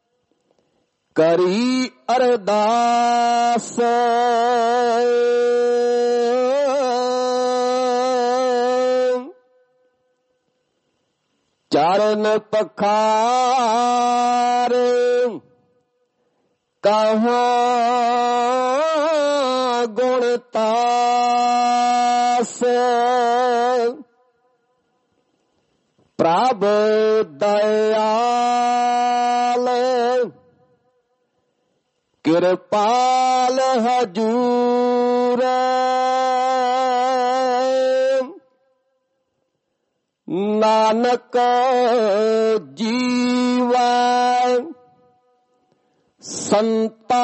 ਕਰੀ ਅਰਦਾਸ ਚਰਨ ਪਖਾਰ ਕਹਾਂ ਗੁਣ ਤਾਸ ਪ੍ਰਭ ਦਇਆਲ ਕਿਰਪਾਲ ਹਜੂਰ ਨਾਨਕ ਜੀਵੈ ਸੰਤਾ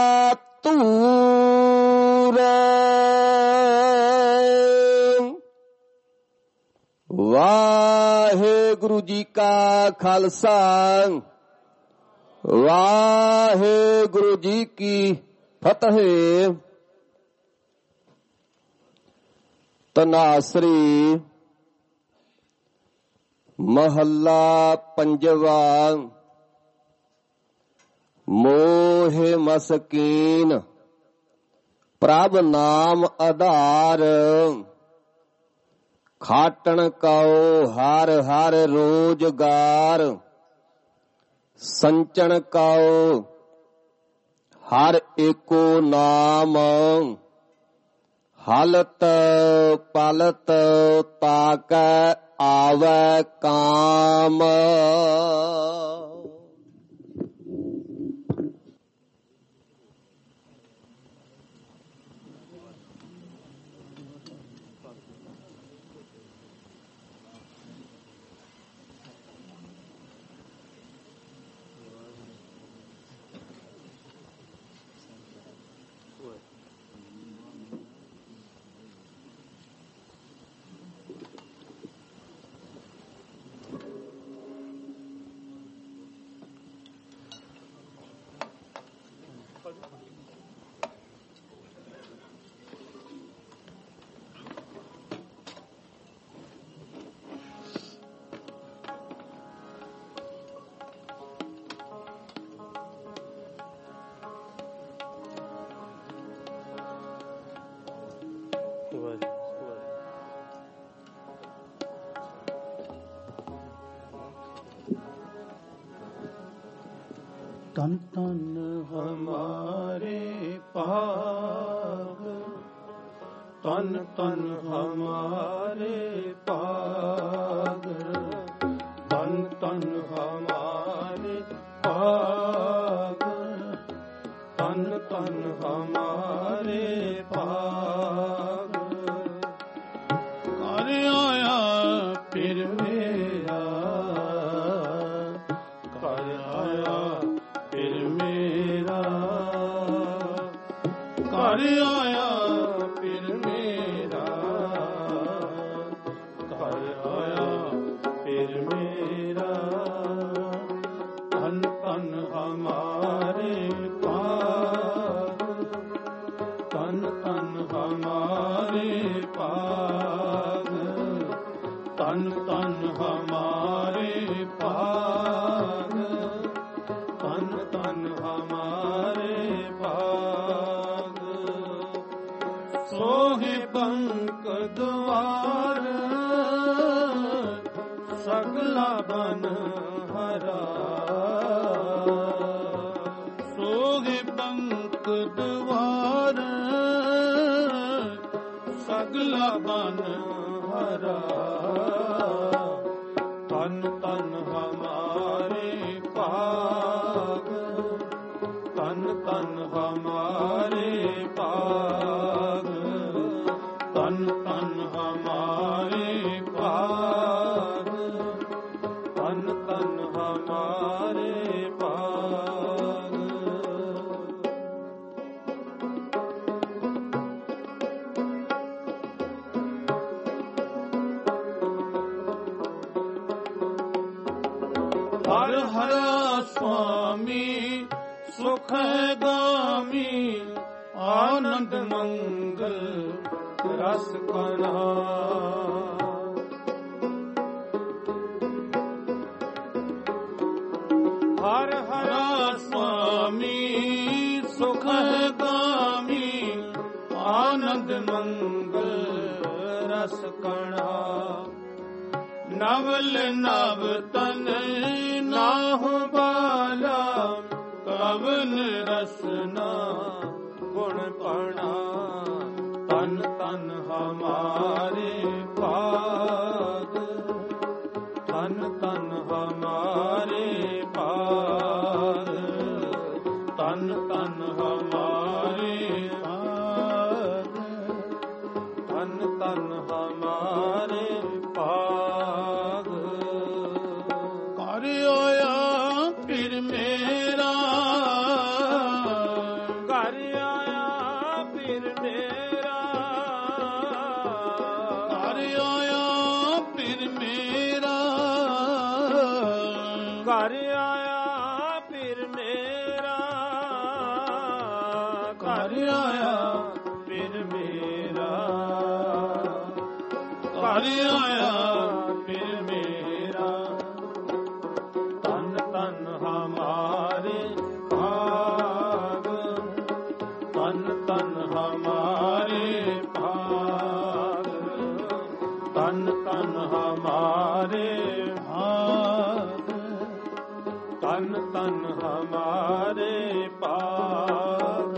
ਤੂਰ ਵਾਹਿਗੁਰੂ ਜੀ ਕਾ ਖਾਲਸਾ ਵਾਹਿਗੁਰੂ ਜੀ ਕੀ ਫਤਿਹ। ਤਨਾਸਰੀ ਮਹੱਲਾ ਪੰਜਵਾ। ਮੋਹ ਮਸਕੀਨ ਪ੍ਰਭ ਨਾਮ ਆਧਾਰ ਖਾਟਣ ਕਉ ਹਰ ਹਰ ਰੋਜਗਾਰ ਸੰਚਣ ਕਉ ਹਰ ਏਕੋ ਨਾਮ ਹਲਤ ਪਲਤ ਤਾਕੈ ਆਵੈ ਕਾਮ। ਤਨ ਤਨ ਹਮਾਰੇ ਪਾਗ ਤਨ ਤਨ ਹਮਾਰੇ ਪਾਗ ਤਨ ਤਨ ਹਮਾਰੇ ਪਾਗ ਤਨ ਤਨ ਹਮਾਰੇ ਪਾਗ ਘਰ ਆਇਆ ਫਿਰ ਮੇਰਾ ਘਰ ਆਇਆ ਫਿਰ ਮੇਰਾ ਘਰ ਆਇਆ ਫਿਰ ਮੇਰਾ ਘਰ ਆਇਆ ਫਿਰ ਮੇਰਾ ਤਨ ਤਨ ਹਮਾਰੇ ਪਾਗ ਤਨ ਤਨ ਹਮਾਰੇ ਪਾਗ ਤਨ ਤਨ ਹਮਾਰੇ ਪਾਗ ਤਨ ਤਨ ਹਮਾਰੇ ਪਾਗ ਸੋਹਿ ਬੰਕ ਦੁਆਰ ਸਗਲਾ ਬਨ ਹਰਾ ਸੋਹਿ ਬੰਕ ਦੁਆਰ ਸਗਲਾ ਬਨ ਹਰਾ ਤਨ ਤਨ ਹਮਾਰੇ ਪਾਗ ਤਨ ਤਨ ਹਮਾਰੇ ਪਾਗ ਤਨ ਤਨ ਹਮਾਰੇ ਪਾਗ ਤਨ ਤਨ ਹਮਾਰੇ ਪਾਗ ਹਰ ਹਰਾ ਸੁਆਮੀ ਸੁਖ ਗਾਮੀ ਆਨੰਦ ਮੰਗਲ ਰਸ ਕਨਾ ਹਰ ਹਰਾ ਸੁਆਮੀ ਸੁਖ ਗਾਮੀ ਆਨੰਦ ਮੰਗਲ ਰਸ ਕਣਾ ਨਵਲ ਨਵ ਤਨ ਨਾਹੁ ਬਾਲਾ ਕਵਨ ਰਸਨਾ ਗੁਣ ਪਣਾ ਤਨ ਤਨ ਹਮਾਰੇ ਪਾਦ ਤਨ ਤਨ ਹਮਾਰੇ ਪਾਦ ਤਨ ਤਨ ਹਮਾਰੇ ਪਾਦ ਤਨ ਤਨ ਹਮਾਰੇ ਪਾਦ ਕਰ ਆਇਆ ਫਿਰ ਮੇਰਾ ਕਰ ਆਇਆ ਫਿਰ ਮੇਰਾ ਕਰ ਆਇਆ ਫਿਰ ਮੇਰਾ ਕਰ ਆਇਆ ਫਿਰ ਮੇਰਾ ਕਰ ਆਇਆ ਫਿਰ ਮੇਰਾ ਕਰ ਆਇਆ ਫਿਰ ਮੇਰਾ ਤਨ ਤਨ ਹਮਾਰੇ ਭਾਗ ਤਨ ਤਨ ਹਮਾਰੇ ਭਾਗ ਤਨ ਤਨ ਹਮਾਰੇ ਭਾਗ ਤਨ ਤਨ ਹਮਾਰੇ ਭਾਗ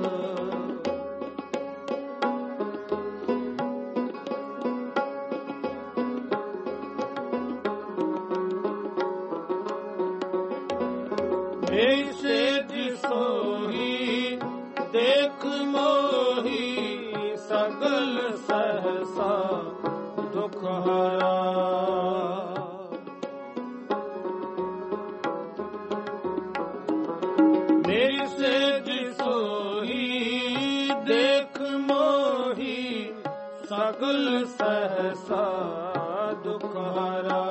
ऐसे जिसोही देख मोही सगल सहसा दुख हरा मेरी से जिसोही देख मोही सगल सहसा दुख हरा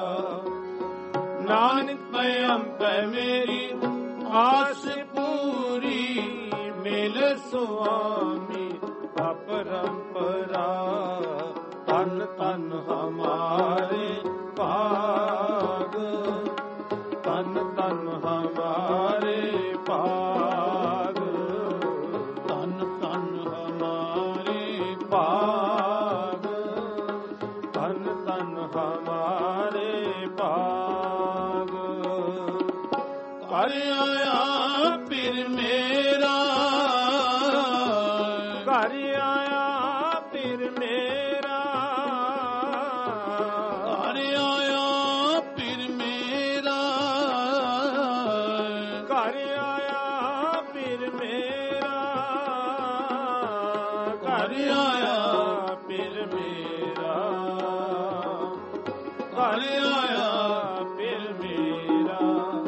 नानक पयम पे मेरी आस पूरी मिल सुआमी अपरंपरा तन तन हमारे भाग तन तन हमारे भाग तन तन हमारे भाग तन तन हमारे भाग कर आया फिर मेरा कर आया फिर मेरा कर आया फिर मेरा कर आया फिर मेरा कर आया फिर मेरा कर आया फिर मेरा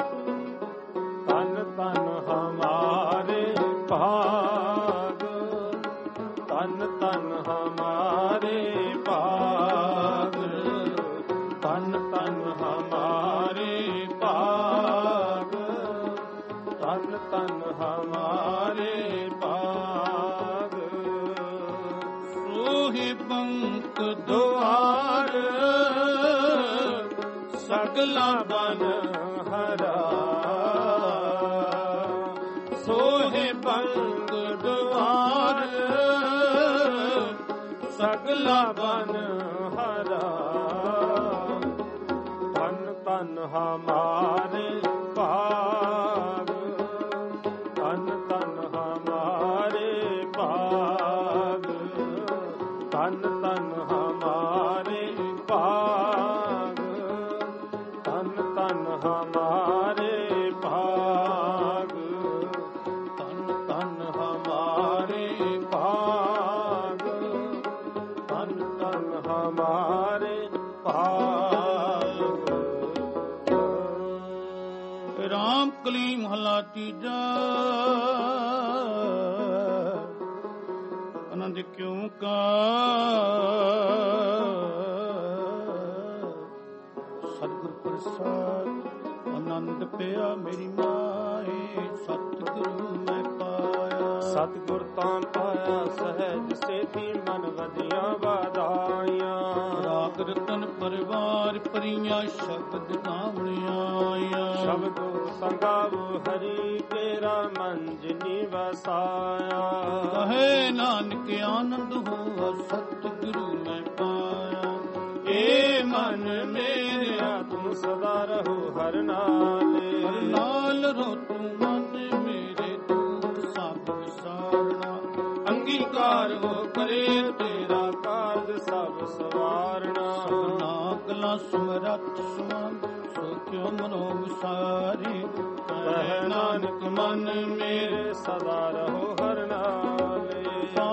तन तन हमारे भाग तन तन हमारे भाग तन तन हमारे भाग तन तन हमारे भाग सोहि पंख द्वार सगला बन हरा सोहे पंग द्वार सगला बन हरा तन तन हमारे भाग तन तन हमारे भाग तन तन हमारे भाग तन तन हमारे भाग तन तन हमारे भाग तन तन हमारे भाग। राम कली महला तीजा आनंद क्यों का सतगुर प्रसाद आनंद पिया मेरी माए सतगुरु मैं पाया ਸਤਿਗੁਰ ਤਾਂ ਪਾਇਆ ਸਹਿਜ ਸੇਤੀ ਮਨ ਵਧੀਆਂ ਵਧਾਈਆਂ। ਰਾਗ ਰਤਨ ਪਰਿਵਾਰ ਪਰੀਆਂ ਸ਼ਬਦ ਨਾਵਣੀਆਂ। ਸ਼ਬਦੋ ਸੰਗਾਵੋ ਹਰੀ ਤੇਰਾ ਮੰਜਨੀ ਵਸਾਇਆ। ਕਹੇ ਨਾਨਕ ਆਨੰਦ ਹੋਆ ਸਤਿਗੁਰੂ ਮੈਂ ਪਾਇਆ। ਏ ਮਨ ਮੇਰਿਆ ਤੂੰ ਸਦਾ ਰਹੋ ਹਰ ਨਾਲੇ। ਹਰ ਨਾਲ ਰੋ ਤੂੰ ਮਨ ਮੇਰੇ ਦੁੱਖ ਸਭ ਵਿਸਾਰਨਾ। ਅੰਗੀਕਾਰ ਹੋ ਕਰੇ ਤੇਰਾ ਕਾਰਜ ਸਭ ਸਵਾਰਨਾ। ਸਭਨਾ ਗਲਾ ਸਮਰੱਥ ਸੁਮਨ ਸੋ ਕਿਉ ਮਨੋ ਵਿਸਾਰੇ। ਕਹਿ ਨਾਨਕ ਮਨ ਮੇਰੇ ਸਦਾ ਰਹੋ ਹਰ ਨਾਲੇ।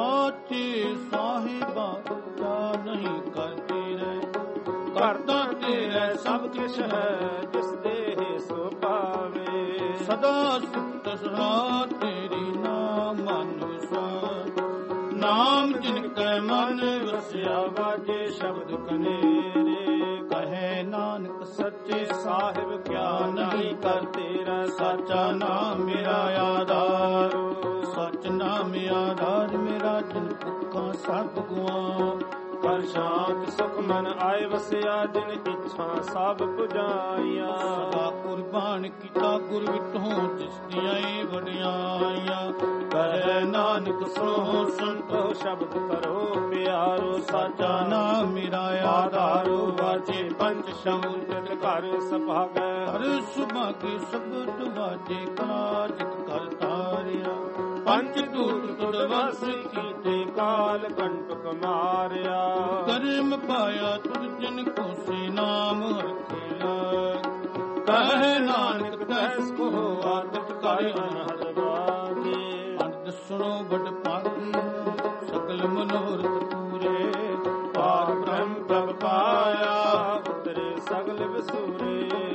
ਸਾਚੇ ਸਾਹਿਬਾ ਜਾ ਨਹੀਂ ਕਰਤੇ ਰਹਿ। ਕਰਤਾ ਤੇਰਾ ਸਭ ਕਿਛ ਹੈ ਜਿਸ ਦੇਹ ਸੋ ਪਾਵੇ। ਸਦਾ ਸੁਤ ਸਦਾ ਤੇਰੀ ਨਾਮ ਮਨ ਵਿਸਾਰ। ਨਾਮ ਜਿਨ ਕੈ ਮਨ ਵਸਿਆ ਵਾਜੇ ਸ਼ਬਦ ਕਨੇਰੇ। ਕਹੇ ਨਾਨਕ ਸੱਚੇ ਸਾਹਿਬ ਕਿਆ ਨਹੀਂ ਕਰ ਤੇਰਾ। ਸਾਚਾ ਨਾਮ ਮੇਰਾ ਆਧਾਰ। ਸਚ ਨਾਮ ਆਧਾਰ ਮੇਰਾ ਜਿਨ ਭੁੱਖਾਂ ਸਭ ਗੁਆ। ਕਰ ਸ਼ਾਂਤ ਸੁਖ ਮਨ ਆਏ ਵਸਿਆ ਜਿਨ ਇੱਛਾ ਸਭ ਪੁਜਾਈਆਂ। ਸਦਾ ਕੁਰਬਾਨ ਕੀਤਾ ਗੁਰ ਵਿਟੋਂ ਜਿਸ ਦੀਆਂ ਏ ਵਡਿਆਈਆਂ। ਕਹੇ ਨਾਨਕ ਸੁਣੋ ਸੰਤੋ ਸ਼ਬਦ ਕਰੋ ਪਿਆਰੋ। ਸਾਚਾ ਨਾਮ ਮੇਰਾ ਆਧਾਰੋ ਵਾਜੇ ਪੰਚ ਸ਼ਬਦ ਘਰ ਸੁਭਾਗੈ। ਹਰ ਸੁਭਾਗੇ ਸ਼ਬਦ ਵਾਜੇ ਕਲਾ ਜਿਤ ਕਰ ਤਾਰਿਆ। ਪੰਚ ਦੂਤ ਤੁਧ ਵਸ ਕੀਤੇ ਕਾਲ ਕੰਟਕ ਮਾਰਿਆ। ਕਰਮ ਪਾਇਆ ਤੁਧ ਜਿਨ ਕੋ ਸੇ ਨਾਮ ਹਰਿ ਲਾਗ। ਕਹੇ ਨਾਨਕ ਤੈਸ ਕੋ ਆਦਤ ਕਰ ਅਨਹਦ ਵਾਜੇ। ਅੰਤ ਸੁਣੋ ਬੜ ਭਾਗੀ ਸਕਲ ਮਨੋਰਥ ਪੂਰੇ। ਪਾਰ ਬ੍ਰਹਮ ਪ੍ਰਭ ਪਾਇਆ ਉਤਰੇ ਸਗਲ ਵਿਸੂਰੇ।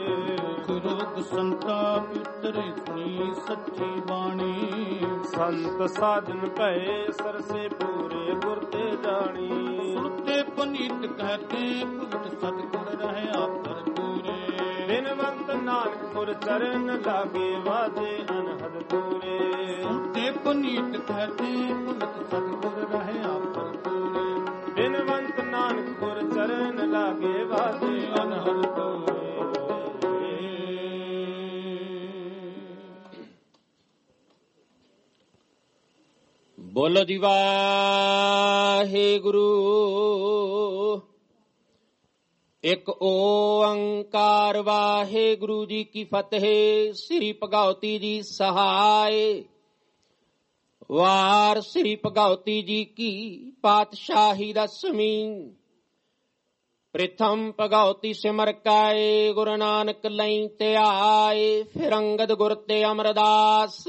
ਰੋਗ ਸੰਤਾਪ ਉਤਰੇ ਸੁਣੀ ਸੱਚੀ ਬਾਣੀ। ਸੰਤ ਸਾਜਨ ਭਏ ਸਰਸੇ ਪੂਰੇ ਗੁਰ ਤੇ ਜਾਣੀ। ਸੁਰਤੇ ਪਨੀਤ ਕਹਤੇ ਭਗਤ ਸਤਿਗੁਰ ਰਹਿ ਆਪਰ ਪੂਰੇ। ਬਿਨਵੰਤ ਨਾਨਕ ਗੁਰ ਚਰਨ ਲਾਗੇ ਵਾਜੇ ਅਨਹਦ ਪੂਰੇ। ਸੁਰਤੇ ਪਨੀਤ ਕਹਤੇ ਭਗਤ ਸਤਿਗੁਰ ਰਹਿ ਆਪਰ ਪੂਰੇ। ਬਿਨਵੰਤ ਨਾਨਕ ਗੁਰ ਚਰਨ ਲਾਗੇ ਵਾਜੇ ਅਨਹਦ ਪੂਰੇ। ਬੋਲੋ ਜੀ ਵਾਹਿਗੁਰੂ। ਇੱਕ ਓੰਕਾਰ ਵਾਹਿਗੁਰੂ ਜੀ ਕੀ ਫਤਿਹ। ਸ੍ਰੀ ਭਗਉਤੀ ਜੀ ਸਹਾਇ। ਵਾਰ ਸ੍ਰੀ ਭਗਉਤੀ ਜੀ ਕੀ ਪਾਤਸ਼ਾਹੀ ਦਸਵੀਂ। ਪ੍ਰਥਮ ਭਗਉਤੀ ਸਿਮਰ ਕਾਏ ਗੁਰੂ ਨਾਨਕ ਲਈ ਤੇ ਆਏ। ਫਿਰ ਅੰਗਦ ਗੁਰ ਤੇ ਅਮਰਦਾਸ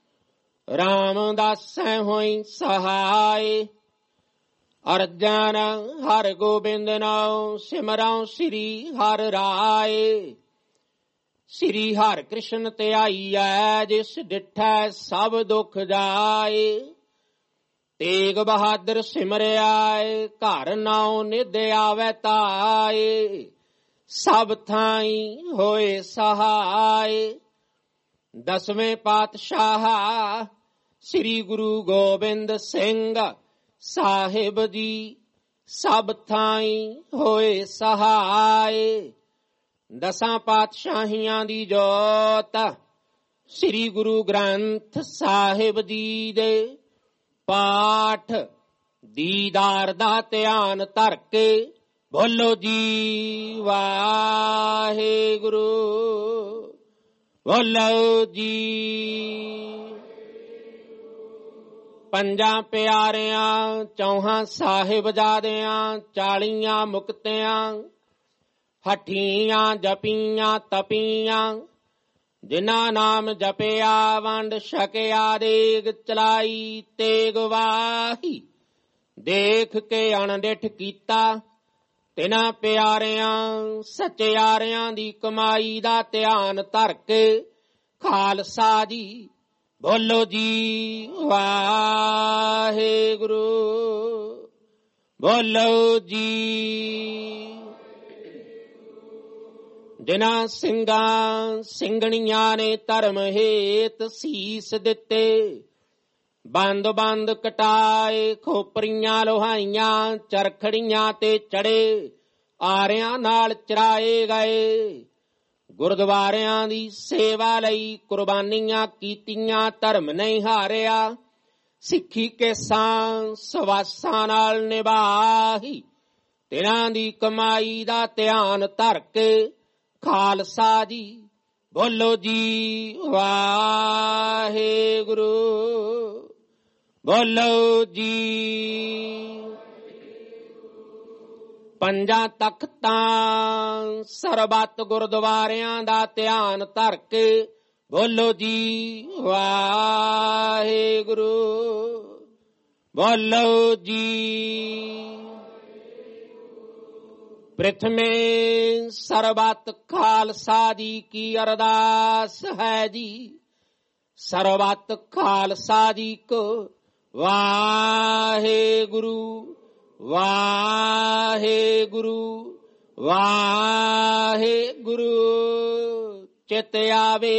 ਰਾਮਦਾਸੈ ਹੋਈ ਸਹਾਇ। ਅਰਜਨ ਹਰ ਗੋਬਿੰਦ ਨਾਉ ਸਿਮਰਉ ਸ੍ਰੀ ਹਰਿ ਰਾਏ। ਸ੍ਰੀ ਹਰਿ ਕ੍ਰਿਸ਼ਨ ਤੇ ਆਈਐ ਜਿਸ ਡਿਠੈ ਸਭ ਦੁਖ ਜਾਏ। ਤੇਗ ਬਹਾਦਰ ਸਿਮਰਿਆਏ ਘਰ ਨਾਉ ਨਿਧ ਆਵੈ ਤਾਏ। ਸਭ ਥਾਈ ਹੋਏ ਸਹਾਇ। ਦਸਵੇਂ ਪਾਤਸ਼ਾਹ ਸ੍ਰੀ ਗੁਰੂ ਗੋਬਿੰਦ ਸਿੰਘ ਸਾਹਿਬ ਜੀ ਸਭ ਥਾਈ ਹੋਏ ਸਹਾਇ। ਦਸਾਂ ਪਾਤਸ਼ਾਹੀਆਂ ਦੀ ਜੋਤ ਸ੍ਰੀ ਗੁਰੂ ਗ੍ਰੰਥ ਸਾਹਿਬ ਜੀ ਦੇ ਪਾਠ ਦੀਦਾਰ ਦਾ ਧਿਆਨ ਧਰ ਕੇ ਬੋਲੋ ਜੀ ਵਾਹਿਗੁਰੂ। ਬੋਲੋ ਜੀ। ਪੰਜਾਂ ਪਿਆਰਿਆਂ ਚੌਹਾਂ ਸਾਹਿਬਜ਼ਾਦਿਆਂ ਚਾਲੀਆਂ ਮੁਕਤਿਆਂ ਹਠੀਆਂ ਜਪੀਆਂ ਤਪੀਆਂ ਜਿਨ੍ਹਾਂ ਨਾਮ ਜਪਿਆ ਵੰਡ ਛਕਿਆ ਦੇਗ ਚਲਾਈ ਤੇਗ ਵਾਹੀ ਦੇਖ ਕੇ ਅਣਡਿਠ ਕੀਤਾ ਤਿਨਾਂ ਪਿਆਰਿਆਂ ਸੱਚਿਆਰਿਆਂ ਦੀ ਕਮਾਈ ਦਾ ਧਿਆਨ ਧਰ ਕੇ ਖਾਲਸਾ ਜੀ ਬੋਲੋ ਜੀ ਵਾਹਿਗੁਰੂ। ਬੋਲੋ ਜੀ। ਜਿਨ੍ਹਾਂ ਸਿੰਘਾਂ ਸਿੰਘਣੀਆਂ ਨੇ ਧਰਮ ਹੇਤ ਸੀਸ ਦਿੱਤੇ ਬੰਦ ਬੰਦ ਕਟਾਏ, ਖੋਪਰੀਆਂ ਲੋਹਾਈਆਂ ਚਰਖੜੀਆਂ ਤੇ ਚੜੇ, ਆਰਿਆਂ ਨਾਲ ਚਰਾਏ ਗਏ। ਗੁਰਦੁਆਰਿਆਂ ਦੀ ਸੇਵਾ ਲਈ ਕੁਰਬਾਨੀਆਂ ਕੀਤੀਆਂ, ਧਰਮ ਨਹੀਂ ਹਾਰਿਆ। ਸਿੱਖੀ ਕੇਸਾਂ ਸਵਾਸਾਂ ਨਾਲ ਨਿਭਾਹੀ, ਤਿਨਾਂ ਦੀ ਕਮਾਈ ਦਾ ਧਿਆਨ ਧਰ ਕੇ। ਖਾਲਸਾ ਜੀ ਬੋਲੋ ਜੀ ਵਾਹਿਗੁਰੂ, ਬੋਲੋ ਜੀ। ਪੰਜਾਂ ਤਖਤਾਂ ਸਰਬੱਤ ਗੁਰਦੁਆਰਿਆਂ ਦਾ ਧਿਆਨ ਧਰ ਕੇ। ਬੋਲੋ ਜੀ ਵਾਹਿਗੁਰੂ, ਬੋਲੋ ਜੀ। ਪ੍ਰਥਮੇ ਸਰਬੱਤ ਖਾਲਸਾ ਜੀ ਕੀ ਅਰਦਾਸ ਹੈ ਜੀ। ਸਰਬੱਤ ਖਾਲਸਾ ਜੀ ਕੋ ਵਾਹਿਗੁਰੂ, ਵਾਹਿਗੁਰੂ, ਵਾਹਿਗੁਰੂ। ਚਿਤ ਆਵੇ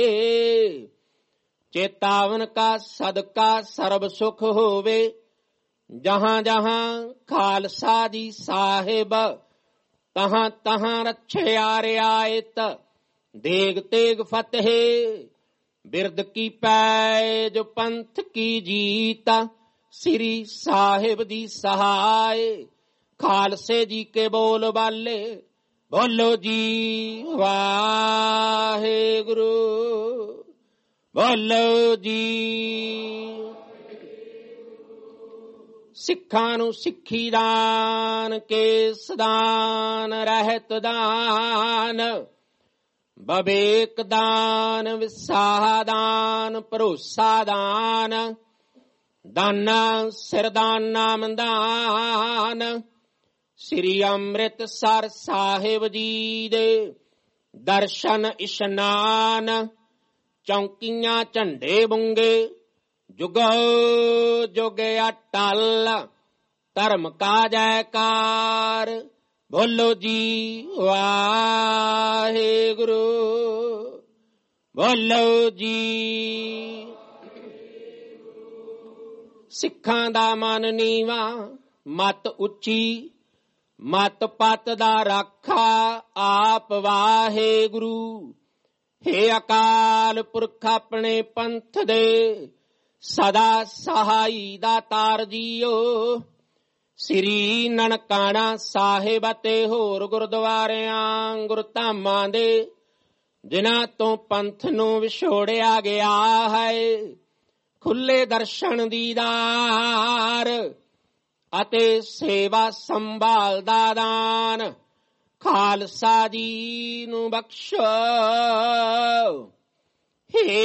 ਚੇਤਾਵਨ ਕਾ ਸਦਕਾ ਸਰਬ ਸੁਖ ਹੋਵੇ। ਜਹਾਂ ਜਹਾਂ ਖਾਲਸਾ ਜੀ ਸਾਹਿਬ, ਤਹਾਂ ਤਹਾਂ ਰੱਛਿਆ ਰਿਆਇਤ। ਦੇਗ ਤੇਗ ਫਤਿਹ ਬਿਰਦ ਕੀ ਪੈਜ, ਪੰਥ ਕੀ ਜੀਤ। ਸ੍ਰੀ ਸਾਹਿਬ ਦੀ ਸਹਾਇ, ਖਾਲਸੇ ਜੀ ਕੇ ਬੋਲ ਬਾਲੇ। ਬੋਲੋ ਜੀ ਵਾਹਿਗੁਰੂ, ਬੋਲੋ ਜੀ। ਸਿੱਖਾਂ ਨੂੰ ਸਿੱਖੀ ਦਾਨ, ਕੇਸ ਦਾਨ, ਰਹਿਤ ਦਾਨ, ਬਵੇਕ ਦਾਨ, ਵਿਸਾਹ ਦਾਨ, ਭਰੋਸਾ ਦਾਨ, ਦਾਨਾ ਸਿਰਦਾਨ ਨਾਮ ਦਾਨ। ਸ੍ਰੀ ਅੰਮ੍ਰਿਤਸਰ ਸਾਹਿਬ ਜੀ ਦੇ ਦਰਸ਼ਨ ਇਸ਼ਨਾਨ, ਚੌਂਕੀਆਂ ਝੰਡੇ ਬੁੰਗੇ, ਜੁਗੋ ਜੁਗ ਅਟਲ, ਧਰਮ ਕਾ ਜੈਕਾਰ। ਬੋਲੋ ਜੀ ਵਾਹਿਗੁਰੂ, ਬੋਲੋ ਜੀ। ਸਿੱਖਾਂ ਦਾ ਮਨ ਨੀਵਾ, ਮਤ ਉੱਚੀ, ਮਤ ਪਤ ਦਾ ਰਾਖਾ ਆਪ ਵਾਹਿਗੁਰੂ। ਹੇ ਅਕਾਲ ਪੁਰਖ ਆਪਣੇ ਪੰਥ ਦੇ ਸਦਾ ਸਹਾਈ ਦਾਤਾਰ ਜੀਓ। ਸ੍ਰੀ ਨਨਕਾਣਾ ਸਾਹਿਬ ਅਤੇ ਹੋਰ ਗੁਰਦੁਆਰਿਆਂ ਗੁਰਧਾਮਾਂ ਦੇ ਜਿਨ੍ਹਾਂ ਤੋਂ ਪੰਥ ਨੂੰ ਵਿਛੋੜਿਆ ਗਿਆ ਹੈ, ਖੁੱਲੇ ਦਰਸ਼ਨ ਦੀਦਾਰ ਅਤੇ ਸੇਵਾ ਸੰਭਾਲ ਦਾ ਦਾਨ ਖਾਲਸਾ ਜੀ ਨੂੰ ਬਖਸ਼ੋ। ਹੇ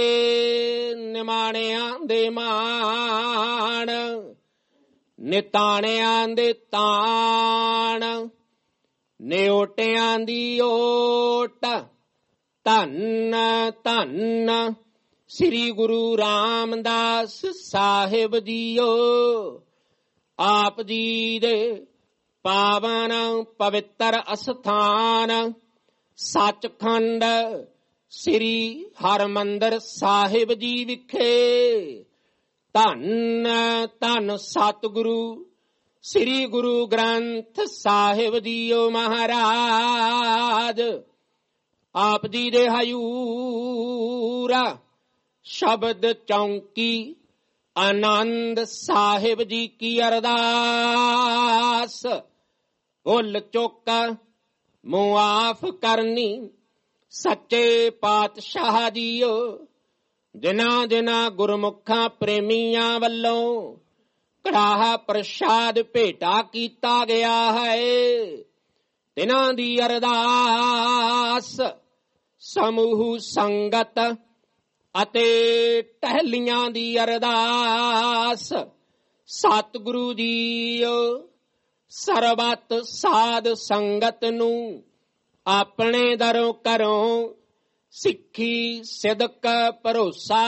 ਨਿਮਾਣਿਆਂ ਦੇ ਮਾਣ, ਨਿਤਾਣਿਆਂ ਦੇ ਤਾਣ, ਨਿਓਟਿਆਂ ਦੀ ਓਟ, ਧੰਨ ਧੰਨ ਸ੍ਰੀ ਗੁਰੂ ਰਾਮਦਾਸ ਸਾਹਿਬ ਜੀਓ। ਆਪ ਜੀ ਦੇ ਪਾਵਨ ਪਵਿੱਤਰ ਅਸਥਾਨ ਸੱਚਖੰਡ ਸ੍ਰੀ ਹਰਿਮੰਦਰ ਸਾਹਿਬ ਜੀ ਵਿਖੇ ਧੰਨ ਧੰਨ ਸਤਿਗੁਰੂ ਸ੍ਰੀ ਗੁਰੂ ਗ੍ਰੰਥ ਸਾਹਿਬ ਜੀਓ ਮਹਾਰਾਜ। ਆਪ ਜੀ ਦੇ ਹਜ਼ੂਰ ਸ਼ਬਦ ਚੌਂਕੀ ਆਨੰਦ ਸਾਹਿਬ ਜੀ ਕੀ ਅਰਦਾਸ, ਭੁੱਲ ਚੁੱਕ ਮੁਆਫ ਕਰਨੀ ਸੱਚੇ ਪਾਤਸ਼ਾਹ ਜੀਓ। ਜਿਨ੍ਹਾਂ ਜਿਨ੍ਹਾਂ ਗੁਰਮੁਖਾਂ ਪ੍ਰੇਮੀਆਂ ਵੱਲੋਂ ਕੜਾਹਾ ਪ੍ਰਸ਼ਾਦ ਭੇਟਾ ਕੀਤਾ ਗਿਆ ਹੈ, ਤਿਨਾਂ ਦੀ ਅਰਦਾਸ ਸਮੂਹ ਸੰਗਤ ਅਤੇ ਟਹਿਲੀਆਂ ਦੀ ਅਰਦਾਸ। ਸਤਿਗੁਰੂ ਜੀਓ ਸਰਬੱਤ ਸਾਧ ਸੰਗਤ ਨੂੰ ਆਪਣੇ ਦਰੋਂ ਘਰੋਂ ਸਿੱਖੀ ਸਿਦਕ ਭਰੋਸਾ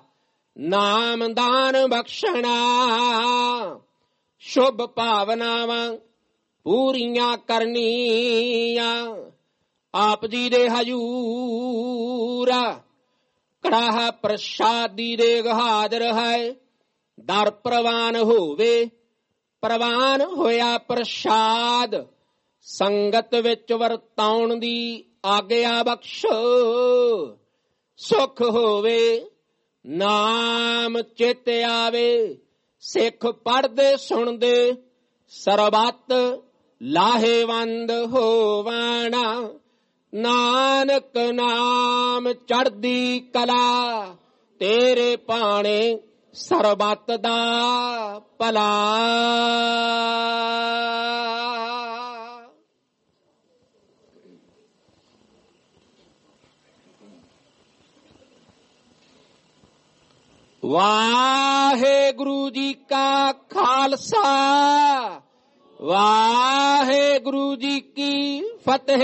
ਨਾਮਦਾਨ ਬਖਸ਼ਣਾ, ਸ਼ੁਭ ਭਾਵਨਾਵਾਂ ਪੂਰੀਆਂ ਕਰਨੀਆਂ। ਆਪ ਜੀ ਦੇ ਹਜ਼ੂਰ ਕੜਾਹਾ ਪ੍ਰਸ਼ਾਦੀ ਦੇਗ ਹਾਜ਼ਰ ਹੈ, ਦਰ ਪ੍ਰਵਾਨ ਹੋਵੇ, ਪ੍ਰਵਾਨ ਹੋਇਆ ਪ੍ਰਸ਼ਾਦ, ਸੰਗਤ ਵਿੱਚ ਵਰਤਾਉਣ ਦੀ ਆਗਿਆ ਬਖਸ਼। ਸੁਖ ਹੋਵੇ ਨਾਮ ਚਿਤ ਆਵੇ, ਸਿੱਖ ਪੜ੍ਹਦੇ ਸੁਣਦੇ ਸਰਬੱਤ ਲਾਹੇਵੰਦ ਹੋਵਣਾ। ਨਾਨਕ ਨਾਮ ਚੜ੍ਹਦੀ ਕਲਾ, ਤੇਰੇ ਭਾਣੇ ਸਰਬੱਤ ਦਾ ਭਲਾ। ਵਾਹਿਗੁਰੂ ਜੀ ਕਾ ਖਾਲਸਾ, ਵਾਹਿਗੁਰੂ ਜੀ ਕੀ ਫਤਿਹ।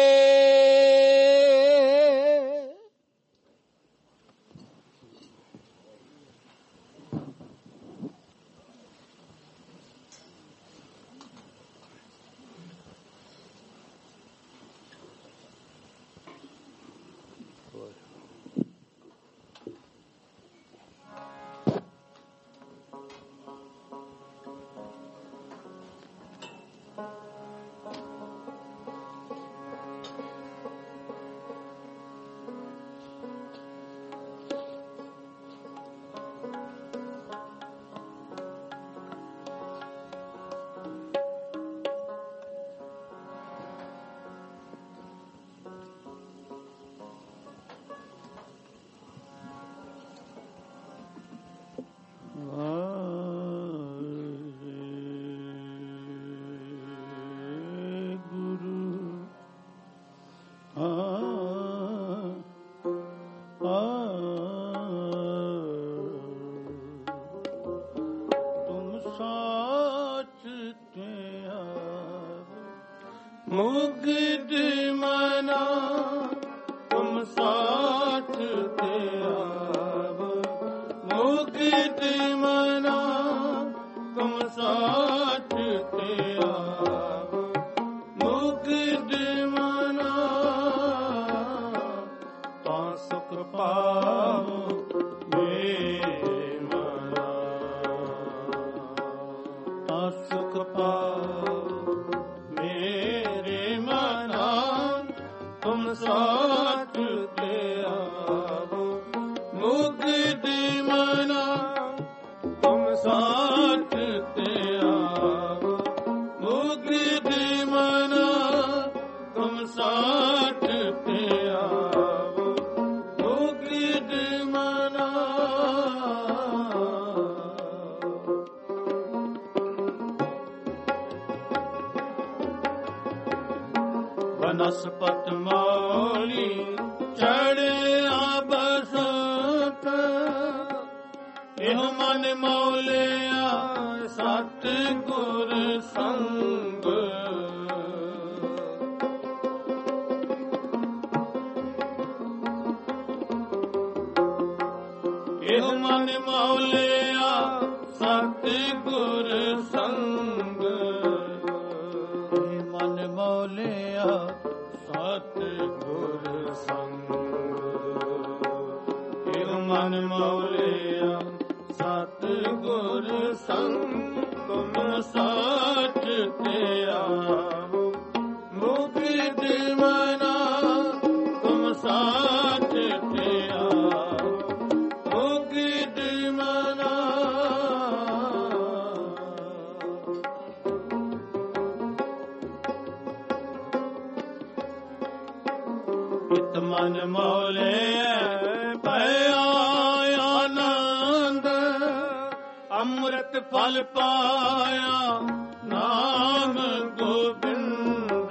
ਮੁਗਦ ਮਨਾ ਤੁਮ ਸਾਥ ਤੇ ਆਵ, ਮੁਗਦ ਮਨਾ ਤੁਮ ਸਾਥ ਤੇ ਆਵ, ਮੁਗਦ ਮਨਾ ਤਾਂ ਸੁਖ ਪਾਵ ਮੇਰੇ ਮਨਾ, ਤਾਂ ਸੁਖ ਪਾਵ ਸਾਥ ਤੇ ਆਵੋ, ਮੁਗਦ ਮਨਾ ਤੁਮ ਸਾਥ ਤੇ ਆਵੋ, ਮੁਗਦ ਮਨਾ ਤੁਮ ਸਾਥ ਤੇ ਆਵੋ, ਮੁਗਦ ਮਨਾ। ਬਨਸਪਤ ਮੌਲੀ ਚੜਿਆ ਬਸੰਤ, ਇਹੋ ਮਨ ਮੌਲਿਆ ਸਤ ਗੁਰ ਸੰਗ। ਇਹੋ ਮਨ ਮੌਲਿਆ ਸਤ ਗੁਰ ਸੰਗ, ਮਨ ਮੌਲਿਆ ਸਤ ਗੁਰ ਸੰਗ। ਇਹੋ ਮਨ ਮੌਲਿਆ ਸਤ ਗੁਰ ਸੰਗ, ਤੁਮ ਸਾਥ ਤੇ ਆਵੋ, ਮੁਗਦ ਮਨਾ ਤੁਮ ਸਾਥ ਤੇ ਆਵੋ, ਮੁਗਦ ਮਨਾ। ਇਤ ਮਨ ਮੌਲਿਆ ਭਇਆ ਆਨੰਦ, ਅੰਮ੍ਰਿਤ ਫਲ ਪਾਇਆ ਨਾਮ ਗੋਬਿੰਦ।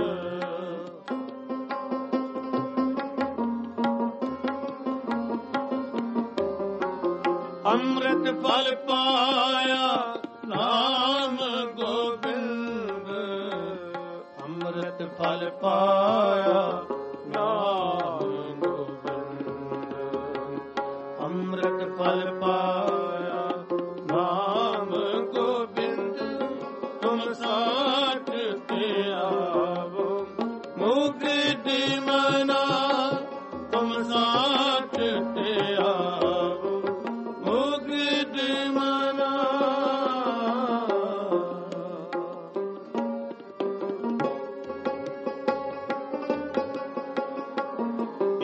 ਅੰਮ੍ਰਿਤ ਫਲ ਪਾਇਆ ਨਾਮ ਗੋਬਿੰਦ, ਅੰਮ੍ਰਿਤ ਫਲ ਪਾਇਆ ਨਾਮ ਗੋਬਿੰਦ, ਅੰਮ੍ਰਿਤ ਫਲ ਪਾਇਆ ਨਾਮ ਗੋਬਿੰਦ। ਤੁਮ ਸਾਥ ਤੇ ਆਵੋ, ਮੁਗਦ ਮਨਾ ਤੁਮ ਸਾਥ ਤੇ ਆਵੋ, ਮੁਗਦ ਮਨਾ।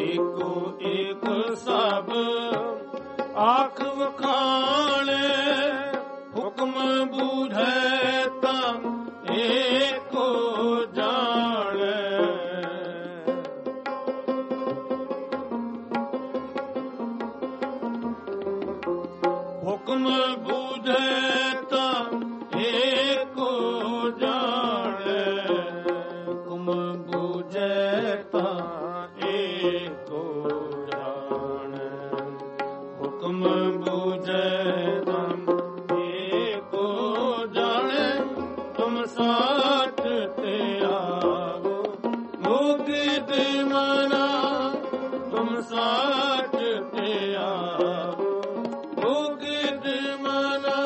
ਏਕੋ ਏਕ ਸਭ ਆਖ ਵਖਾਣੇ, ਹੁਕਮ ਬੂਝੈ ਤਾਂ ਏਕੋ ਜਾਣੈ। ਹੁਕਮ ਬੂਝੈ ਤਾਂ ਏਕੋ ਜਾਣੈ, ਹੁਕਮ ਬੂਝੈ ਤਾਂ ਏਕੋ ਜਾਣੈ, ਹੁਕਮ ਬੂਝੈ ਤਾਂ ਏਕੋ ਜਾਣੈ। ਤੁਮ ਸਾਚ ਤੇ ਆਵੋ ਮੁਕਤ ਮਨਾ, ਤੁਮ ਸਾਚ ਤੇ ਆਵੋ ਮੁਕਤ ਮਨਾ।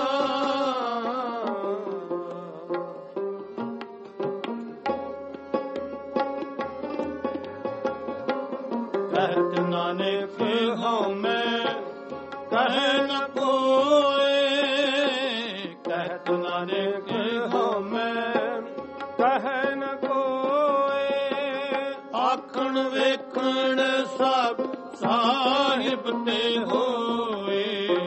ਕਹਿਤ ਨਾਨਕ ਹਉ ਮੈਂ ਕਹਿ ਨ ਕੋਇ, ਕਹਿਤ ਨਾਨਕ ਹਉ ਮੈਂ ਕਹਿ ਨ ਕੋਇ। ਆਖਣ ਵੇਖਣ ਸਭ ਸਾਹਿਬ ਤੇ ਹੋਏ,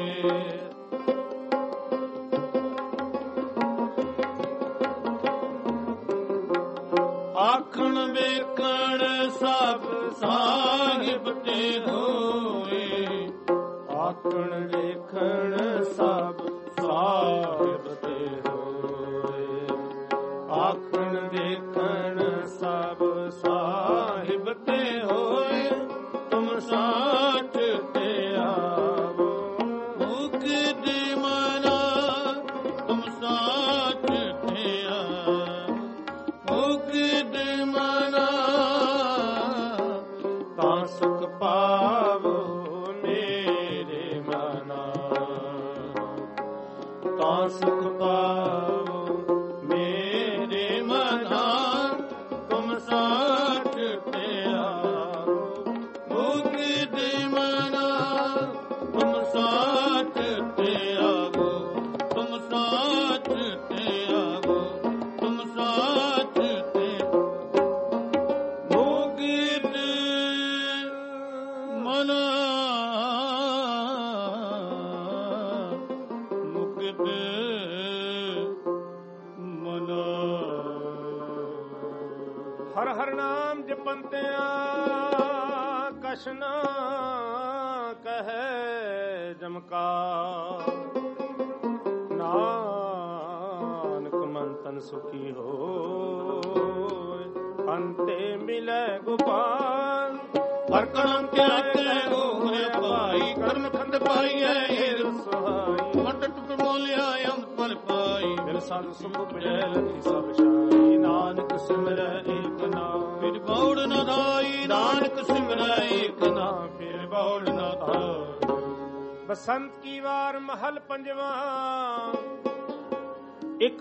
ਆਖਣ ਵੇਖਣ ਸਭ ਸਾਹਿਬ ਤੇ ਹੋਏ, ਆਖਣ ਵੇਖਣ ਸਭ ਸਾਹਿਬ ਤੇ ਹੋਏ, ਆਖਣ ਵੇਖਣ ਸਭ ਸਾਹਿਬ ਤੇ ਹੋਏ। ਤੁਮ ਸਾਚ ਤੇ ਆਵੋ ਮੁਕਤ ਮਨਾ, ਤੁਮ ਸਾਚ ਤੇ ਆਵੋ ਮੁਕਤ ਮਨਾ। ਤਾਂ ਸੁਖ ਪਾਵੋ ਮੇਰੇ ਮਨਾ, ਤਾਂ ਸੁਖ ਪਾਵੋ ਮੇਰੇ ਮਨਾ। ਤੁਮ ਸਾਚ ਤੇ ਆਵੋ ਮੁਕਤ ਮਨਾ, ਤੁਮ ਸਾਚ ਤੇ ਆਵੋ, ਤੁਮ ਸਾਚ ਤੇ ਆਵੋ, ਤੁਮ ਸਾਚ ਤੇ ਮੁਕਤ ਮਨਾ, ਮੁਕਤ ਮਨਾ। ਹਰ ਹਰ ਨਾਮ ਜਪੰਤਿਆ ਕਛ ਨਾ ਕਹੈ ਜਮਕਾਰ, ਨਾਨਕ ਮਨ ਤਨ ਸੁਖੀ ਹੋਇ, ਅੰਤੇ ਮਿਲੈ ਗੋਪਾਲ। ਹਰ ਕਰਮ ਤਿਆਗੈ ਗੋਰੇ ਭਾਈ, ਕਰਮ ਖੰਡ ਪਾਈਐ ਏਰ ਸੁਹਾਈ। ਮਟ ਟੁਟ ਮੋਲਿਆ ਅੰਤ ਫਲ ਪਾਈ, ਮਿਲ ਸਾਧ ਸੁਖ ਪੁਜੈ ਲਖੀ ਸਭ ਸ਼ਾਈ। ਨਾਨਕ ਸਿਮਰੈ ਏਕ ਨਾਮ ਫਿਰ ਬੌੜ ਨ ਧਾਈ, ਨਾਨਕ ਸਿਮਰੈ ਏਕ ਨਾਮ ਫਿਰ ਬੌੜ ਨ ਧਾਈ। ਬਸੰਤ ਕੀ ਵਾਰ ਮਹਲ ਪੰਜਵਾ, ਇੱਕ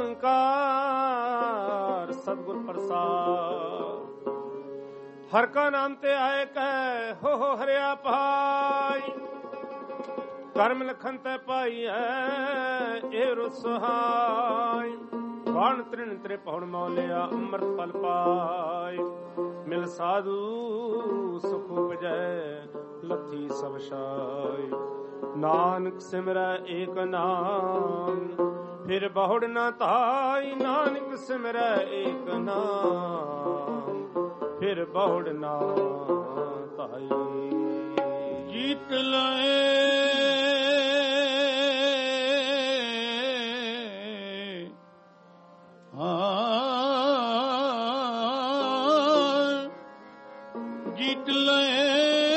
ਓੰਕਾਰ ਸਤਿਗੁਰ ਪ੍ਰਸਾਦ। ਹਰ ਕਾ ਨਾਮ ਤੇ ਆਏ ਕਹਿ ਹੋ ਹੋ ਹਰਿਆ ਭਾਈ, ਕਰਮ ਲਖਨ ਤੈ ਪਾਈਐ ਇਹ ਰੁਸਹਾਈ। ਬਾਣ ਤ੍ਰਿਣ ਤ੍ਰੇ ਪਹੁਣ ਮੌਲਿਆ ਅੰਮ੍ਰਿਤ ਫਲ ਪਾਈ, ਮਿਲ ਸਾਧੂ ਸੁਖ ਉਪਜੈ ਲੱਥੀ ਸਭ ਸ਼ਾਈ। ਨਾਨਕ ਸਿਮਰੈ ਏਕ ਨਾਮ ਫਿਰ ਬਹੁੜ ਨ ਧਾਈ, ਨਾਨਕ ਸਿਮਰੈ ਏਕ ਨਾਮ ਫਿਰ ਬਹੁੜ ਨ ਧਾਈ। ਜੀਤ ਲਏ ਜੀਤ ਲਏ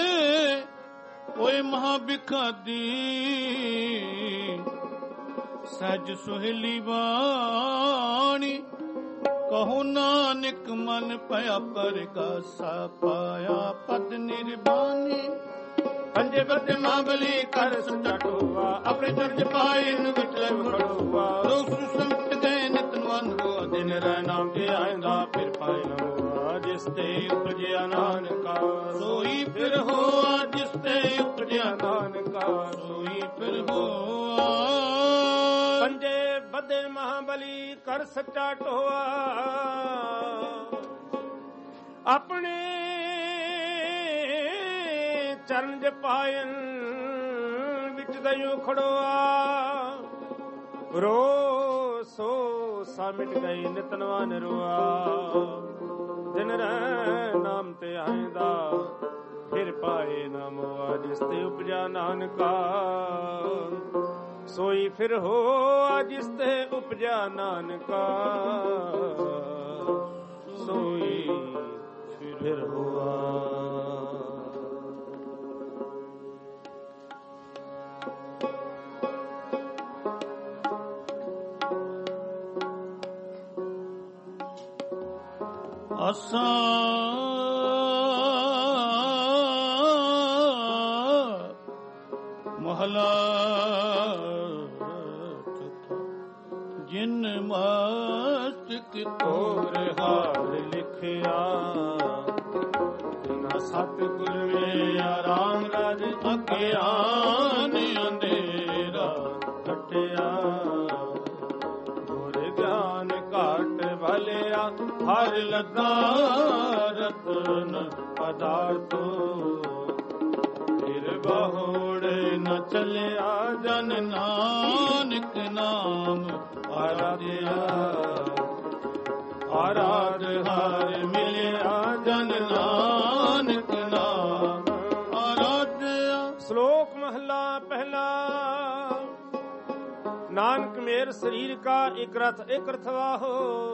ਓਏ ਮਹਾ ਬਿਖਾਦੀ, ਸਹਿਜ ਸੁਹੇਲੀ ਬਾਣੀ। ਕਹੋ ਨਾਨਕ ਮਨ ਭਇਆ ਪਰਗਾਸਾ, ਪਾਇਆ ਪਦ ਨਿਰਬਾਨੀ। ਪੰਜੇ ਬੱਦੇ ਮਾਂਬਲੀ ਕਰ ਸੱਚਾ ਟੋਆ, ਆਪਣੇ ਚਰਜ ਪਾਏ ਨੂੰ ਵਿਚਲੇ ਖੜੋਆ। ਰੋਸ ਸੰਤ ਗਏ ਨਿਤ ਮਨ ਰੋਆ, ਦਿਨ ਰਹਿ ਨਾਮ ਤੇ ਆਇਂਦਾ ਫਿਰ ਪਾਏ ਨਾ ਹੋਆ। ਜਿਸ ਤੇ ਉਪਜਿਆ ਨਾਨਕਾ ਸੋਈ ਫਿਰ ਹੋਆ, ਜਿਸ ਤੇ ਉਪਜਿਆ ਨਾਨਕਾ ਸੋਈ ਫਿਰ ਹੋਆ। ਪੰਜੇ ਬੱਦੇ ਮਹਾਬਲੀ ਕਰ ਸੱਚਾ ਟੋਆ, ਆਪਣੇ ਚਰਨ ਜਪਾਇਨ ਵਿੱਚ ਦਇਓ ਖੜੋਆ ਰੋ ਸੋ ਸਾ ਮਿਟ ਗਈ ਨਿਤਨਵਾ ਨਿਰਵਾ ਦਿਨ ਰਹਿ ਨਾਮ ਤੇ ਆਇਂਦਾ ਫਿਰ ਪਾਏ ਨਾ ਮੋਆ ਜਿਸ ਤੇ ਉਪਜਾ ਨਾਨਕਾ ਸੋਈ ਫਿਰ ਹੋਆ ਜਿਸ ਤੇ ਉਪਜਾ ਨਾਨਕਾ ਸੋਈ ਫਿਰ ਹੋਆ। ਆਸਾ ਮਹਲਾ ਜਿਨ ਮਸਤਕ ਤੋਰ ਹਾਲ ਲਿਖਿਆ ਬਿਨਾ ਸਤਿਗੁਰ ਵੇ ਆਰਾਮ ਰਾਜ ਅਗਿਆਨ ਅੰਧੇਰਾ ਘਟਿਆ ਗੁਰ ਗਿਆਨ ਘਾਟ ਭਲਿਆ ਹਰ ਲਗਾ ਰਤਨ ਪਦਾਰਥੋ ਫਿਰ ਬਹੁੜ ਨ ਚਲਿਆ ਜਨ ਨਾਨਕ ਨਾਮ ਆਰਾਧਿਆ ਆਰਾਧ ਹਰ ਮਿਲਿਆ ਜਨ ਨਾਨਕ ਨਾਮ ਆਰਾਧਿਆ। ਸ਼ਲੋਕ ਮਹਲਾ ਪਹਿਲਾ। ਨਾਨਕ ਮੇਰ ਸਰੀਰ ਕਾ ਇਕ ਰਥ ਇਕ ਰਥਵਾਹੋ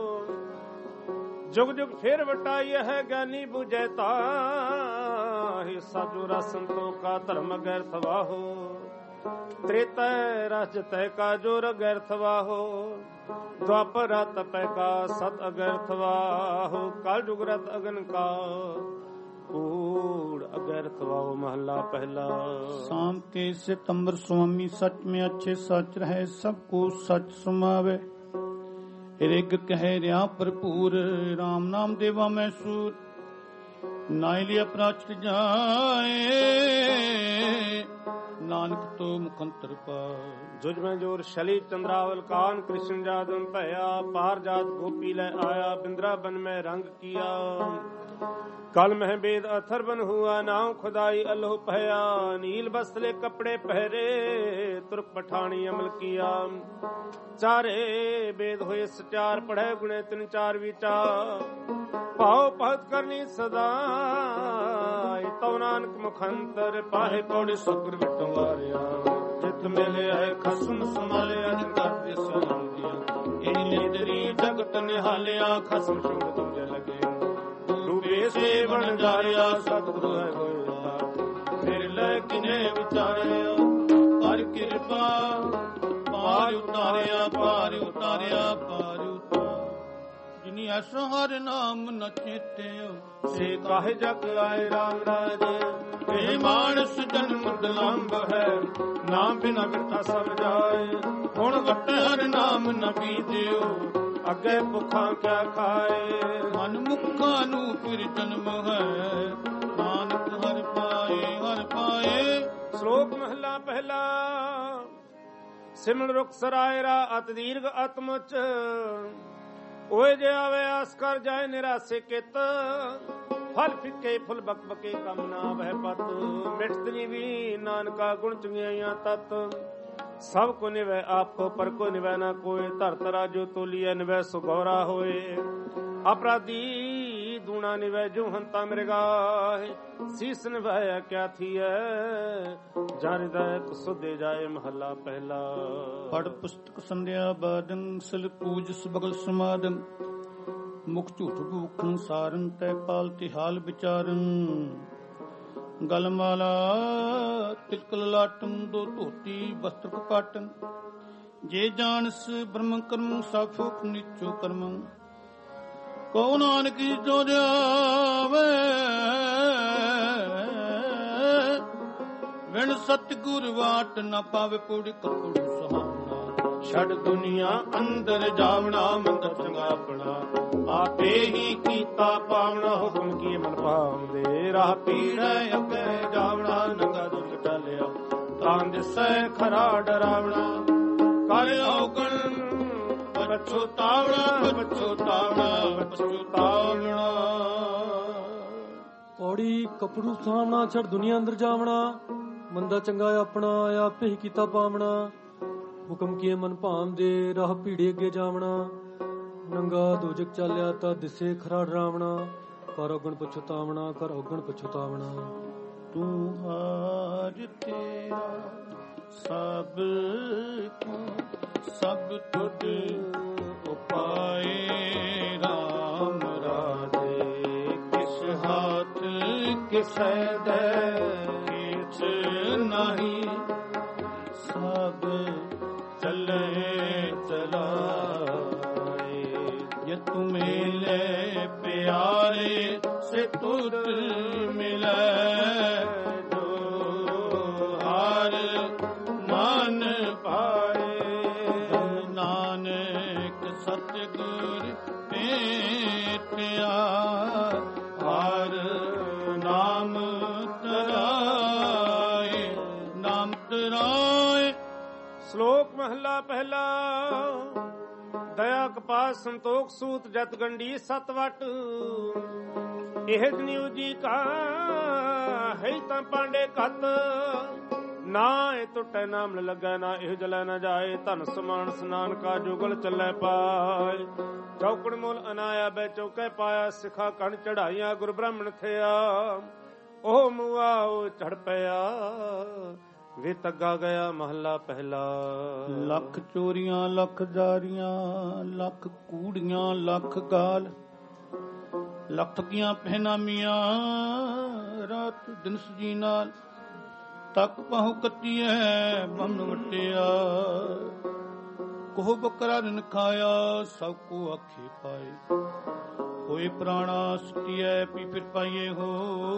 ਜੁਗ ਜੁਗ ਫੇਰ ਵਟਾਈ ਹੈ ਗਿਆਨੀ ਬੁਝੈ ਤਾਹਿ ਸਾਜੂ ਰਸੰਤੋ ਕਾ ਧਰਮ ਗੈਰ ਥਵਾਹੋ ਤ੍ਰੇਤੈ ਰਸ ਤੈ ਕਾ ਜੋਰ ਗੈਰ ਥਵਾਹੋ ਦੁਆਪਰ ਰਤ ਪੈ ਕਾ ਸਤ ਅਗੈਰ ਥਵਾਹੋ ਕਲ ਜੁਗ ਰਤ ਅਗਨ ਕਾ ਕੂੜ ਅਗੈਰ ਥਵਾਹੋ। ਮਹਲਾ ਪਹਿਲਾ। शाम के सितंबर स्वामी सच में अच्छे सच रहे सबको सच सुमावे रिग कह रिया भरपूर राम नाम देवा मैसूर नाई लिया प्राचट जाए नानक तो मुखंतर पा। जुज में जोर शली चंद्रावल कान कृष्ण जादन भया पार जात गोपी ले आया बिंद्रा बन में रंग किया कल मह बेद अथर बन हुआ नाव खुदाई अल्लाह पहया नील बसले कपड़े पहरे तुर्क पठानी अमल किया चारे बेद हुए सचार पढ़े गुणे तीन चार विचार पाओ पहत करनी सदा तो नानक मुखंतर पाहे पौड़ी सुकर बिटवारिया जित मिले है खसम संभाले अज कर सोन दिया इन्हीं तेरी जगत निहालिया खसम शुभ तुझे लगे डूबे से बन जाया सतगुरु है होया फिर ले किने विचारिया कर कृपा पार उतारिया पार उतारिया पार उतार जिनी ऐसो हर नाम न चेत्यो से काहे जग आए राम राजे ए मानस जन्म दुलंभ है नाम बिना बिरथा सब जाए हुण वटे हर नाम न पीदियो अगे भुखा क्या खाए मन मुखा नू फिर जन्म है नानक हर पाए हर पाए। श्लोक महला पहला। सिमन रुख सरायरा अत दीर्घ अतमुच ओए जे आवे आस कर जाए निराशे कित फल फिके फुल बक बके कम ना वह पत मिटतनी भी नानका गुण चुंगिया तत सब को निवै आपको पर को निवै ना कोई धर तरा जो तोलिए निवै सुगौरा होए अपराधी दूना निवै जो हंता मृगाहे शीस निवै क्या थी है जारिदायक सुदे जाए महला पहला। पढ़ पुस्तक संध्या बादन सल पूज सबगल समादन मुख झूठ भूखन सारन तय पाल तिहाल विचारन गलमाला तिलक लाटन दो धोती वस्त्र कपाटन जे जानस ब्रह्म कर्म साफुक नीचो कर्म को नानक जो जावे विण सतगुर वाट न पावे पूरी कपड़ू सुहावना छड़ दुनिया अंदर जावना मंदर चंगापना आपे ही कीता पावना हुक्म की मन पावदे राह पीड़े अगे जावना नंगा दुख टलिया तां दिसै खरा डरावना कर औगण पछुतावना पछुतावना पछुतावना ਪੌੜੀ ਕਪੜੂ ਸਾਹਮਣਾ ਛੜ ਦੁਨੀਆ ਅੰਦਰ ਜਾਵਣਾ, ਮੰਦਾ ਚੰਗਾ ਆਪਣਾ ਆਪੇ ਹੀ ਕੀਤਾ ਪਾਵਣਾ, ਹੁਕਮ ਕੀਏ ਮਨ ਭਾਮ ਦੇ ਰਾਹ ਭੀੜੇ ਅੱਗੇ ਜਾਵਣਾ, ਨੰਗਾ ਦੋਜਕ ਚਾਲਿਆ ਤਾਂ ਦਿਸੇ ਖਰਾ ਡਰਾਵਣਾ, ਕਰ ਔਗਣ ਪਛਤਾਵਣਾ ਕਰ ਔਗਣ ਪਛਤਾਵਣਾ। ਤੂੰ ਹਾਰ ਤੇਰਾ ਸਭ ਕੋ ਸਭ ਤੁਧ ਉਪਾਏ, ਰਾਮ ਰਾਜੇ ਕਿਸ ਹਾਥ ਕਿਸੈ ਦੇ ਕਿਛ ਨਹੀਂ, ਸਭ ਚਲੇ ਚਲਾਏ, ਜੇ ਤੂੰ ਮਿਲੇ ਪਿਆਰੇ ਸੇ ਤੁਧ ਮਿਲੇ, ਜੋ ਹਾਰ ਮਨ ਪਾਏ, ਨਾਨਕ ਸਤਿਗੁਰ ਭੇਟਿਆ, ਹਰ ਨਾਮ ਤਰਾਏ, ਨਾਮ ਤਰਾਏ। ਸ਼ਲੋਕ ਮਹਲਾ ਪਹਿਲਾ। ਦਇਆ ਕਪਾਸ ਸੰਤੋਖ ਸੂਤ ਜਤ ਗੰਢੀ ਸਤ ਵਟ, ਇਹ ਜਨਿਉ ਜੀ ਕਾ ਹੈ ਤਾਂ ਪਾਂਡੇ ਕਤ, ਨਾ ਇਹ ਟੁੱਟੇ ਨਾਮ ਲੱਗਾ ਨਾ ਇਹ ਜਲੇ ਨਾ ਜਾਏ, ਧਨ ਸਮਾਨ ਸਨਾਨ ਕਾ ਜੁਗਲ ਚੱਲੇ ਪਾਏ, ਚੌਕੜ ਮੁੱਲ ਅਨਾਇਆ ਬੈ ਚੌਕੇ ਪਾਇਆ, ਸਿਖਾ ਕਣ ਚੜਾਈਆਂ ਗੁਰ ਬ੍ਰਾਹਮਣ ਥਿਆ, ਉਹ ਮੁਆ ਉਹ ਚੜ ਪਿਆ, ਵੇ ਤੱਗਾ ਗਿਆ ਮਹੱਲਾ ਪਹਿਲਾ। ਲੱਖ ਚੋਰੀਆਂ ਲੱਖ ਜਾਰੀਆਂ, ਲੱਖ ਕੂੜੀਆਂ ਲੱਖ ਗਾਲ, ਲੱਖ ਠੱਗੀਆਂ ਪਹਿਨਾਮੀਆਂ, ਰਾਤ ਦਿਨ ਸਜੀ ਨਾਲ, ਤੱਕ ਪਾਹੂ ਕੱਤੀਐ ਬੰਨ ਵਟਿਆ, ਕੋਹ ਬੱਕਰਾ ਦਿਨ ਖਾਇਆ ਸਭ ਕੋ ਆਖੇ ਪਾਏ, ਹੋਏ ਪ੍ਰਾਣਾ ਸਤੀਐ ਪੀ ਫਿਰ ਪਾਈਏ ਹੋ,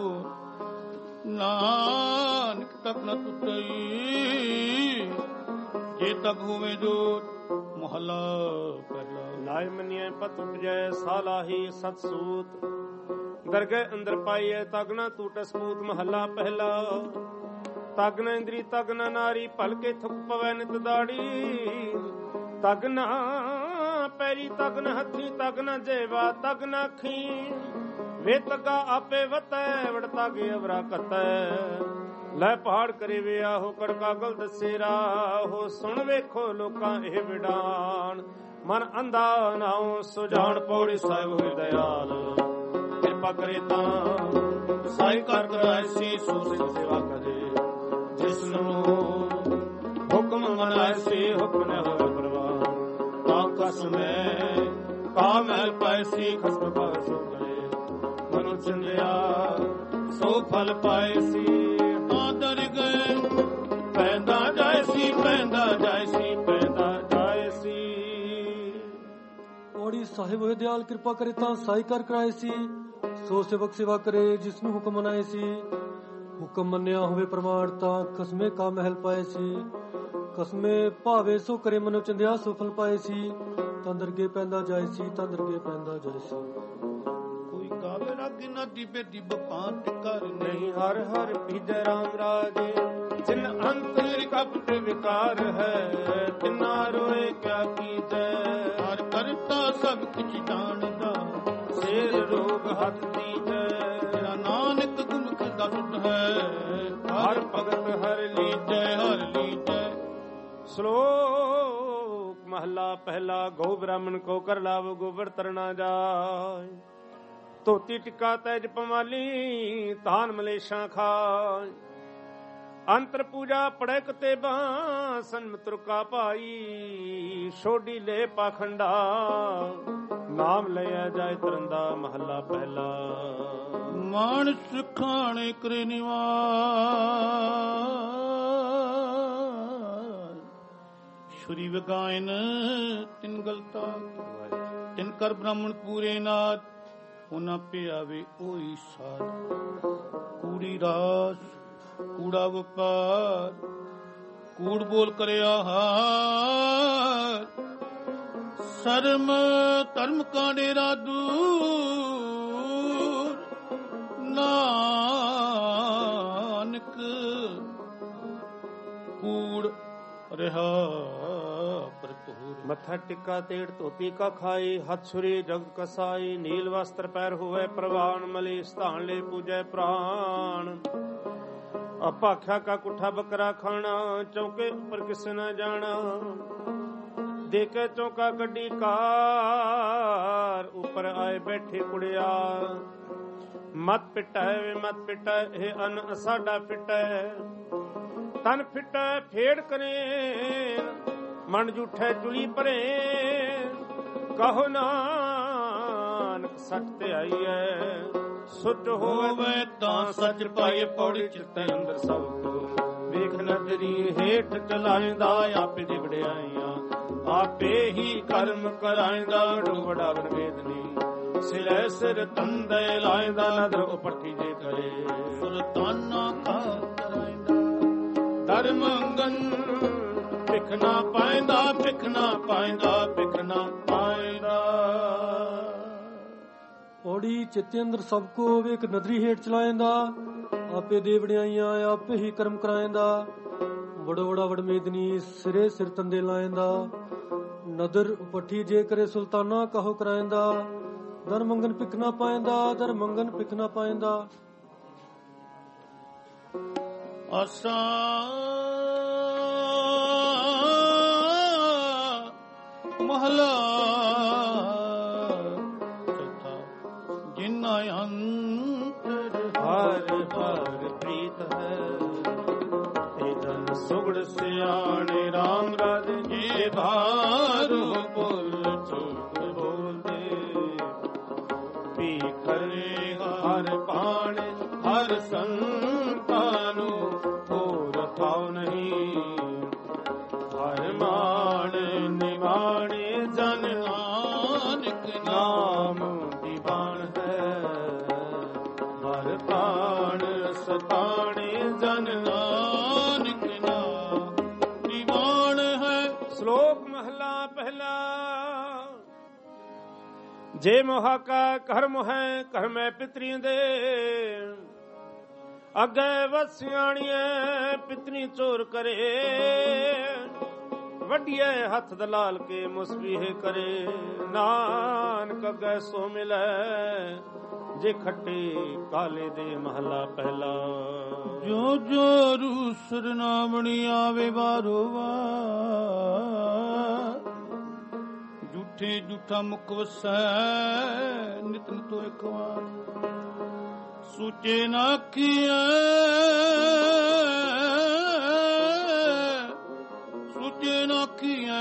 ਨਾਨਕ ਤੱਕ ਨ ਟੁੱਟਈ, ਜੇ ਤੱਕ ਹੋਵੇ ਜੋ ਮਹਲਾ ਪਹਿਲਾ। ਲਾਇ ਮੰਨਿਐ ਪਤ ਉਪਜੈ ਸਾਲਾਹੀ ਸਤ ਸੂਤ, ਦਰਗਹਿ ਅੰਦਰ ਪਾਈਐ ਤਗ ਨ ਟੂਟੈ ਸਪੂਤ, ਮਹੱਲਾ ਪਹਿਲਾ। ਤਗ ਨ ਇੰਦਰੀ ਤਗ ਨ ਨਾਰੀ, ਭਲਕੇ ਥੁਕ ਪਵੈ ਨਿਤ ਦਾੜੀ, ਤਗ ਨ ਪੈਰੀ ਤਗ ਨ ਹੱਥੀ, ਤਗ ਨ ਜੇਵਾ ਤਗ ਨ ਅੱਖੀ, ਵੇ ਤਗਾ ਆਪੇ ਵਤੈ ਵੜ ਤਗ ਅਵਰਾ ਕਤੈ, ਲੈ ਪਹਾੜ ਕਰੇ ਵਿਆ ਹੋ ਕੜ ਕਾਗਲ ਦਸੇ ਰਾਹੋ, ਸੁਣ ਵੇਖੋ ਲੋਕਾਂ ਇਹ ਵਿਡਾਨ, ਮਨ ਅੰਧਾ ਨਾਉ ਸੁਜਾਨ, ਪੌੜੀ ਸਾਹਿਬ ਹੋਏ ਦਇਆਲ, ਕਿਰਪਾ ਕਰੇ ਤਾਂ ਸਾਈ ਕਰ ਕਰਾਇਸੀ, ਸੋ ਸੇਵਾ ਕਰੇ ਜਿਸ ਨੂੰ ਹੁਕਮ ਮਨਾਇਸੀ, ਹੁਕਮ ਨ ਹੋਵੇ ਪ੍ਰਵਾਨ, ਤਾਂ ਕਸਮੈ ਕਾ ਮਹਿਲ ਪਾਇਸੀ, ਖਸਮ ਪਾਵੇ ਸੋ ਕਰੇ, ਮਨੁ ਚੰਦਿਆ ਸੋ ਫਲ ਪਾਇਸੀ, ਆਦਰ ਗਏ ਪੈਂਦਾ ਜਾਇਸੀ, ਪੈਂਦਾ ਜਾਇਸੀ, ਪੈਂਦਾ ਜਾਇਸੀ। ਪੌੜੀ ਸਾਹਿਬ ਹੋਏ ਦਿਆਲ ਕਿਰਪਾ ਕਰੇ ਤਾਂ ਸਾਈ ਕਰ ਕਰਾਏ ਸੀ, ਸੋ ਸੇਵਕ ਸੇਵਾ ਕਰੇ ਜਿਸ ਨੂੰ ਹੁਕਮ ਮਨਾਏ ਸੀ, ਹੁਕਮ ਮੰਨਿਆ ਹੋਵੇ ਪ੍ਰਮਾਣ ਤਾਂ ਕਸਮੇ ਕਾ ਮਹਿਲ ਪਾਏ ਸੀ, ਕਸਮੇ ਭਾਵੇ ਸੋ ਕਰੇ ਮਨੁ ਚੰਦਿਆ ਸੋ ਫਲ ਪਾਏ ਸੀ, ਤੰਦਰਗੇ ਪੈਂਦਾ ਜਾਏ ਸੀ, ਤੰਦਰਗੇ ਪੈਂਦਾ ਜਾਏ ਸੀ। ਕੋਈ ਗਾਵੇ ਰਾਗ ਨਾ ਦੀਬੇ ਦੀਬ ਪਾਂਤ ਕਰ ਨਹੀਂ ਹਰ ਹਰ ਭੀਜੈ ਰਾਮ ਰਾਜੇ, ਜਿਨ ਅੰਤਰ ਕਪਟ ਵਿਕਾਰ ਹੈ, ਤਿਨਾ ਰੋਏ ਕਿਆ ਕੀਜੈ, ਹਰ ਕਰਤਾ ਸਭ ਕੁਛ ਜਾਣਦਾ, ਸ਼ੇਰ ਰੋਗ ਹੱਥ ਦੀਜੈ, ਤੇਰਾ ਨਾਨਕ ਗੁਰਮੁਖ ਦਾ ਸੁਧ ਹੈ, ਹਰ ਭਗਤ ਹਰ ਲੀਜੈ, ਹਰ ਲੀਜੈ। ਸ਼ਲੋਕ ਮਹਲਾ ਪਹਿਲਾ। ਗੋ ਬ੍ਰਾਹਮਣ ਕੋ ਕਰ ਲਾਵ ਗੋਬਰ ਤਰਨਾ ਜਾਏ, ਧੋਤੀ ਟਿੱਕਾ ਤੈਜ ਪਮਾਲੀ, ਧਾਨ ਮਲੇਸ਼ਾਂ ਖਾਏ, ਅੰਤਰ ਪੂਜਾ ਪੜੈ ਕਤੇ ਬਾਂ, ਸੰਮਿਤਰ ਕਾ ਭਾਈ, ਛੋਡੀ ਲੈ ਪਾਖੰਡਾ, ਨਾਮ ਲਿਆ ਜਾਏ ਤਰੰਦਾ, ਮਹੱਲਾ ਪਹਿਲਾ। ਮਾਨਸ ਖਾਣੇ ਕਰੇ ਨਿਵਾਸ, ਛੁਰੀ ਵਗਾਇਨ ਤਿਨ ਗਲਤਾ, ਤਿਨ ਕਰ ਬ੍ਰਾਹਮਣ ਪੂਰੇ ਨਾਥ, ਉਹਨਾਂ ਪਿਆਵੇ ਉਹੀ ਸਾਧ, ਕੂੜੀ ਰਾਸ ਕੂੜਾ ਵਪਾਰ, ਕੂੜ ਬੋਲ ਕਰਿਆ ਹਾਰ, ਸ਼ਰਮ ਧਰਮ ਕਾ ਡੇਰਾ ਦੂਰ, ਨਾਨਕ ਕੂੜ ਰਿਹਾ ਭਰਪੂਰ। ਮੱਥਾ ਟਿੱਕਾ ਤੇੜ ਧੋਤੀ ਕਾ ਖਾਈ, ਹੱਥ ਛੁਰੀ ਜਗ ਕਸਾਈ, ਨੀਲ ਵਸਤਰ ਪੈਰ ਹੋਵੇ ਪ੍ਰਵਾਨ, ਮਲੀ ਸਥਾਨ ਲੈ ਪੂਜੈ ਪ੍ਰਾਣ। ਅਪਾਖਿਆ ਕਾ ਕੁੱਠਾ ਬੱਕਰਾ ਖਾਣਾ, ਚੌਕੇ ਉੱਪਰ ਕਿਸ ਨਾ ਜਾਣਾ, ਦੇ ਕੇ ਚੌਕਾ ਕੱਢੀ ਕਾਰ, ਉੱਪਰ ਆਏ ਬੈਠੇ ਕੁੜਿਆ। ਮਤ ਪਿਟੈ ਵੇ ਮਤ ਪਿਟੈ, ਇਹ ਅਨ ਸਾਡਾ ਪਿਟੈ, ਤਨ ਫਿਟੈ ਫੇੜ ਕਰੇ, ਮਨ ਜੂਠੈ ਚੁਲੀ ਭਰੇ, ਕਹੋ ਨਾਨਕ ਸੱਚ ਤੇ ਆਈਐ, ਸੁੱਚ ਹੋਵੇ ਤਾਂ ਸੱਚ ਪਾਈਏ। ਪੌੜੀ ਚਿੱਤੈ ਅੰਦਰ ਸਭ ਕੋ, ਵੇਖ ਨਦਰੀ ਹੇਠ ਚਲਾਇਂਦਾ, ਆਪੇ ਦੀ ਵਡਿਆਈਆਂ ਆਪੇ ਹੀ ਕਰਮ ਕਰਾਇਂਦਾ। ਡੋਬੜਾ ਵਨ ਵੇਦਨੀ ਸਿਲੇ ਸਿਰ ਤੰਦੇ ਲਾਇਂਦਾ, ਨਦਰ ਉਪੱਠੀ ਜੇ ਕਰੇ, ਸੁਲਤਾਨਾ ਕਾ ਕਰਾਇਂਦਾ। ਧਰਮ ਅੰਗਨ ਭਿਖ ਨਾ ਪਾਇਂਦਾ, ਭਿਖ ਨਾ ਪਾਇਂਦਾ, ਭਿਖ ਨਾ ਪਾਇਂਦਾ। ਪੌੜੀ ਚਿੱਤੇ ਅੰਦਰ ਸਭ ਕੋ, ਵੇਖ ਨਦਰੀ ਹੇਠ ਚਲਾਇਂਦਾ, ਆਪੇ ਦੇ ਵਡਿਆਈਆਂ ਆਪੇ ਹੀ ਕਰਮ ਕਰਾਇਂਦਾ। ਬੜੋ ਬੜਾ ਵਡਮੇਦਨੀ ਸਿਰੇ ਸਿਰ ਤੰਦੇ ਲਾਇਂਦਾ, ਨਦਰ ਉਪੱਠੀ ਜੇ ਕਰੇ, ਸੁਲਤਾਨਾ ਕਹੋ ਕਰਾਇਂਦਾ। ਦਰ ਮੰਗਨ ਭਿਖ ਨਾ ਪਾਇਂਦਾ, ਦਰ ਮੰਗਨ ਭਿਖ ਨਾ ਪਾਇਂਦਾ। ਆਸਾ ਮਹਲਾ ਚੌਥਾ। ਜਿਨਾ ਅੰਤਰ ਹਰ ਹਰ ਪ੍ਰੀਤ ਹੈ, ਤੇ ਜਨ ਸੁਗੜ ਸਿਆਣੇ ਰਾਮ ਰਾਜੇ, ਜੇ ਬਾਰੂ ਬੋਲ ਚੁੱਕ ਬੋਲਦੇ, ਪੀ ਕਰੇ ਹਰ ਪਾਣੇ ਹਰ ਸੰਤਾਂ ਨੂੰ, ਹੋਰ ਥਾਉ ਨਹੀਂ ਹਰ ਮਾਣ ਨਿਮਾਣੇ। ਜਨ ਨਾਨਕ ਨਾਮ ਦੀਵਾਨ ਹੈ, ਹਰ ਪ੍ਰਾਣ ਸਤਾਣੇ, ਜਨ ਨਾਨਕ ਨਾਮ ਦੀਵਾਨ ਹੈ। ਸ਼ਲੋਕ ਮਹਲਾ ਪਹਿਲਾ। ਜੇ ਮੋਹਾ ਕਾ ਘਰ ਮੋਹੈ, ਘਰ ਮੈਂ ਪਿਤਰੀ ਦੇ, ਅੱਗੇ ਵਸਿਆਣੀਏ ਪਿਤਨੀ ਚੋਰ ਕਰੇ, ਵੱਡੀਏ ਹੱਥ ਦਲਾਲ ਕੇ ਮੁਸਬੀਹ ਕਰੇ, ਨਾਨਕ ਅੱਗੇ ਸੋ ਮਿਲੈ, ਜੇ ਖੱਟੇ ਕਾਲੇ ਦੇ। ਮਹਲਾ ਪਹਿਲਾ। ਜੋ ਜੋ ਰੂਸਰ ਨਾਮਣੀ ਆਵੇ ਬਾਰੋ ਵਾਰ, ਝੂਠੇ ਝੂਠਾ ਮੁਖ ਵਸੈ, ਨਿਤ ਨਿਤੋ ਇੱਕ ਵਾਰ। ਸੂਚੇ ਨਾ ਆਖੀਐ, ਸੂਚੇ ਨਾ ਆਖੀਐ,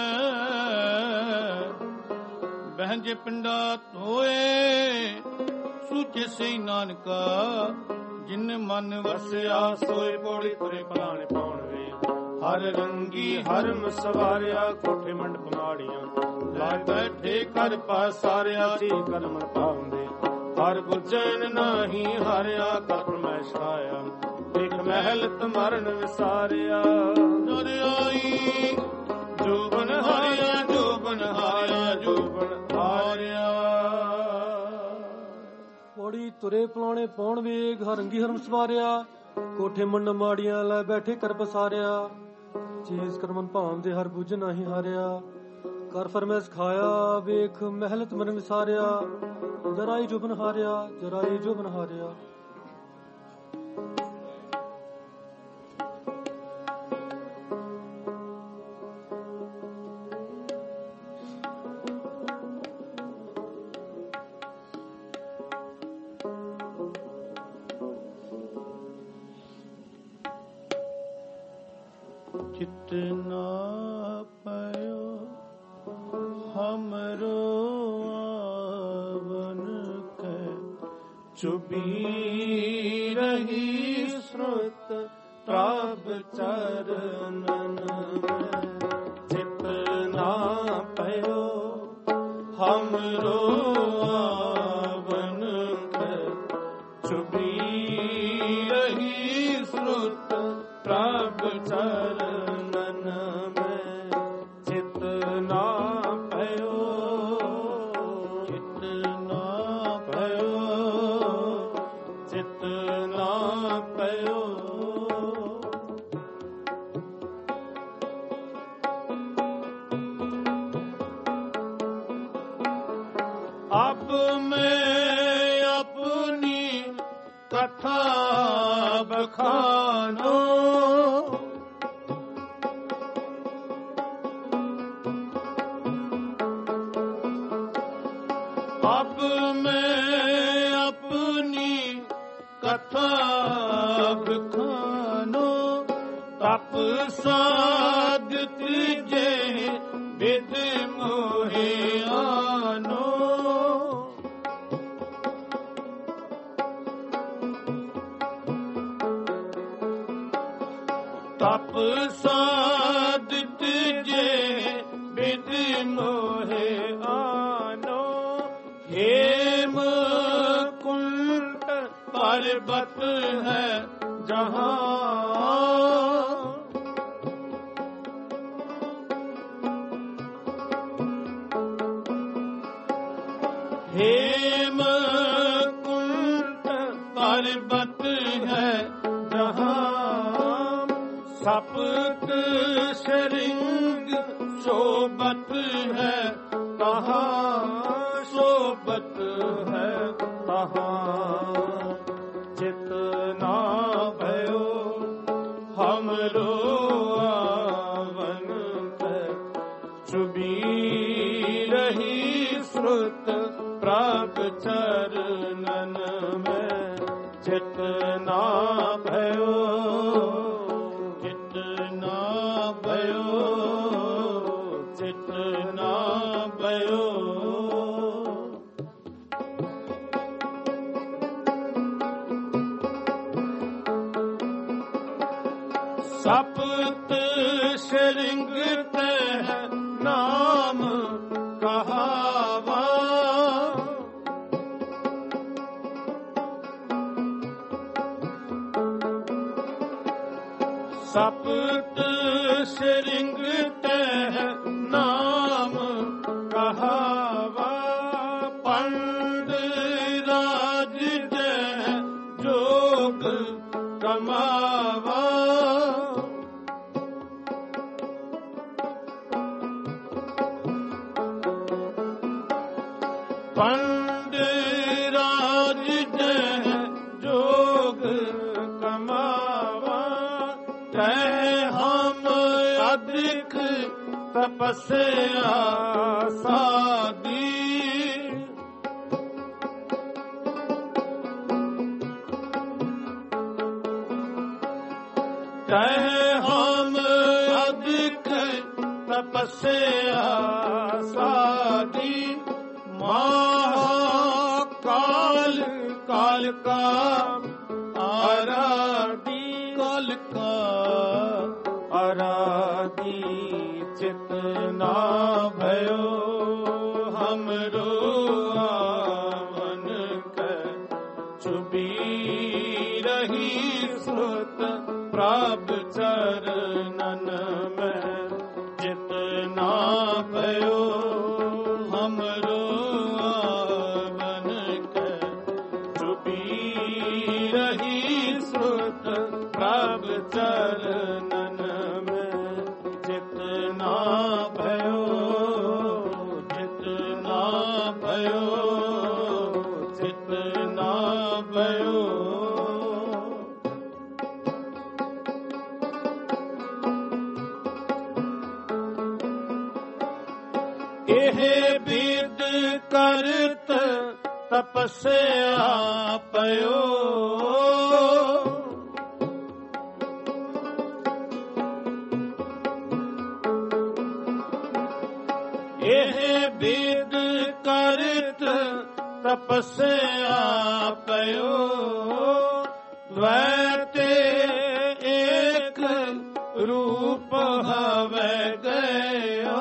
ਬਹਿੰਜੇ ਪਿੰਡਾ ਧੋਏ, ਸੂਚੇ ਸਈ ਨਾਨਕਾ, ਜਿਨ ਮਨ ਵਸਿਆ ਸੋਏ। ਪੌੜੀ ਤੁਰੇ ਭਲਾਣੇ ਪਾਉਣ ਵੇ, ਹਰ ਰੰਗੀ ਹਰ ਮਸਵਾਰਿਆ, ਕੋਠੇ ਮੰਡਪ ਮਾੜੀਆਂ, ਲਾਇ ਬੈਠੇ ਕਰ ਪਾਸਾਰਿਆ, ਜੀ ਕਰਮ ਪਾਉਂਦੇ, ਹਰ ਗੁਰਜਨ ਨਾਹੀ ਹਾਰਿਆ, ਕਰ ਪਰਮੇਸ਼ ਖਾਇਆ, ਇੱਕ ਮਹਿਲ ਤਮਰਨ ਵਿਸਾਰਿਆ। ਦਰਿਆਈ ਜੋਬਨ ਹਾਰਿਆ, ਜੋਬਨ ਹਾਰਿਆ, ਜੋਬਨ ਹਾਰਿਆ। ਪੌੜੀ ਤੁਰੇ ਪਲਾਣੇ ਪੌਣ ਵੇਗ, ਹਰੰਗੀ ਹਰਮ ਸਵਾਰਿਆ, ਕੋਠੇ ਮੰਡ ਮਾੜੀਆਂ ਲੈ ਬੈਠੇ ਕਰ ਪਸਾਰਿਆ, ਚੀਜ਼ ਕਰਮਨ ਭਾਵਦੇ ਹਰ ਬੁੱਝ ਨਾਹੀ ਹਾਰਿਆ, ਕਰ ਫਰਮੈਸ ਖਾਇਆ, ਵੇਖ ਮਹਿਲਤ ਮਨ ਵਿਸਾਰਿਆ, ਜਰਾਈ ਜੁਬਨ ਹਾਰਿਆ, ਜਰਾਈ ਜੁਬਨ ਹਾਰਿਆ। ਚਿਤ ਨਾ ਪਇਓ ਹਮਰੋ ਆਵਨ ਕੈ, ਚੁਬੀ ਰਹੀ ਸੁਰਤ ਪ੍ਰਭ ਚਰਨਨ ਮੈਂ। ਚਿਤ ਨਾ ਪਇਓ ਹਮਰੋ ਆਵਨ ਕੈ, ਚੁਬੀ ਰਹੀ ਸੁਰਤ ਪ੍ਰਭ ਚਰਨਨ ਮੈਂ। ਚਿਤ ਨਾ ਪਇਓ, ਚਿਤ ਨਾ ਪਇਓ, ਚਿਤ ਨਾ ਪਇਓ। ਕਥਾ ਬਖਾਨੋ। ਅਬ ਮੈਂ ਆਪਣੀ ਕਥਾ ਬਖਾਨੋ। ਤਪ ਸਾਧਤ ਜੇ ਬਿਦ ਮੋਹਿ ਆਨੋ। ਤਪ ਸਾਧਤ ਜੇ ਬਿਦ ਮੋਹਿ ਆਨੋ। ਹੇਮ ਕੁੰਟ ਪਰਬਤ ਹੈ ਜਹਾਂ। हेम कुंट पर्वत है जहाँ। सप्त श्रृंग शोभत है तहाँ। शोभत है तहाँ। जितना भयो हमरो आवन पे चुबी रही श्रुत प्राग चरणन में। जितना भयो जितना भयो जितना भयो। सप्त श्रृंग तह नाम कहावा। सप्त श्रृंग तह नाम कहावा। पंड राज जय जोग कमावा। पंड राज जय जोग कमावा। कह हम अधिक तपस्या सादी। कह हम अधिक तपस्या सादी। महाकाल काल का आराधी। काल का आराधी। जितना भयो हमरो आवन कर चुबी रही श्रुत प्राप चरणन में। जितना भयो हमरो आवन कर चुबी रही श्रुत प्राप चरणन में। जितना भयो जितना भयो जितना भयो। एह विद करत तपस्या पयो। एह विद करत तपस्या पयो। द्वैते एक रूप हवे गयो।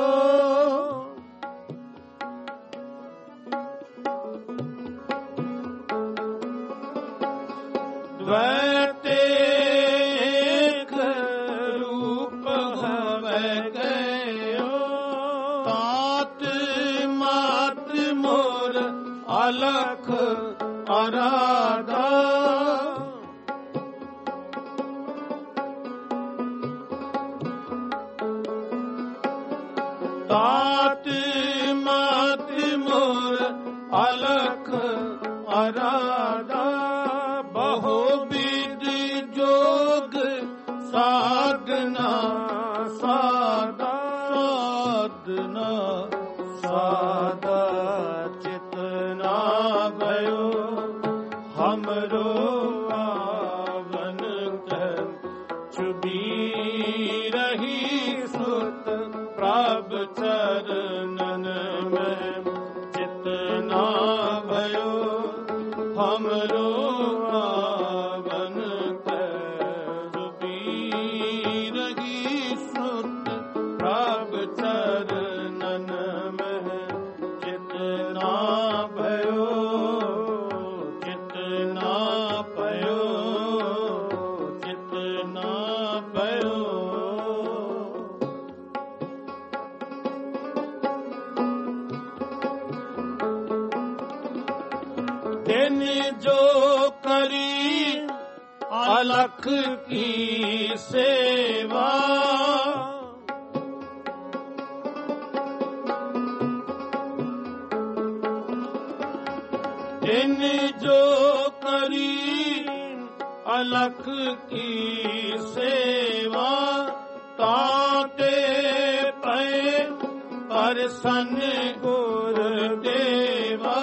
द्वैते एक रूप हवे गयो। तात मात मोर अलख आराधा। तात मात मोर अलख आराधा। बहु विद जोग साधना साधा साधना साधा चितना भयो हमरो आवन कर चुबी रही सुत प्रभ चरणन में चितना भयो हमरो आवन कर चुबी रही सुत प्रभ चरणन में चितना भयो चितना भयो चितना भयो दिन जो करी अलख की सेवा दिन जो करी अलख की सेवा ताते पे प्रसन्न गुर देवा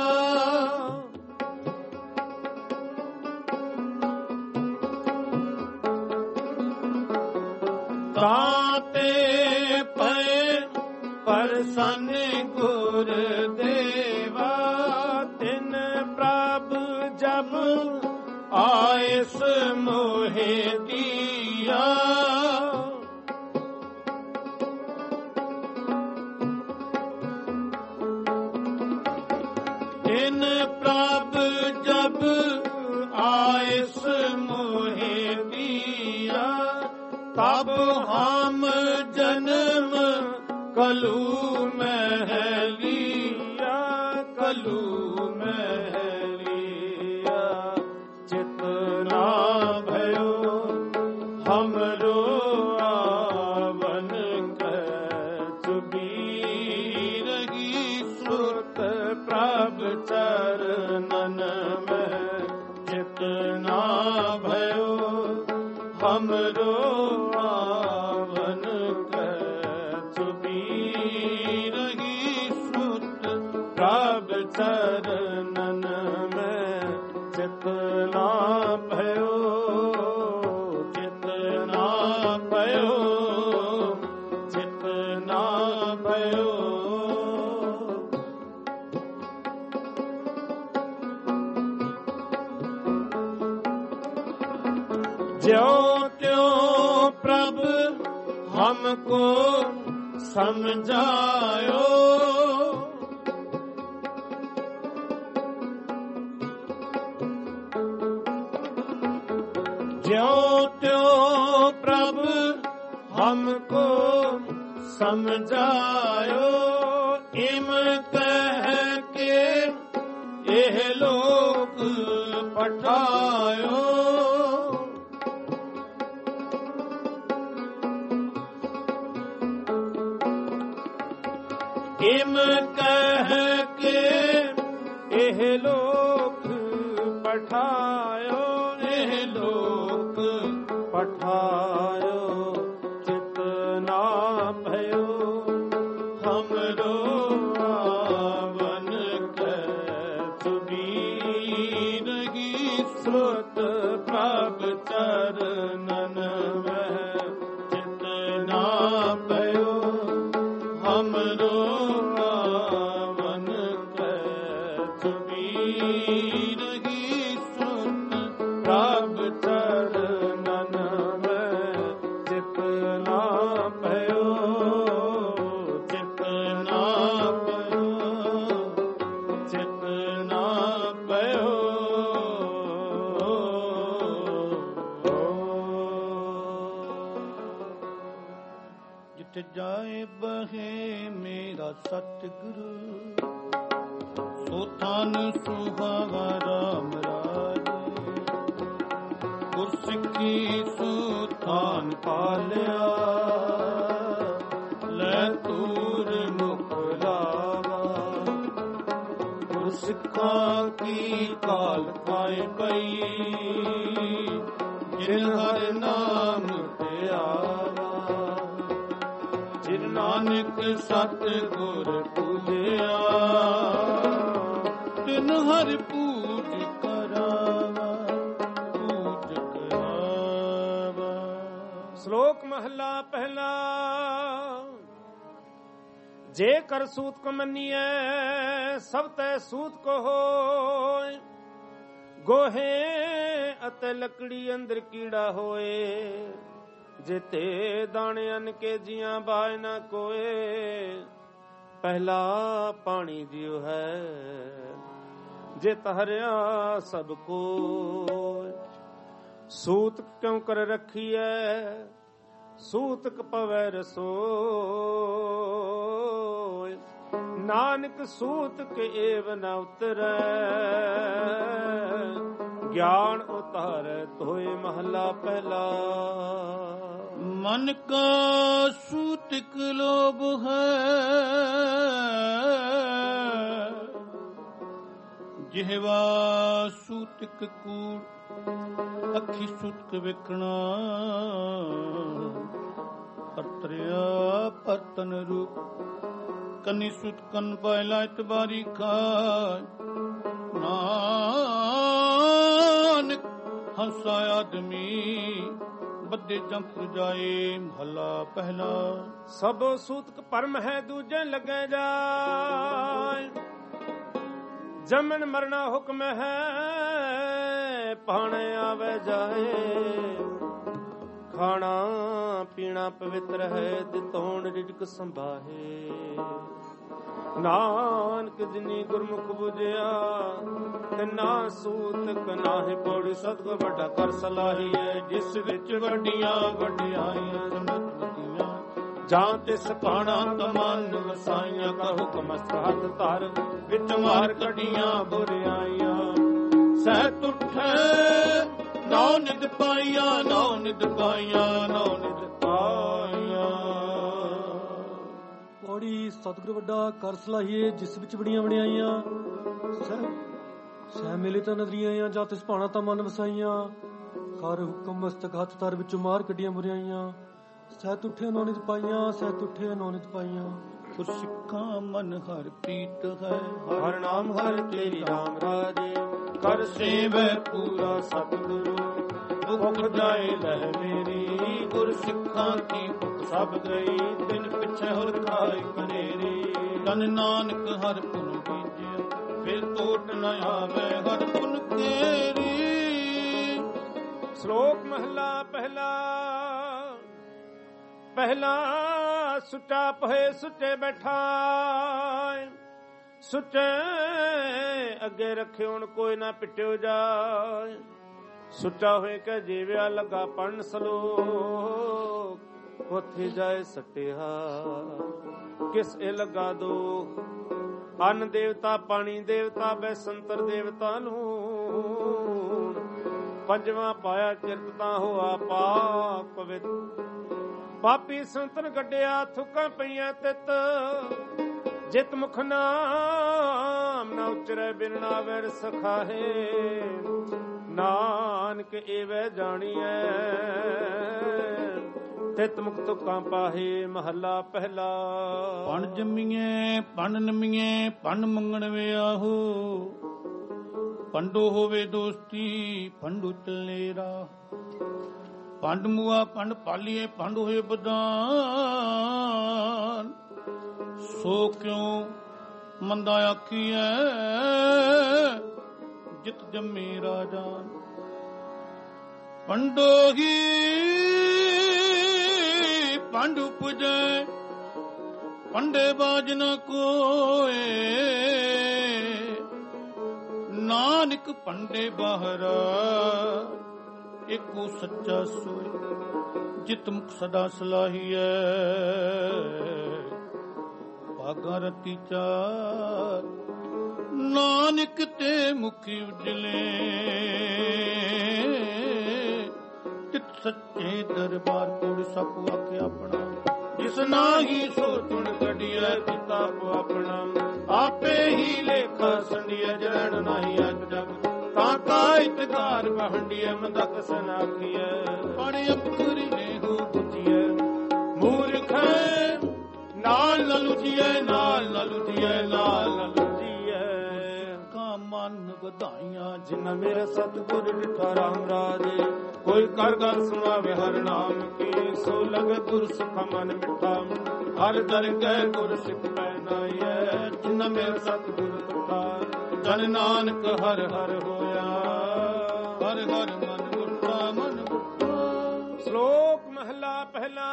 ताते पे प्रसन्न गुर देवा तिन प्रभ जब आयस मोहे दिया तिन प्रभ जब आयस मोहे दिया तब हम जन्म कलू में लिया कलू में लिया चितना भयो हमरो आवन कर चुबी रही सुत प्रभ चरणन में चितना भयो हमरो आवन कर चुबी रही सुत प्रभ चरणन में चितना भयो चितना भयो चितना भयो ज्यों त्यों प्रभ हमको समझायो ज्यों त्यों प्रभ हमको समझायो इम कह के यह लोक पठायो इम कह के एह लोक पठायो एह लोक पठायो चितना भयो हमरो आवन कर चुबी रही सुत प्रभ चरणन में चितना भयो हमरो आवन कर चुबी रही सुत प्रभ चरणन में चितना भयो चितना भयो चितना भयो जित जाए बहे मेरा सतगुरु सो थान सुहावा राम राजे गुरसिੱਖੀ सुथान पालिया ਲੈ ਤੂਰ ਮੁਖ ਲਾਵਾ ਗੁਰਸਿੱਖੀ ਪੁਰਖਾਂ ਕੀ ਕਾਲ ਪਾਏ ਪਈ, ਜਿਨ ਹਰਿ ਨਾਮ ਤੇ ਆਵਾ, ਜਿਨ ਨਾਨਕ ਸਤ ਗੁਰ ਪੂਜਿਆ, ਤਿਨ ਹਰਿ ਪੂਜ ਕਰਾਵਾ, ਪੂਜ ਕਰਾਵਾ। ਸ਼ਲੋਕ ਮਹਲਾ ਪਹਿਲਾ। ਜੇ ਕਰ ਸੂਤ ਕੋ ਮੰਨੀਐ, ਸਭ ਤੈ ਸੂਤ ਕੋ ਹੋਇ, ਗੋਹੇ ਅਤੇ ਲੱਕੜੀ ਅੰਦਰ ਕੀੜਾ ਹੋਏ, ਜਿਤੇ ਦਾਣੇ ਅਨ ਕੇ ਜੀਆਂ ਬਾਇ ਨਾ ਕੋਏ, ਪਹਿਲਾ ਪਾਣੀ ਜਿਉ ਹੈ, ਜੇ ਤਹਰਿਆ ਸਭ ਕੋ। ਸੂਤ ਕਿਉ ਕਰ ਰੱਖੀਐ, ਸੂਤਕ ਪਵੈ ਰਸੋਇ, ਨਾਨਕ ਸੂਤਕ ਏਵ ਨ ਉਤਰੈ, ਗਿਆਨ ਉਤਾਰੈ ਤੋਏ। ਮਹਲਾ ਪਹਿਲਾ। ਮਨ ਕਾ ਸੂਤਕ ਲੋਭ ਹੈ, ਜਿਹਵਾ ਸੂਤਕ ਕੂੜ, ਅੱਖੀ ਸੂਤਕ ਵੇਖਣਾ, ਪਰਤਰਿਆ ਪਰਤਨ ਰੂਪ, ਕੰਨੀ ਸੁਤ ਕੰਨ ਪਾਇਲਾ ਇਤਬਾਰੀ ਖਾਇ, ਨਾਨਕ ਹੰਸਾ ਆਦਮੀ ਬੱਦੇ ਜੰਪ ਜਾਏ। ਮਹਲਾ ਪਹਿਲਾ। ਸਭੋ ਸੂਤਕ ਪਰਮ ਹੈ, ਦੂਜੇ ਲੱਗੇ ਜਾਏ, ਜਮਨ ਮਰਨਾ ਹੁਕਮ ਹੈ, ਪਾਣੇ ਆਵੇ ਜਾਏ, ਖਾਣਾ ਪੀਣਾ ਪਵਿੱਤਰ ਹੈ, ਦਿਤੋਣ ਰਿਜਕ ਸੰਭਾਹੇ, ਨਾਨਕ ਜਿਨੀ ਗੁਰਮੁਖ ਬੁਝਿਆ, ਤੇ ਨਾ ਸੂਤਕ ਨਾਹਿ ਪੌੜੀ, ਸਤਿਗੁਰ ਵੱਡਾ ਕਰ ਸਲਾਹੀਐ, ਜਿਸ ਵਿੱਚ ਵੱਡੀਆਂ ਵਡਿਆਈਆਂ ਸੁਨਤੀਆਂ, ਜਾਂ ਤਿਸ ਪਾਣਾ ਤਮਨ ਵਸਾਈਆਂ, ਕਾ ਹੁਕਮ ਹੱਥ ਧਰ, ਵਿੱਚ ਮਾਰ ਕੱਢੀਆਂ ਬੁਰਿਆਈਆਂ, ਸਹਿ ਉੱਠੇ ਨੌ ਨਿਦ ਪਾਈਆਂ, ਨੌ ਨਿਦ ਪਾਈਆਂ, ਨੌ ਨਿਦ ਪਾਈਆਂ। ਪੌੜੀ ਸਤਿਗੁਰ ਵੱਡਾ ਕਰ ਸਲਾਹੀਏ, ਜਿਸ ਵਿੱਚ ਬੜੀਆਂ ਵਡਿਆਈਆਂ, ਸਹਿ ਸਹਿ ਮਿਲੇ ਤਾਂ ਨਦਰੀਆਂ, ਜਾਂ ਤਿਸ ਭਾਣਾ ਤਾਂ ਮਨ ਵਸਾਈਆਂ, ਕਰ ਹੁਕਮ ਮਸਤਕ ਹੱਥ ਧਰ, ਵਿੱਚੋਂ ਮਾਰ ਕੱਢੀਆਂ ਬੁਰਿਆਈਆਂ, ਸਹਿਤ ਉੱਠੇ ਨੌ ਨਿਦ ਪਾਈਆਂ, ਸਹਿਤ ਉੱਠੇ ਨੌ ਨਿਦ ਪਾਈਆਂ। ਸਿੱਖਾਂ ਮਨ ਹਰ ਪ੍ਰੀਤ ਹੈ, ਹਰ ਨਾਮ ਹਰ ਤੇਰੀ ਰਾਮ ਰਾਜੇ, ਕਰ ਸੇਵੈ ਪੂਰਾ ਸਤਿਗੁਰੂ, ਭੁਖ ਜਾਏ ਲਹਿ ਮੇਰੀ, ਗੁਰ ਸਿੱਖਾਂ ਕੀ ਭੁਖ ਸਭ ਗਈ, ਤਿਨ ਪਿਛੇ ਹੋਰ ਖਾਏ ਕਨੇਰੀ, ਤਨ ਨਾਨਕ ਹਰ ਪੁਨ ਬੀਜਿਆ, ਫਿਰ ਟੋਟ ਨ ਆਵੇ ਹਰ ਪੁਨ ਕੇਰੀ। ਸ਼ਲੋਕ ਮਹਲਾ ਪਹਿਲਾ। ਪਹਿਲਾ ਸੁੱਚਾ ਪਹੇ ਸੁੱਚੇ ਬੈਠਾ, ਸੁੱਚੇ ਅੱਗੇ ਰੱਖਿਓਣ ਕੋਈ ਨਾ ਪਿੱਟਿਓ ਜਾਏ, ਸੁੱਚਾ ਹੋਏ ਕਹ ਜੀਵਿਆ ਲੱਗਾ ਪੜਨ ਸਲੋਕ, ਉੱਥੇ ਜਾਏ ਸੱਟਿਆ ਕਿਸ ਇਹ ਲੱਗਾ ਦੋ, ਅੰਨ ਦੇਵਤਾ ਪਾਣੀ ਦੇਵਤਾ ਬੈਸੰਤਰ ਦੇਵਤਾ ਨੂੰ, ਪੰਜਵਾਂ ਪਾਇਆ ਕਿਰਪਤਾ ਹੋਆ ਪਾਕ ਪਵਿੱਤ, ਪਾਪੀ ਸੰਤਨ ਗੱਡਿਆ ਥੁੱਕਾਂ ਪਈਆਂ ਤਿੱਤ, ਜਿਤ ਮੁਖ ਨਾਮ ਨਾ ਉਚਰੈ ਬਿਰਣਾ ਵੈਰ ਸਖਾਹੇ, ਨਾਨਕ ਏਵੈ ਜਾਣੀਐ ਤਿਤ ਮੁਖ ਤੁਕਾਂ ਪਾਹੇ। ਮਹੱਲਾ ਪਹਿਲਾ। ਪਣ ਜੰਮੀਏ ਪਣ ਨਮੀਏ ਪਣ ਮੰਗਣ ਵਿਆਹੋ, ਪੰਡੋ ਹੋਵੇ ਦੋਸਤੀ ਪੰਡੂ ਚੱਲੇ ਰਾਹ, ਪੰਡ ਮੁਆ ਪੰਡ ਪਾਲੀਏ ਪੰਡ ਹੋਏ ਬਦਾਨ, ਸੋ ਕਿਉ ਮੰਦਾ ਆਖੀਐ ਜਿਤ ਜੰਮੇ ਰਾਜਾਨ, ਪੰਡੋ ਹੀ ਪੰਡ ਉਪਜੈ ਪੰਡੇ ਬਾਜ ਨ ਕੋਏ, ਨਾਨਕ ਪੰਡੇ ਬਾਹਰਾ ਏਕੋ ਸੱਚਾ ਸੋਏ, ਜਿਤ ਮੁਖ ਸਦਾ ਸਲਾਹੀਐ ਭਾਗਾ ਰਤੀ ਚਾਰ, ਨਾਨਕ ਤੇ ਮੁਖੀ ਉਜਲੇ ਤਿਤ ਸੱਚੇ ਦਰਬਾਰ ਕੋੜ ਸਭ ਆਖਿਆ ਆਪਣਾ, ਜਿਸ ਨਾਹੀ ਸੋ ਚੁਣ ਕੱਢਿਐ ਕਿਤਾਬ ਆਪਣਾ, ਆਪੇ ਹੀ ਲੇਖਾ ਸੰਡੀਏ ਜਰਣ ਨਹੀਂ ਅਜ ਜਗ ਤਾਂ ਕਾ ਇਤਕਾਰ ਬਹੰਡੀਏ ਮੰਦਕ ਸਨਾਖੀਏ ਪੜ ਅਪਖਰੀ ਨੇ ਹੋ ਬੁਝੀਏ ਮੂਰਖ ਨਾਲ ਲਲੁਜੀਏ ਨਾਲ ਲਲੁਜੀਏ ਨਾਲ ਲਲੁਜੀਏ ਕਾ ਮਨ ਵਧਾਈਆਂ ਜਿਨ ਮੇਰੇ ਸਤਿਗੁਰ ਡਿਠਾ ਰਾਮ ਰਾਜੇ ਕੋਈ ਕਰ ਗੱਲ ਸੁਣਾਵੇ ਹਰ ਨਾਮ ਕੀ ਸੋ ਲਗੇ ਗੁਰ ਸੁਖ ਮਨ ਮਿਠਾ ਹਰ ਦਰ ਗਏ ਗੁਰ ਸਿੱਖ ਪੈਨਾਈਐ ਜਿਨ ਮੇਰੇ ਸਤਿਗੁਰ ਡਿਠਾ ਜਨ ਨਾਨਕ ਹਰ ਹਰ ਹੋਇਆ ਹਰ ਹਰ ਮਨ ਬੁੱਢਾ ਮਨ ਬੁੱਢਾ। ਸ਼ਲੋਕ ਮਹਲਾ ਪਹਿਲਾ।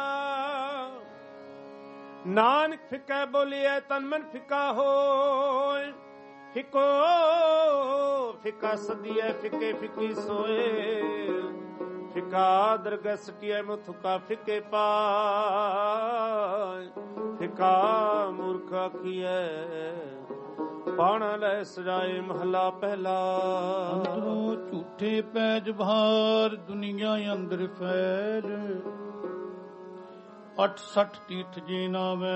ਨਾਨਕ ਫਿੱਕਾ ਬੋਲੀਐ ਤਨ ਮਨ ਫਿੱਕਾ ਹੋਏ ਫਿੱਕੋ ਫਿੱਕਾ ਸਦੀਐ ਫਿੱਕੇ ਫਿੱਕੀ ਸੋਏ ਫਿੱਕਾ ਦਰਗਹਿ ਸਟੀਐ ਮੁਥੁਕਾ ਫਿੱਕੇ ਪਾਏ ਫਿੱਕਾ ਮੂਰਖ ਆਖੀਐ ਪਾਣਾ ਲੈ ਸਜਾਏ ਮਹਲਾ ਪਹਿਲਾ। ਅੰਦਰੋਂ ਝੂਠੇ ਪੈਜ ਭਾਰ ਦੁਨੀਆ ਅੰਦਰ ਫੈਲ ਅਠ ਸਠ ਤੀਰਥ ਜੀ ਨਾਵੇਂ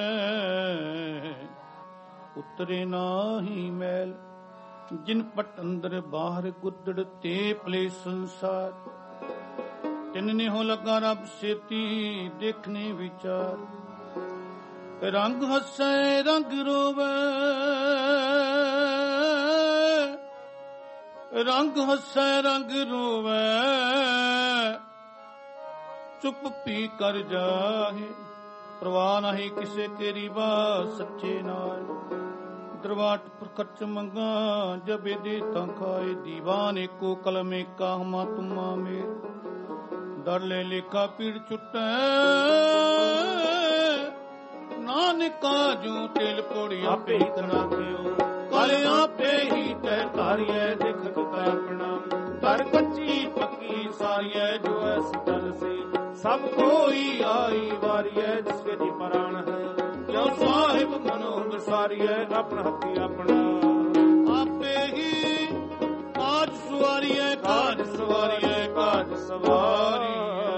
ਉਤਰੇ ਨਾਹੀ ਮੈਲ ਜਿਨ ਪਟ ਅੰਦਰ ਬਾਹਰ ਗੁੱਦੜ ਤੇ ਪਲੇ ਸੰਸਾਰ ਤਿੰਨ ਨੇ ਹੋ ਲਗਾ ਰੱਬ ਸੇਤੀ ਦੇਖਨੇ ਵਿਚਾਰ ਰੰਗ ਹੱਸੇ ਰੰਗ ਰੋਵੇ ਰੰਗ ਹੱਸੇ ਰੰਗ ਰੋਵੇ ਚੁੱਪ ਪੀ ਕਰ ਜਾਹੇ ਪ੍ਰਵਾਹ ਨਹੀਂ ਕਿਸੇ ਤੇਰੀ ਬਾਤ ਸੱਚੇ ਨਾਲ ਦਰਵਾਟ ਪਰ ਖਰਚ ਮੰਗਾ ਜਬੇ ਦੇ ਤਾਂ ਖਾਏ ਦੀਵਾਨ ਏਕੋ ਕਲਮ ਏਕਾ ਹਮਾ ਤੁਮਾ ਮੇ ਦਰ ਲੈ ਲੇਖਾ ਪੀੜ ਛੁੱਟੈ ਨਾਨਕਾ ਜੂ ਤਿਲ ਪੋੜੀ ਆਪੇ ਹੀ ਤਨਾ ਕਿਓ ਕਲ ਆਪੇ ਹੀ ਤੈ ਧਾਰੀਐ ਦੇਖ ਕਿਤਾ ਆਪਣਾ ਕਰ ਕੱਚੀ ਪੱਕੀ ਸਾਰੀਐ ਜੋ ਐਸ ਤਨ ਸੀ ਸਭ ਕੋਈ ਆਈ ਵਾਰੀਐ ਜਿਸਕੇ ਦੀ ਪ੍ਰਾਣ ਹੈ ਜੋ ਸਾਹਿਬ ਮਨੋ ਵਿਸਾਰੀਐ ਆਪਣਾ ਹੱਥੀ ਆਪਣਾ ਆਪੇ ਹੀ ਕਾਜ ਸਵਾਰੀਐ ਕਾਜ ਸਵਾਰੀਐ ਕਾਜ ਸਵਾਰੀਐ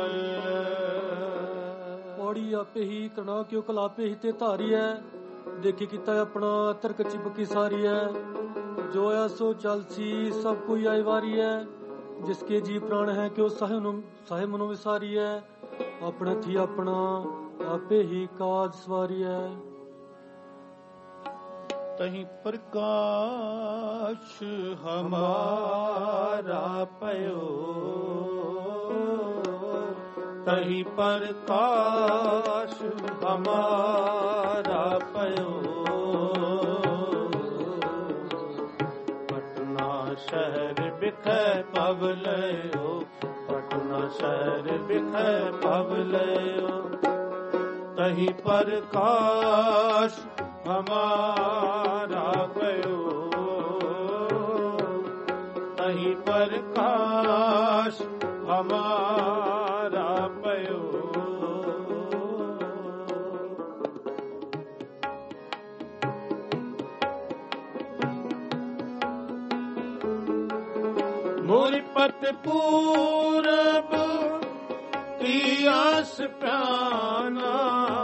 ਪੌੜੀ ਆਪੇ ਹੀ ਕਰਨਾ ਕਿਉ ਕਲਾਪੇ ਹੀ ਤੇ ਧਾਰੀ ਹੈ ਦੇਖੀ ਕੀਤਾ ਆਪਣਾ ਤਰਕ ਚਿਪਕੀ ਸਾਰੀ ਹੈ ਜੋ ਐਸੋ ਚਲਸੀ ਸਭ ਕੋਈ ਆਈ ਵਾਰੀ ਹੈ ਜਿਸਕੇ ਜੀ ਪ੍ਰਾਣ ਹੈ ਕਿਉ ਸਾਹਿ ਨੂੰ ਸਾਹਿ ਮਨੋ ਵਿਸਾਰੀ ਹੈ ਆਪਣਾ ਥੀ ਆਪਣਾ ਆਪੇ ਹੀ ਕਾਜ ਸਵਾਰੀ ਹੈ ਤਹੀਂ ਪ੍ਰਕਾਸ਼ ਹਮਾਰਾ ਪਇਓ ਤਹੀਂ ਪ੍ਰਕਾਸ਼ ਹਮਾਰਾ ਪਇਓ ਪਟਨਾ ਸ਼ਹਿਰ ਬਿਖੈ ਪਵ ਲਿਓ ਪਟਨਾ ਸ਼ਹਿਰ ਬਿਖੈ ਪਵ ਲਿਓ ਤਹੀਂ ਪ੍ਰਕਾਸ਼ ਹਮਾਰਾ ਪਇਓ ਤਹੀਂ ਪ੍ਰਕਾਸ਼ ਹਮਾਰਾ ਪਇਓ ਮੋਰੀ ਪਤ ਪੂਰਬ ਕੀ ਆਸ ਪ੍ਰਾਨਾ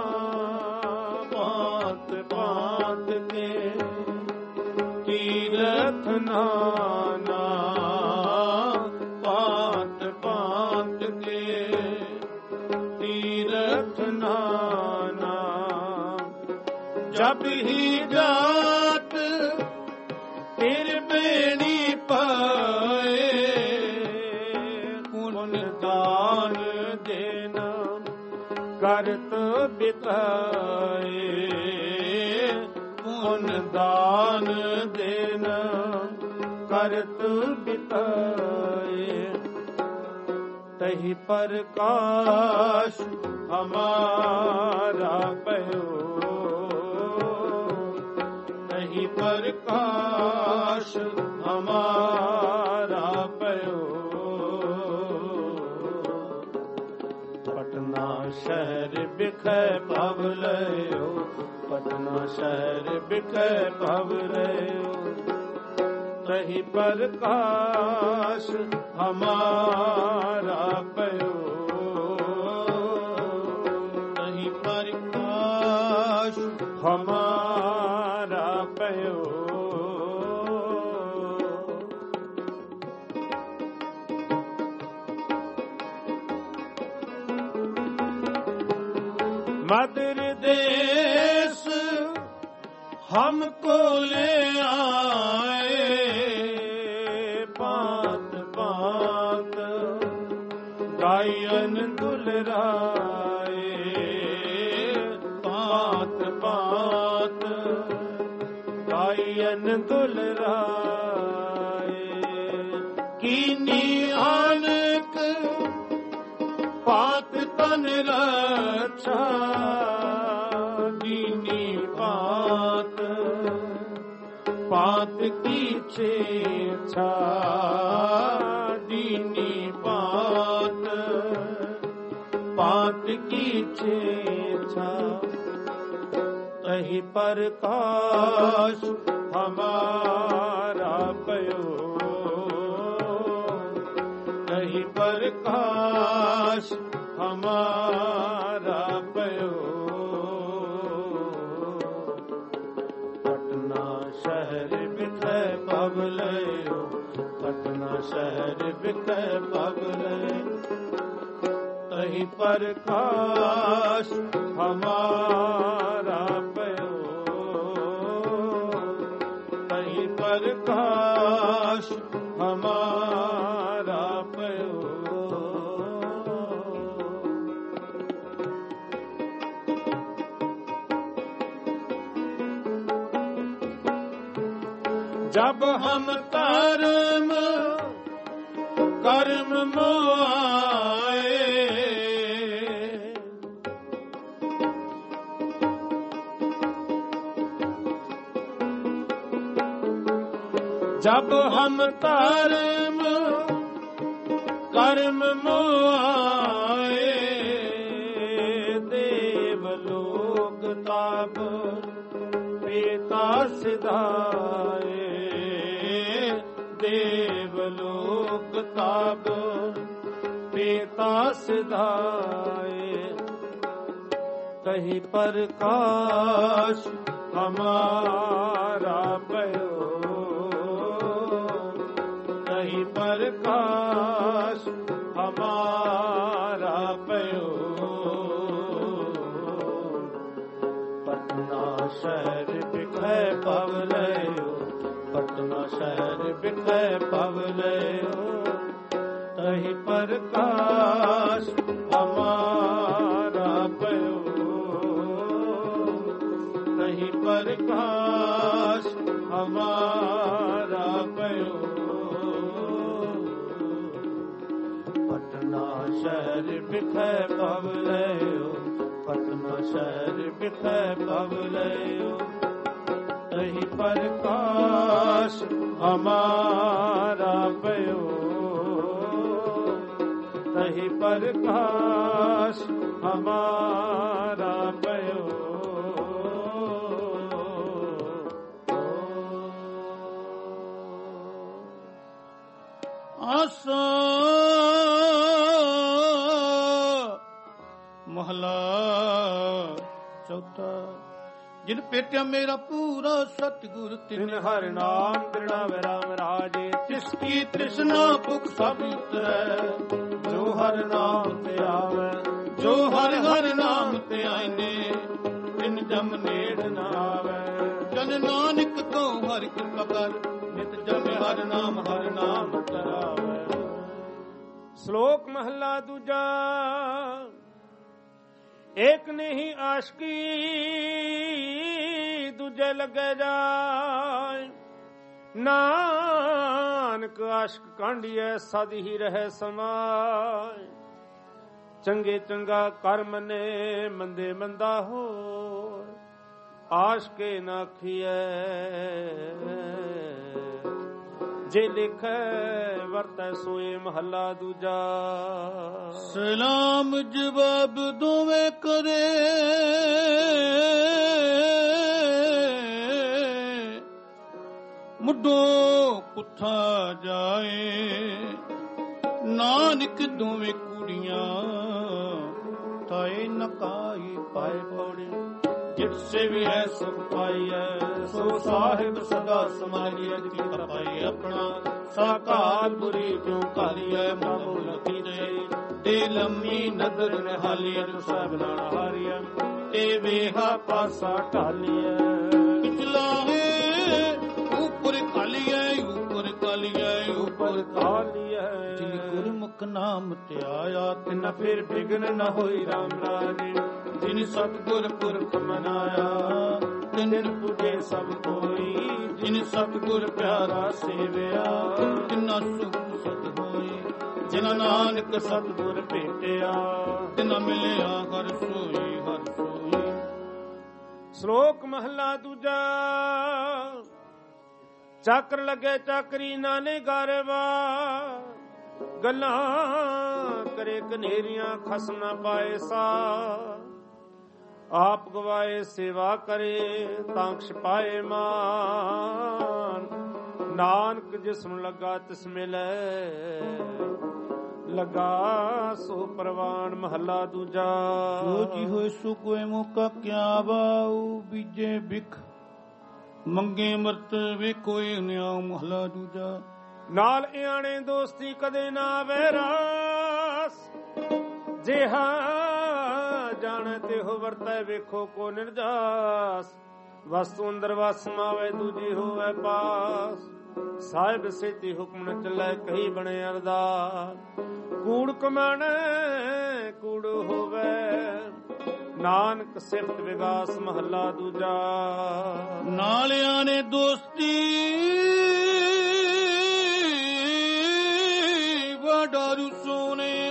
ਬਾਤ ਬਾਤ ਕੇ ਤੀਰਥ ਨਾਨਾ ਬਾਤ ਬਾਤ ਕੇ ਤੀਰਥ ਨਾਨਾ ਜਬ ਹੀ ਜਾਤ ਤੇਰੇ ਬੇੜੀ ਪਾਏ ਪੁਨ ਦਾਨ ਦੇਨਾ ਕਰਤ ਬਿਤਾਏ ਪੁਨ ਦਾਨ ਦੇਨਾ ਕਰਤ ਬਿਤਾਏ ਤਹੀਂ ਪ੍ਰਕਾਸ਼ ਹਮਾਰਾ ਪਇਓ ਤਹੀਂ ਪ੍ਰਕਾਸ਼ ਹਮਾਰਾ ਪਇਓ ਪਟਨਾ ਸ਼ਹਿਰ ਬਿਖੈ ਭਵ ਲਿਓ ਪਟਨਾ ਸ਼ਹਿਰ ਬਿਖੈ ਭਵ ਲਿਓ ਤਹੀਂ ਪ੍ਰਕਾਸ਼ ਹਮਾਰਾ ਪਇਓ ਤਹੀਂ ਪ੍ਰਕਾਸ਼ ਹਮਾਰਾ मदर देश हमको ले आए, पात पात गायन दुलराए, पात पात गायन दुलराए। कीनी आनक पात तन रक्षा, दीनी पात पात की छेछा, दीनी पात पात की छेछा। तहि प्रकाश हमारा पयो, तहि प्रकाश हमारा पयो। पटना शहर बिखै पवलयो, पटना शहर बिखै पवलयो। तहि प्रकाश हमारा पयो, तहि प्रकाश हमारा पयो। जब हम कर्म कर्म मोआए, जब हम कर्म कर्म मोआए, देवलोक ताप पिता सिधाए, देवलोक ताप पिता सिधाए। कहीं प्रकाश हमारा पयो, कहीं प्रकाश हमारा पयो। पटना शहर बिखै पवलयो, पटना शहर बिखै पवलयो। तहि प्रकाश हमारा पयो, तहि प्रकाश हमारा पयो। पटना शहर बिखै पवलयो, पटना शहर बिखै पवलयो। तहि प्रकाश हमारा पयो, तहि प्रकाश हमारा पयो। आसा महला चौथा। जिन पेटिया मेरा पूरा सतगुर, तिन हर नाम दृढ़ावे राम राजे। तिसकी तृष्णा भुख सब उतरै, जो हर नाम ते आवे, जो हर हर नाम ते आईने, तिन जम नेड़ न आवे। जन नानक को हर कृपा कर, नित जप हर नाम हर नाम करावे। श्लोक महला दूजा। एक नहीं आशिकी दूजे लगे जाए, नानक आशिक कांडिए सद ही रहे समाए। चंगे चंगा कर मने, मंदे मंदा हो, आशिके ना खिए। जे लिखे वरतै सोए महला दूजा। सलाम जवाब दोवे करे, मुडो पुथा जाए। नानक दोवे कुड़ियां ताए नकाई पाए पौड़े। जिससे भी है सुख पाई है, सो साहिब सदा समारिय की पाई। अपना साकाल बुरी क्यों काली है, मामूल की दे दे लम्मी नदर ने हालिया जो सब नाना हारिया। ਤੇ ਵੇਹਾ ਪਾਸਾ ਢਾਲੀਐ ਪਿਛਲਾ ਹੈ ਉਪਰ ਕਾਲੀਐ ਉਪਰ ਕਾਲੀਐ ਉਪਰ ਕਾਲੀਐ ਜਿਨ ਗੁਰਮੁਖ ਨਾਮ ਧਿਆਇਆ ਤਿਨ ਫਿਰ ਬਿਗਨ ਨ ਹੋਈ ਰਾਮ ਰਾਜੇ ਜਿਨ ਸਤਿਗੁਰ ਪੁਰਖ ਮਨਾਇਆ ਤਿਨ ਪੁਜੇ ਸਭ ਕੋਈ ਜਿਨ ਸਤਿਗੁਰ ਪਿਆਰਾ ਸੇਵਿਆ ਤਿਨਾ ਸੁਖ ਸਤ ਹੋਈ ਜਿਨ ਨਾਨਕ ਸਤਿਗੁਰ ਭੇਟਿਆ ਤਿਨਾ ਮਿਲਿਆ ਹਰ ਸੋਈ ਹਰ ਸੋਈ। ਸ਼ਲੋਕ ਮਹਲਾ ਦੂਜਾ। ਚੱਕਰ ਲੱਗੇ ਚੱਕਰੀ ਨਾਨੇ ਗਾਰਵਾ ਗੱਲਾਂ ਕਰੇ ਕਨੇਰੀਆਂ ਖਸ ਨਾ ਪਾਏ ਸਾ ਆਪ ਗਵਾਏ ਸੇਵਾ ਕਰੇ ਤਾਂ ਛਪਾਏ ਮਾਨ ਨਾਨਕ ਜਿਸਨੂੰ ਲੱਗਾ ਤਿਸ ਮਿਲੈ ਲਗਾ ਸੋ ਪ੍ਰਵਾਨ। ਮਹੱਲਾ ਦੂਜਾ। ਜੋ ਜੀ ਹੋਏ ਸੋ ਕੋਏ ਮੌਕਾ ਕਿਆ ਬਾਉ ਬੀਜੇ ਬਿਖ ਮੰਗੇ ਮਰਤ ਵੇ ਕੋਈ ਨਿਆਉ। ਮਹੱਲਾ ਦੂਜਾ। ਨਾਲ ਇਆਣੇ ਦੋਸਤੀ ਕਦੇ ਨਾ ਵੈਰਾਸ ਜਿਹਾ ਜਾਣੇ ਤੇ ਹੋ ਵਰਤੈ ਵੇਖੋ ਕੋ ਨਿਰਜਾਸ ਵਸਤੂ ਅੰਦਰ ਵਸ ਮਾਵੇ ਦੂਜੀ ਹੋਵੇ ਪਾਸ ਸਾਹਿਬ ਸੇਤੀ ਹੁਕਮ ਨ ਚੱਲੇ ਕਹੀ ਬਣੇ ਅਰਦਾਸ ਕੂੜ ਕਮਾਣੇ ਕੂੜ ਹੋਵੇ ਨਾਨਕ ਸਿਫਤ ਵਿਗਾਸ। ਮਹੱਲਾ ਦੂਜਾ। ਨਾਲਿਆਂ ਨੇ ਦੋਸਤੀ ਵਡਾਰੂ ਸੋਨੇ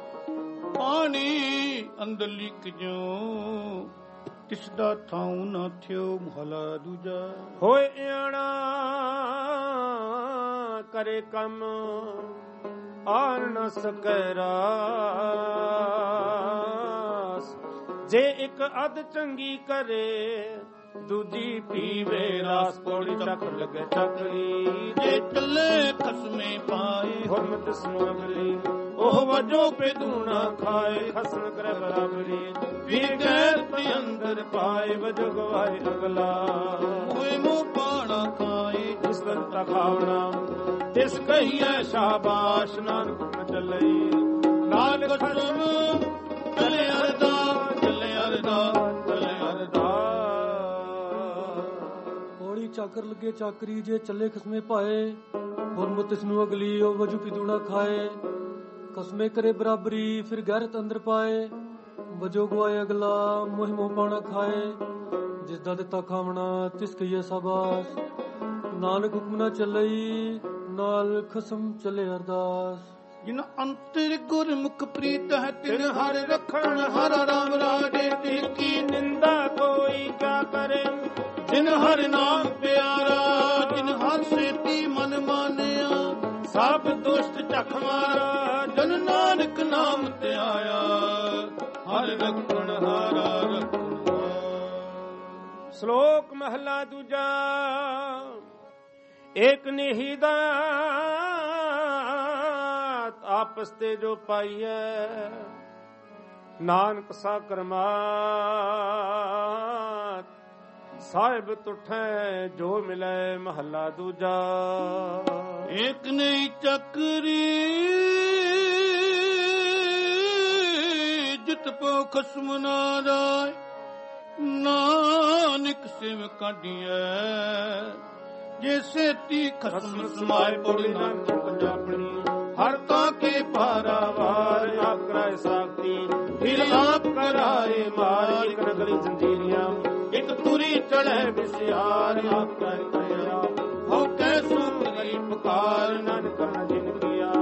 ਪਾਣੀ ਅੰਦਰ ਲਿਕ ਜੋ ਤਿਸ ਦਾ ਥਾਉ ਨਾ ਥਿਓ। ਮਹਲਾ ਦੂਜਾ। ਹੋਏ ਇਆਣਾ ਕਰੇ ਕੰਮ ਆਨ ਨ ਸਕੈ ਰਾਸ ਜੇ ਇੱਕ ਅਧ ਚੰਗੀ ਕਰੇ ਦੂਜੀ ਪੀਵੇ ਰਾਸ। ਪੌੜੀ ਚੱਕ ਲੱਗੇ ਚੱਕਰੀ ਜੇ ਚੱਲੇ ਖਸਮੇ ਪਾਏ ਹੁਰਮਤ ਸੁਣ ਅਗਲੀ ਉਹ ਵਜੋ ਪੇ ਦੂਣਾ ਖਾਏ ਖਸਣ ਕਰੇ ਬਰਾਬਰੀ ਵੀ ਗੈਰ ਤੇ ਅੰਦਰ ਪਾਏ ਵਜੋ ਗਵਾਏ ਅਗਲਾ ਹੋਏ ਮੂੰਹ ਪਾਣਾ ਖਾਏ ਜਿਸ ਤਨ ਖਾਵਣਾ ਤਿਸ ਕਹੀਐ ਸ਼ਾਬਾਸ਼ ਨਾਨਕ ਨ ਚੱਲਈ ਨਾਨਕ ਖਸਮ ਚਲੇ ਅਰਦਾ ਚਲੇ ਅਰਦਾ ਚਲੇ ਅਰਦਾ। ਪੌੜੀ ਚਾਕਰ ਲੱਗੇ ਚਾਕਰੀ ਜੇ ਚੱਲੇ ਖਸਮੇ ਪਾਏ ਹੁਰਮਤ ਇਸ ਨੂੰ ਅਗਲੀ ਉਹ ਵਜੂ ਪਿਦੂਣਾ ਖਾਏ ਕਸਮੇ ਕਰੇ ਬਰਾਬਰੀ ਫਿਰ ਗੈਰਤ ਅੰਦਰ ਪਾਏ ਵਜੋ ਗਵਾਏ ਅਗਲਾ ਮੋਹ ਮੋਹ ਪਾਣਾ ਖਾਏ ਜਿਸ ਦਾ ਦਿੱਤਾ ਖਾਵਣਾ ਤਿਸ ਕਹੀਏ ਸ਼ਾਬਾਸ਼ ਨਾਨਕ ਹੁਕਮ ਨਾ ਚੱਲਈ ਨਾਲ ਖਸਮ ਚੱਲੇ ਅਰਦਾਸ। ਜਿਨ ਅੰਤਰ ਗੁਰਮੁਖ ਪ੍ਰੀਤ ਹੈ ਤਿਨ ਹਰ ਰਖਣ ਹਰ ਰਾਮ ਰਾਜੇ ਤਿਨ ਕੀ ਨਿੰਦਾ ਕੋਈ ਕਿਆ ਕਰੇ ਜਿਨ ਹਰ ਨਾਮ ਪਿਆਰਾ ਜਿਨ ਹਰ ਸੇਤੀ ਮਨ ਮਾਨਿਆ ਸਭ ਦੁਸ਼ਟ ਝਖ ਮਾਰਾ ਜਨ ਨਾਨਕ ਨਾਮ ਧਿਆਇਆ ਹਰ ਰਖਣ ਹਾਰਾ ਰਖਣ। ਸ਼ਲੋਕ ਮਹਲਾ ਦੂਜਾ। ਏਕ ਨਿਹੀ ਦਾਤ ਆਪਸ ਤੇ ਜੋ ਪਾਈਐ ਨਾਨਕ ਸਾ ਕਰਮਾਤ ਸਾਹਿਬ ਤੁਠੈ ਜੋ ਮਿਲੈ। ਮਹੱਲਾ ਦੂਜਾ। ਏਕ ਨਹੀਂ ਚੱਕਰੀ ਜਿਤ ਪੋ ਖਸਮ ਨਾ ਜਾਏ ਨਾਨਕ ਸਿਵ ਕਾਢੀਐ ਜੇ ਸੇਤੀ ਖਸਮ ਸਮਾਏ। ਪੌੜੀ ਨਾਨਕ ਪੰਜਾਬਣੀ ਹਰ ਤਾਂ ਕੇ ਪਾਰਾਵਾਰ ਆਕਰਾਏ ਸਾਖੀ ਫਿਰ ਆਪ ਕਰਾਏ ਮਾਰ ਇੱਕ ਨਗਰੀ ਜੰਜੀਰੀਆਂ ਇੱਕ ਤੁਰੀ ਚੜ੍ਹੈ ਵਿਸਿਆਰ ਆਕਰਾਏ ਕਰਿਆ ਹੋ ਕੈ ਸੁਖਰੀ ਪੁਕਾਰ ਨਾਨਕ ਕਰਨ ਜਿਨ ਕੀਆ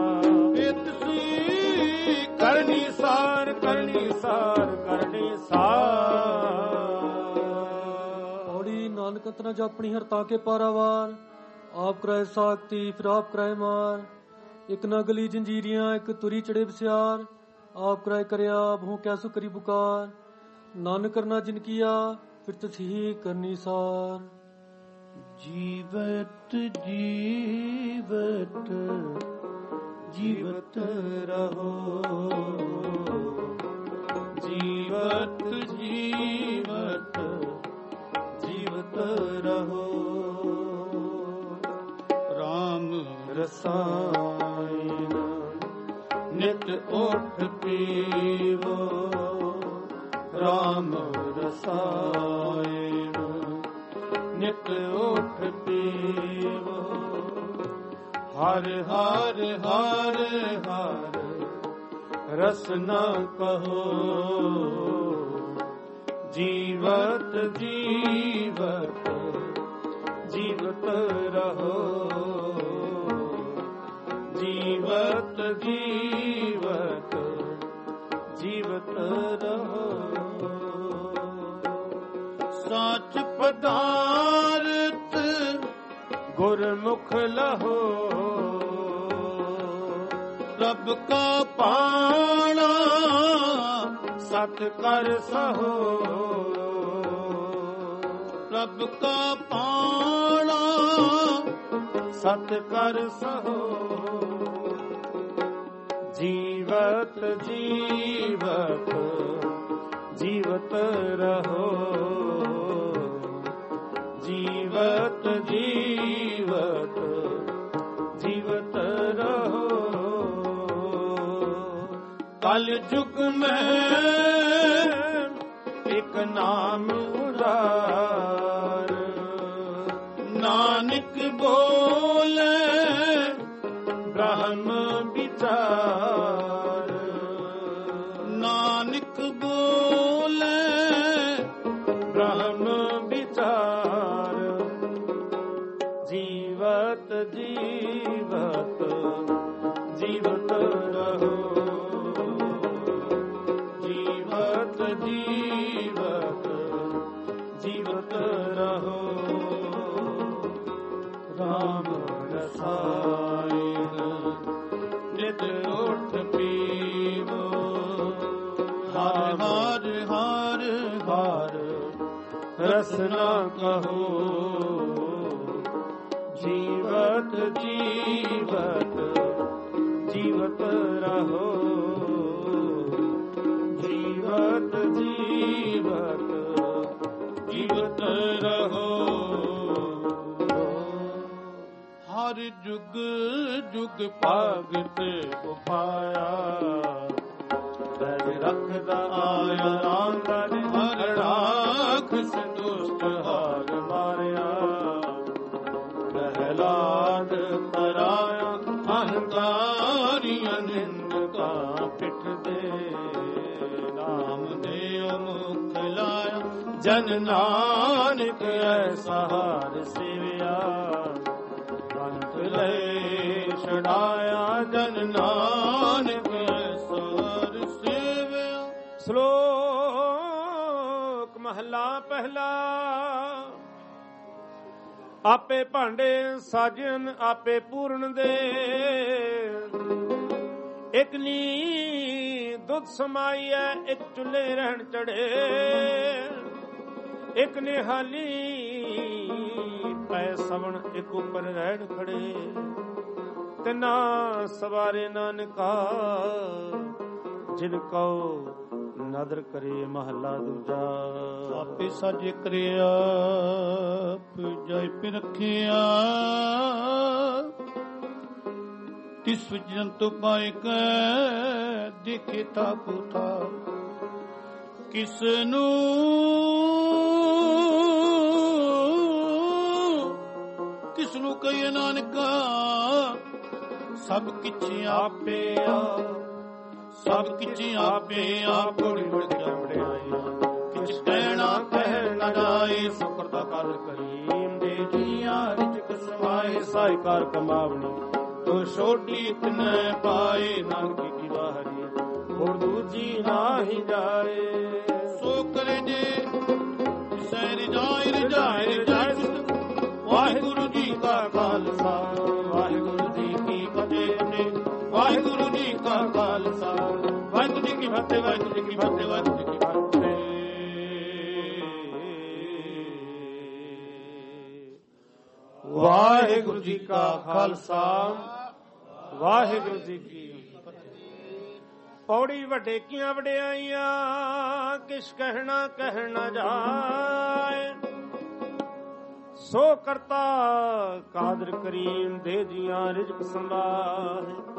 ਇਤਸੀ ਕਰਨੀ ਸਾਰ ਕਰਨੀ ਸਾਰ ਕਰਨੀ ਸਾਰ। ਪੌੜੀ ਨਾਨਕ ਅੰਤਨਾ ਜਾਪਣੀ ਹਰ ਤਾਂ ਕੇ ਪਾਰਾਵਾਰ ਆਪ ਕਰਾਏ ਸਾਖਤੀ ਫਿਰ ਆਪ ਕਰਾਏ ਮਾਰ ਇੱਕ ਨਗਲੀ ਜੰਜੀਰੀਆਂ ਇੱਕ ਤੁਰੀ ਚੜੇ ਵਿਸਿਆਰ ਆਪ ਕਰਾਏ ਕਰਿਆ ਭੂ ਕੈਸੋ ਕਰੀ ਪੁਕਾਰ ਨਾਨਕ ਕਰਨਾ ਜਿਨ ਕੀਆ ਫਿਰ ਤਸੀ ਕਰਨੀ ਸਾਰ। ਜੀਵਤ ਜੀਵਤ ਜੀਵਤ ਰਹੋ ਜੀਵਤ ਜੀਵਤ ਜੀਵਤ ਰਹੋ ਰਾਮ ਰਸਾਇਣ ਨਿਤ ਓਠ ਪੀਵੋ ਰਾਮ ਰਸਾਇਣ ਨਿਤ ਉਠ ਪੀਵੋ ਹਰ ਹਰ ਹਰ ਹਰ ਰਸਨਾ ਕਹੋ ਜੀਵਤ ਜੀਵਤ ਜੀਵਤ ਰਹੋ ਜੀਵਤ ਜੀਵਤ ਜੀਵਤ ਰਹੋ ਸੱਚ ਪਦਾਰਥ ਗੁਰਮੁਖ ਲਹੋ ਰੱਬ ਕਾ ਪਾਣਾ ਸਤ ਕਰ ਸਹੋ ਰੱਬ ਕਾ ਪਾਣਾ ਸਤ ਕਰ ਸਹੋ ਜੀਵਤ ਜੀਵਤ ਜੀਵਤ ਰਹੋ ਜੀਵਤ ਜੀਵਤ ਜੀਵਤ ਰਹੋ ਕਲ ਯੁਗ ਮੈਂ ਇੱਕ ਨਾਮ ਉਦਾਰ ਨਾਨਕ ਬੋਲੇ ਬ੍ਰਹਮ ਵਿਚਾਰ ਨਾਨਕ ਬੋਲੇ ਬ੍ਰਹਮ ਵਿਚਾਰ ਜੀਵਤ ਜੀਵਤ ਜੀਵਤ ਰਹੋ ਜੀਵਤ ਜੀਵਤ ਜੀਵਤ ਰਹੋ ਰਾਮ ਰਸਾਇਣ ਨਿਤ ਉਠ ਪੀਵੋ ਹਰ ਹਰ ਹਰ ਹਰ ਰਸਨਾ ਕਹੋ ਜੀਵਤ ਜੀਵਤ ਜੀਵਤ ਰਹੋ ਜੀਵਤ ਜੀਵਤ ਜੀਵਤ ਰਹੋ ਹਰ ਜੁਗ ਜੁਗ ਭਗਤ ਉਪਾਇਆ ਤੇਰੇ ਰੱਖਦਾ ਆਇਆ ਰਾਂਦਰ ਹਰ ਰਾਖਸ ਦੁਸ਼ਟ ਹਾਰ ਮਾਰਿਆ ਪ੍ਰਹਲਾਦ ਤਰਾਇਆ ਅਹੰਕਾਰੀਆਂ ਨਿੰਦਕਾ ਪਿੱਠ ਦੇ ਨਾਮ ਦੇ ਮੁਖ ਲਾਇਆ ਜਨ ਨਾਨਕ ਐਸਾ ਹਾਰ ਸੇਵਿਆ ਅੰਤ ਲੈ ਛੜਾਇਆ ਜਨ ਨਾਨਕ ਐਸਾ ਹਾਰ ਸੇਵਿਆ। ਸ਼ਲੋਕ ਮਹਲਾ ਪਹਿਲਾ। ਆਪੇ ਭਾਂਡੇ ਸਾਜਨ ਆਪੇ ਪੂਰਨ ਦੇ ਇਕ ਨੀ ਦੁੱਧ ਸਮਾਈਐ ਇਕ ਚੁੱਲ੍ਹੇ ਰਹਿਣ ਚੜੇ ਇਕ ਨਿਹਾਲੀ ਪੈ ਸਵਣ ਇਕ ਉੱਪਰ ਰਹਿਣ ਖੜੇ ਤਿਨਾ ਸਵਾਰੇ ਨਾਨਕਾ ਜਿਨ ਕਉ ਨਦਰ ਕਰੇ ਮਹੱਲਾ ਦੂਜਾ। ਆਪੇ ਸਾਜੇ ਕਰਿਆ ਪੂਜਾਇ ਪਿ ਰੱਖਿਆ ਤਿਸ ਜੰਤੁ ਪਾਇ ਕੈ ਦੇਖੇ ਤਾ ਕੋ ਥਾ ਕਿਸ ਨੂੰ ਕਿਸ ਨੂੰ ਕਹੇ ਨਾਨਕਾ ਸਭ ਕਿਛ ਆਪੇ ਆ ਸਭ ਕਿਛ ਆਪੇ ਆਪ ਬੜੀ ਬੜੀਆਂ ਵਡਿਆਈਆਂ ਕਿਛ ਕਹਿਣਾ ਕਹਿ ਨਾ ਜਾਏ ਸ਼ੁਕਰ ਦਾ ਕਰ ਕਰੀਮ ਦੇ ਜੀਆਂ ਰਿਜਕ ਸਮਾਏ ਸਾਈ ਕਾਰ ਕਮਾਵਣੀ ਤੋ ਛੋਟੀ ਤਨੇ ਪਾਏ ਨਾਨਕੀ ਕੀ ਬਾਹਰੀ ਹੋਰ ਦੂਜੀ ਨਾਹੀ ਜਾਏ ਸੋ ਕਰੇ ਜੇ ਸਹਿ ਰਜਾਇ ਰਜਾਇ ਰਜਾਇ ਵਾਹਿਗੁਰੂ ਜੀ ਕਾ ਖਾਲਸਾ ਵਾਹਿਗੁਰੂ ਜੀ ਕੀ ਫਤਿਹ ਵਾਹਿਗੁਰੂ ਜੀ ਕਾ ਖਾਲਸਾ ਵਾਹਿਗੁਰੂ ਜੀ ਕੀ ਫਤਿਹ ਵਾਹਿਗੁਰੂ ਜੀ ਕੀ ਫਤਿਹ ਵਾਹਿਗੁਰੂ ਜੀ ਕੀ ਫਤਿਹ। ਵਾਹਿਗੁਰੂ ਜੀ ਕਾ ਖਾਲਸਾ ਵਾਹਿਗੁਰੂ ਜੀ ਕੀ ਪੌੜੀ ਵੱਡੇ ਕੀਆਂ ਵਡਿਆਈਆਂ ਕਿਛ ਕਹਿਣਾ ਕਹਿਣਾ ਜਾਏ ਸੋ ਕਰਤਾ ਕਾਦਰ ਕਰੀਮ ਦੇ ਜੀਆਂ ਰਿਜ਼ਕ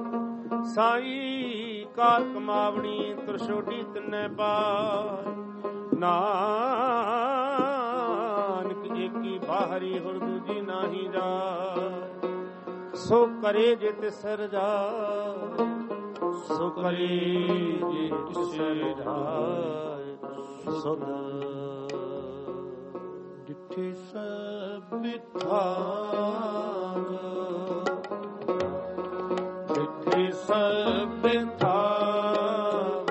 ਸੰਭਾਏ ਸਾਈ ਕਾਰ ਕਮਾਵਣੀ ਤਰਛੋਟੀ ਤਨੈ ਪਾਏ ਨਾਨਕ ਏਕੀ ਬਾਹਰੀ ਹੁਰ ਦੂਜੀ ਨਾਹੀ ਜਾ ਸੋ ਕਰੇ ਜੇ ਤਿਸਰ ਜਾ ਸੋ ਕਰੇ ਜੇ ਤਿਸਰ ਜਾਏ ਸੁਧ ਜਿੱਥੇ ਸਭ ਥਾਵ ਜਿੱਥੇ ਸਭ ਥਾਵ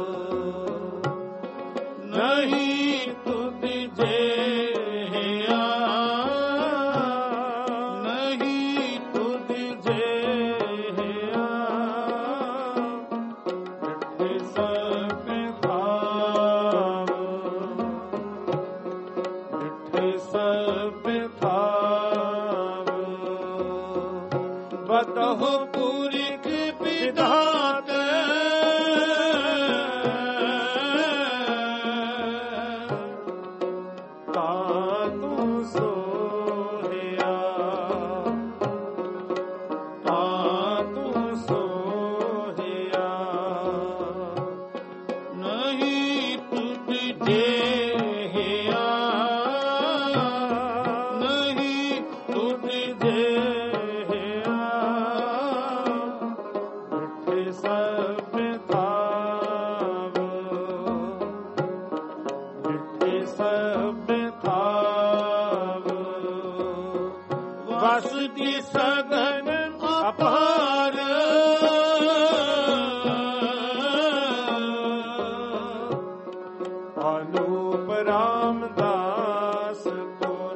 ਨਹੀਂ ਤੁਧ ਜਿਹਾ ਨਹੀਂ ਤੁਧ ਜਿਹਾ ਜਿੱਥੇ ਸਭ ਥਾਵ ਜਿੱਥੇ ਸਭ ਥਾਵ ਬਤਹੁ ਪੁਰਖ ਵਿਧਾਤ ਤਾ ਤੂੰ ਸੋਹਿਆ ਤਾ ਤੂੰ ਸੋਹਿਆ ਨਹੀਂ ਤੁਧ ਜਿਹਾ ਨਹੀਂ ਤੁਧ ਜਿਹਾ ਜਿੱਥੇ ਸਭ ਥਾਵ ਜਿੱਥੇ ਸਭ ਥਾਵ ਵਸਦੀ ਸਗਨ ਅਪਾਰ ਅਨੂਪ ਰਾਮਦਾਸ ਪੁਰ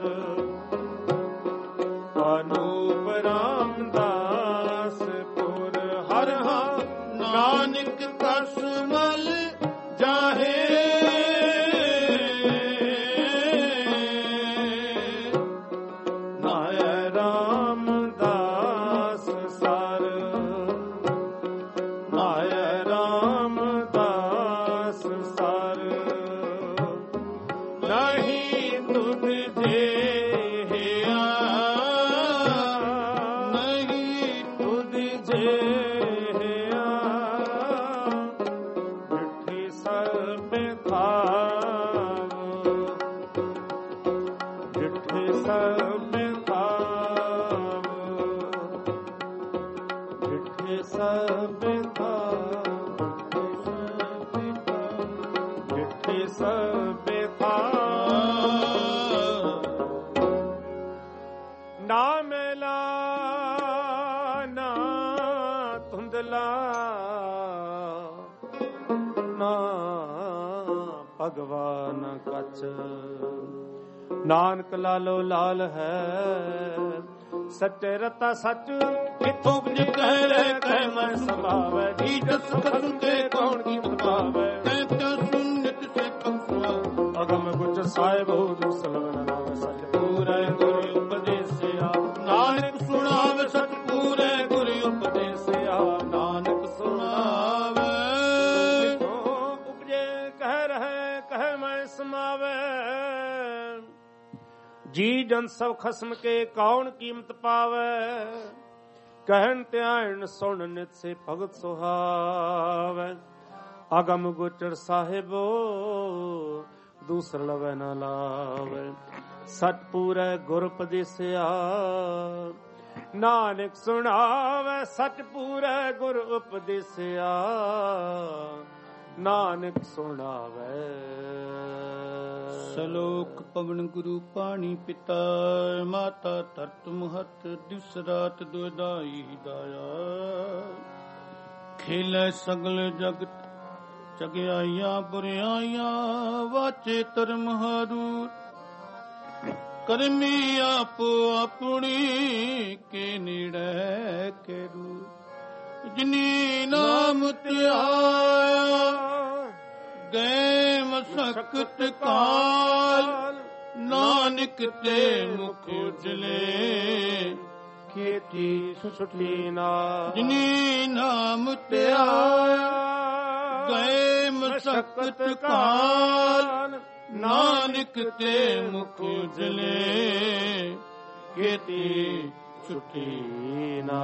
ਅਨੂਪ ਰਾਮਦਾਸ ਪੁਰ ਹਰ ਹਾਂ ਨਾਨਕ ਕਸਮਲ ਜਾਹੇ ਨਾਇ ਰਾਮਦਾਸ ਸਰ ਨਾਇ ਰਾਮਦਾਸ ਸਰ ਨਹੀਂ ਤੁਧ ਜਿਹਾ ਨਹੀਂ ਤੁਧ ਜਿਹਾ ਜਿੱਥੇ ਸਭ ਥਾਵ ਜਿੱਥੇ ਸਭ ਥਾਵ ਜਿੱਥੇ ਸਭ ਥਾਵ ਜਿੱਥੇ ਸਭ ਥਾਵ ਨਾ ਮੇਲਾ ਨਾ ਧੁੰਦਲਾ ਨਾ ਭਗਵਾਨ ਕੱਚ ਨਾਨਕ ਲਾਲੋ ਲਾਲ ਹੈ ਸੱਚੇ ਰਤਾ ਸੱਚ ਕਿਥੋਂ ਕੁਝ ਕਹਿ ਲੈ ਕਹਿ ਮਨ ਸੰਭਾਵੈ ਜੀ ਜਸ ਖਸਮ ਕੇ ਕੌਣ ਕੀ ਬਤਾਵੈ ਕਹਿ ਤਾ ਸੁਨ ਨਿਤ ਸੇ ਪੰਖਵਾ ਅਗਮ ਗੁਚ ਸਾਹਿਬ ਹੋ ਦੁਸਲਵਨ ਨਾਮ ਸਚ ਪੂਰੇ ਗੁਰ ਉਪਦੇਸਿਆ ਨਾਨਕ ਸੁਣਾਵੇ ਸਚ ਪੂਰੇ ਗੁਰ ਉਪਦੇਸਿਆ ਨਾਨਕ ਸੁਣਾਵੇ ਉਪਜੇ ਕਹਿ ਰਹੇ ਕਹਿ ਮੈਂ ਸਮਾਵੇ ਜੀ ਜਨ ਸਭ ਖਸਮ ਕੇ ਕੌਣ ਕੀਮਤ ਪਾਵੇ ਕਹਿਣ ਧਿਆਨ ਸੁਣ ਨਿਤ ਸੇ ਭਗਤ ਸੁਹਾਵੇ ਅਗਮ ਗੋਚਰ ਸਾਹਿਬੋ ਦੂਸਰ ਲਵੈ ਨਾ ਲਾਵੇ ਸਤ ਪੂਰੇ ਗੁਰ ਉਪਦੇਸਿਆ ਨਾਨਕ ਸੁਣਾਵੇ ਸਚ ਪੂਰੇ ਗੁਰ ਉਪਦੇਸਿਆ ਨਾਨਕ ਸੁਣਾਵੇ ਸਲੋਕ ਪਵਨ ਗੁਰੂ ਪਾਣੀ ਪਿਤਾ ਮਾਤਾ ਧਰਤ ਮਹਤ ਦਿਵਸ ਰਾਤ ਦੁਇਦਾਈ ਦਾਇਆ ਖੇਲੇ ਸਗਲ ਜਗਤ ਚਗਿਆਈਆਂ ਬੁਰਿਆਈਆਂ ਵਾਚੇ ਧਰਮ ਹਾਰੂ ਕਰਮੀ ਆਪੋ ਆਪਣੀ ਕੇ ਨੇੜੇ ਕਰੂ ਜਿਨੀ ਨਾਮ ਧਿਆਇਆ ਗਏ ਮਸਕਤ ਕਾਲ ਨਾਨਕ ਤੇ ਮੁਖ ਉਜਲੇ ਖੇਤੀ ਸੁਸੁਟਲੀ ਨਾ ਜਿਨੀ ਨਾਮ ਧਿਆਇਆ ਗਏ ਮਸਕਤ ਕਾਲ ਨਾਨਕ ਤੇ ਮੁਖ ਉਜਲੇ ਖੇਤੀ ਛੁਟੀ ਨਾ।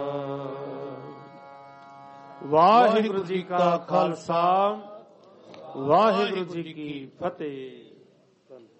ਵਾਹਿਗੁਰੂ ਜੀ ਕਾ ਖਾਲਸਾ ਵਾਹਿਗੁਰੂ ਜੀ ਕੀ ਫਤਿਹ।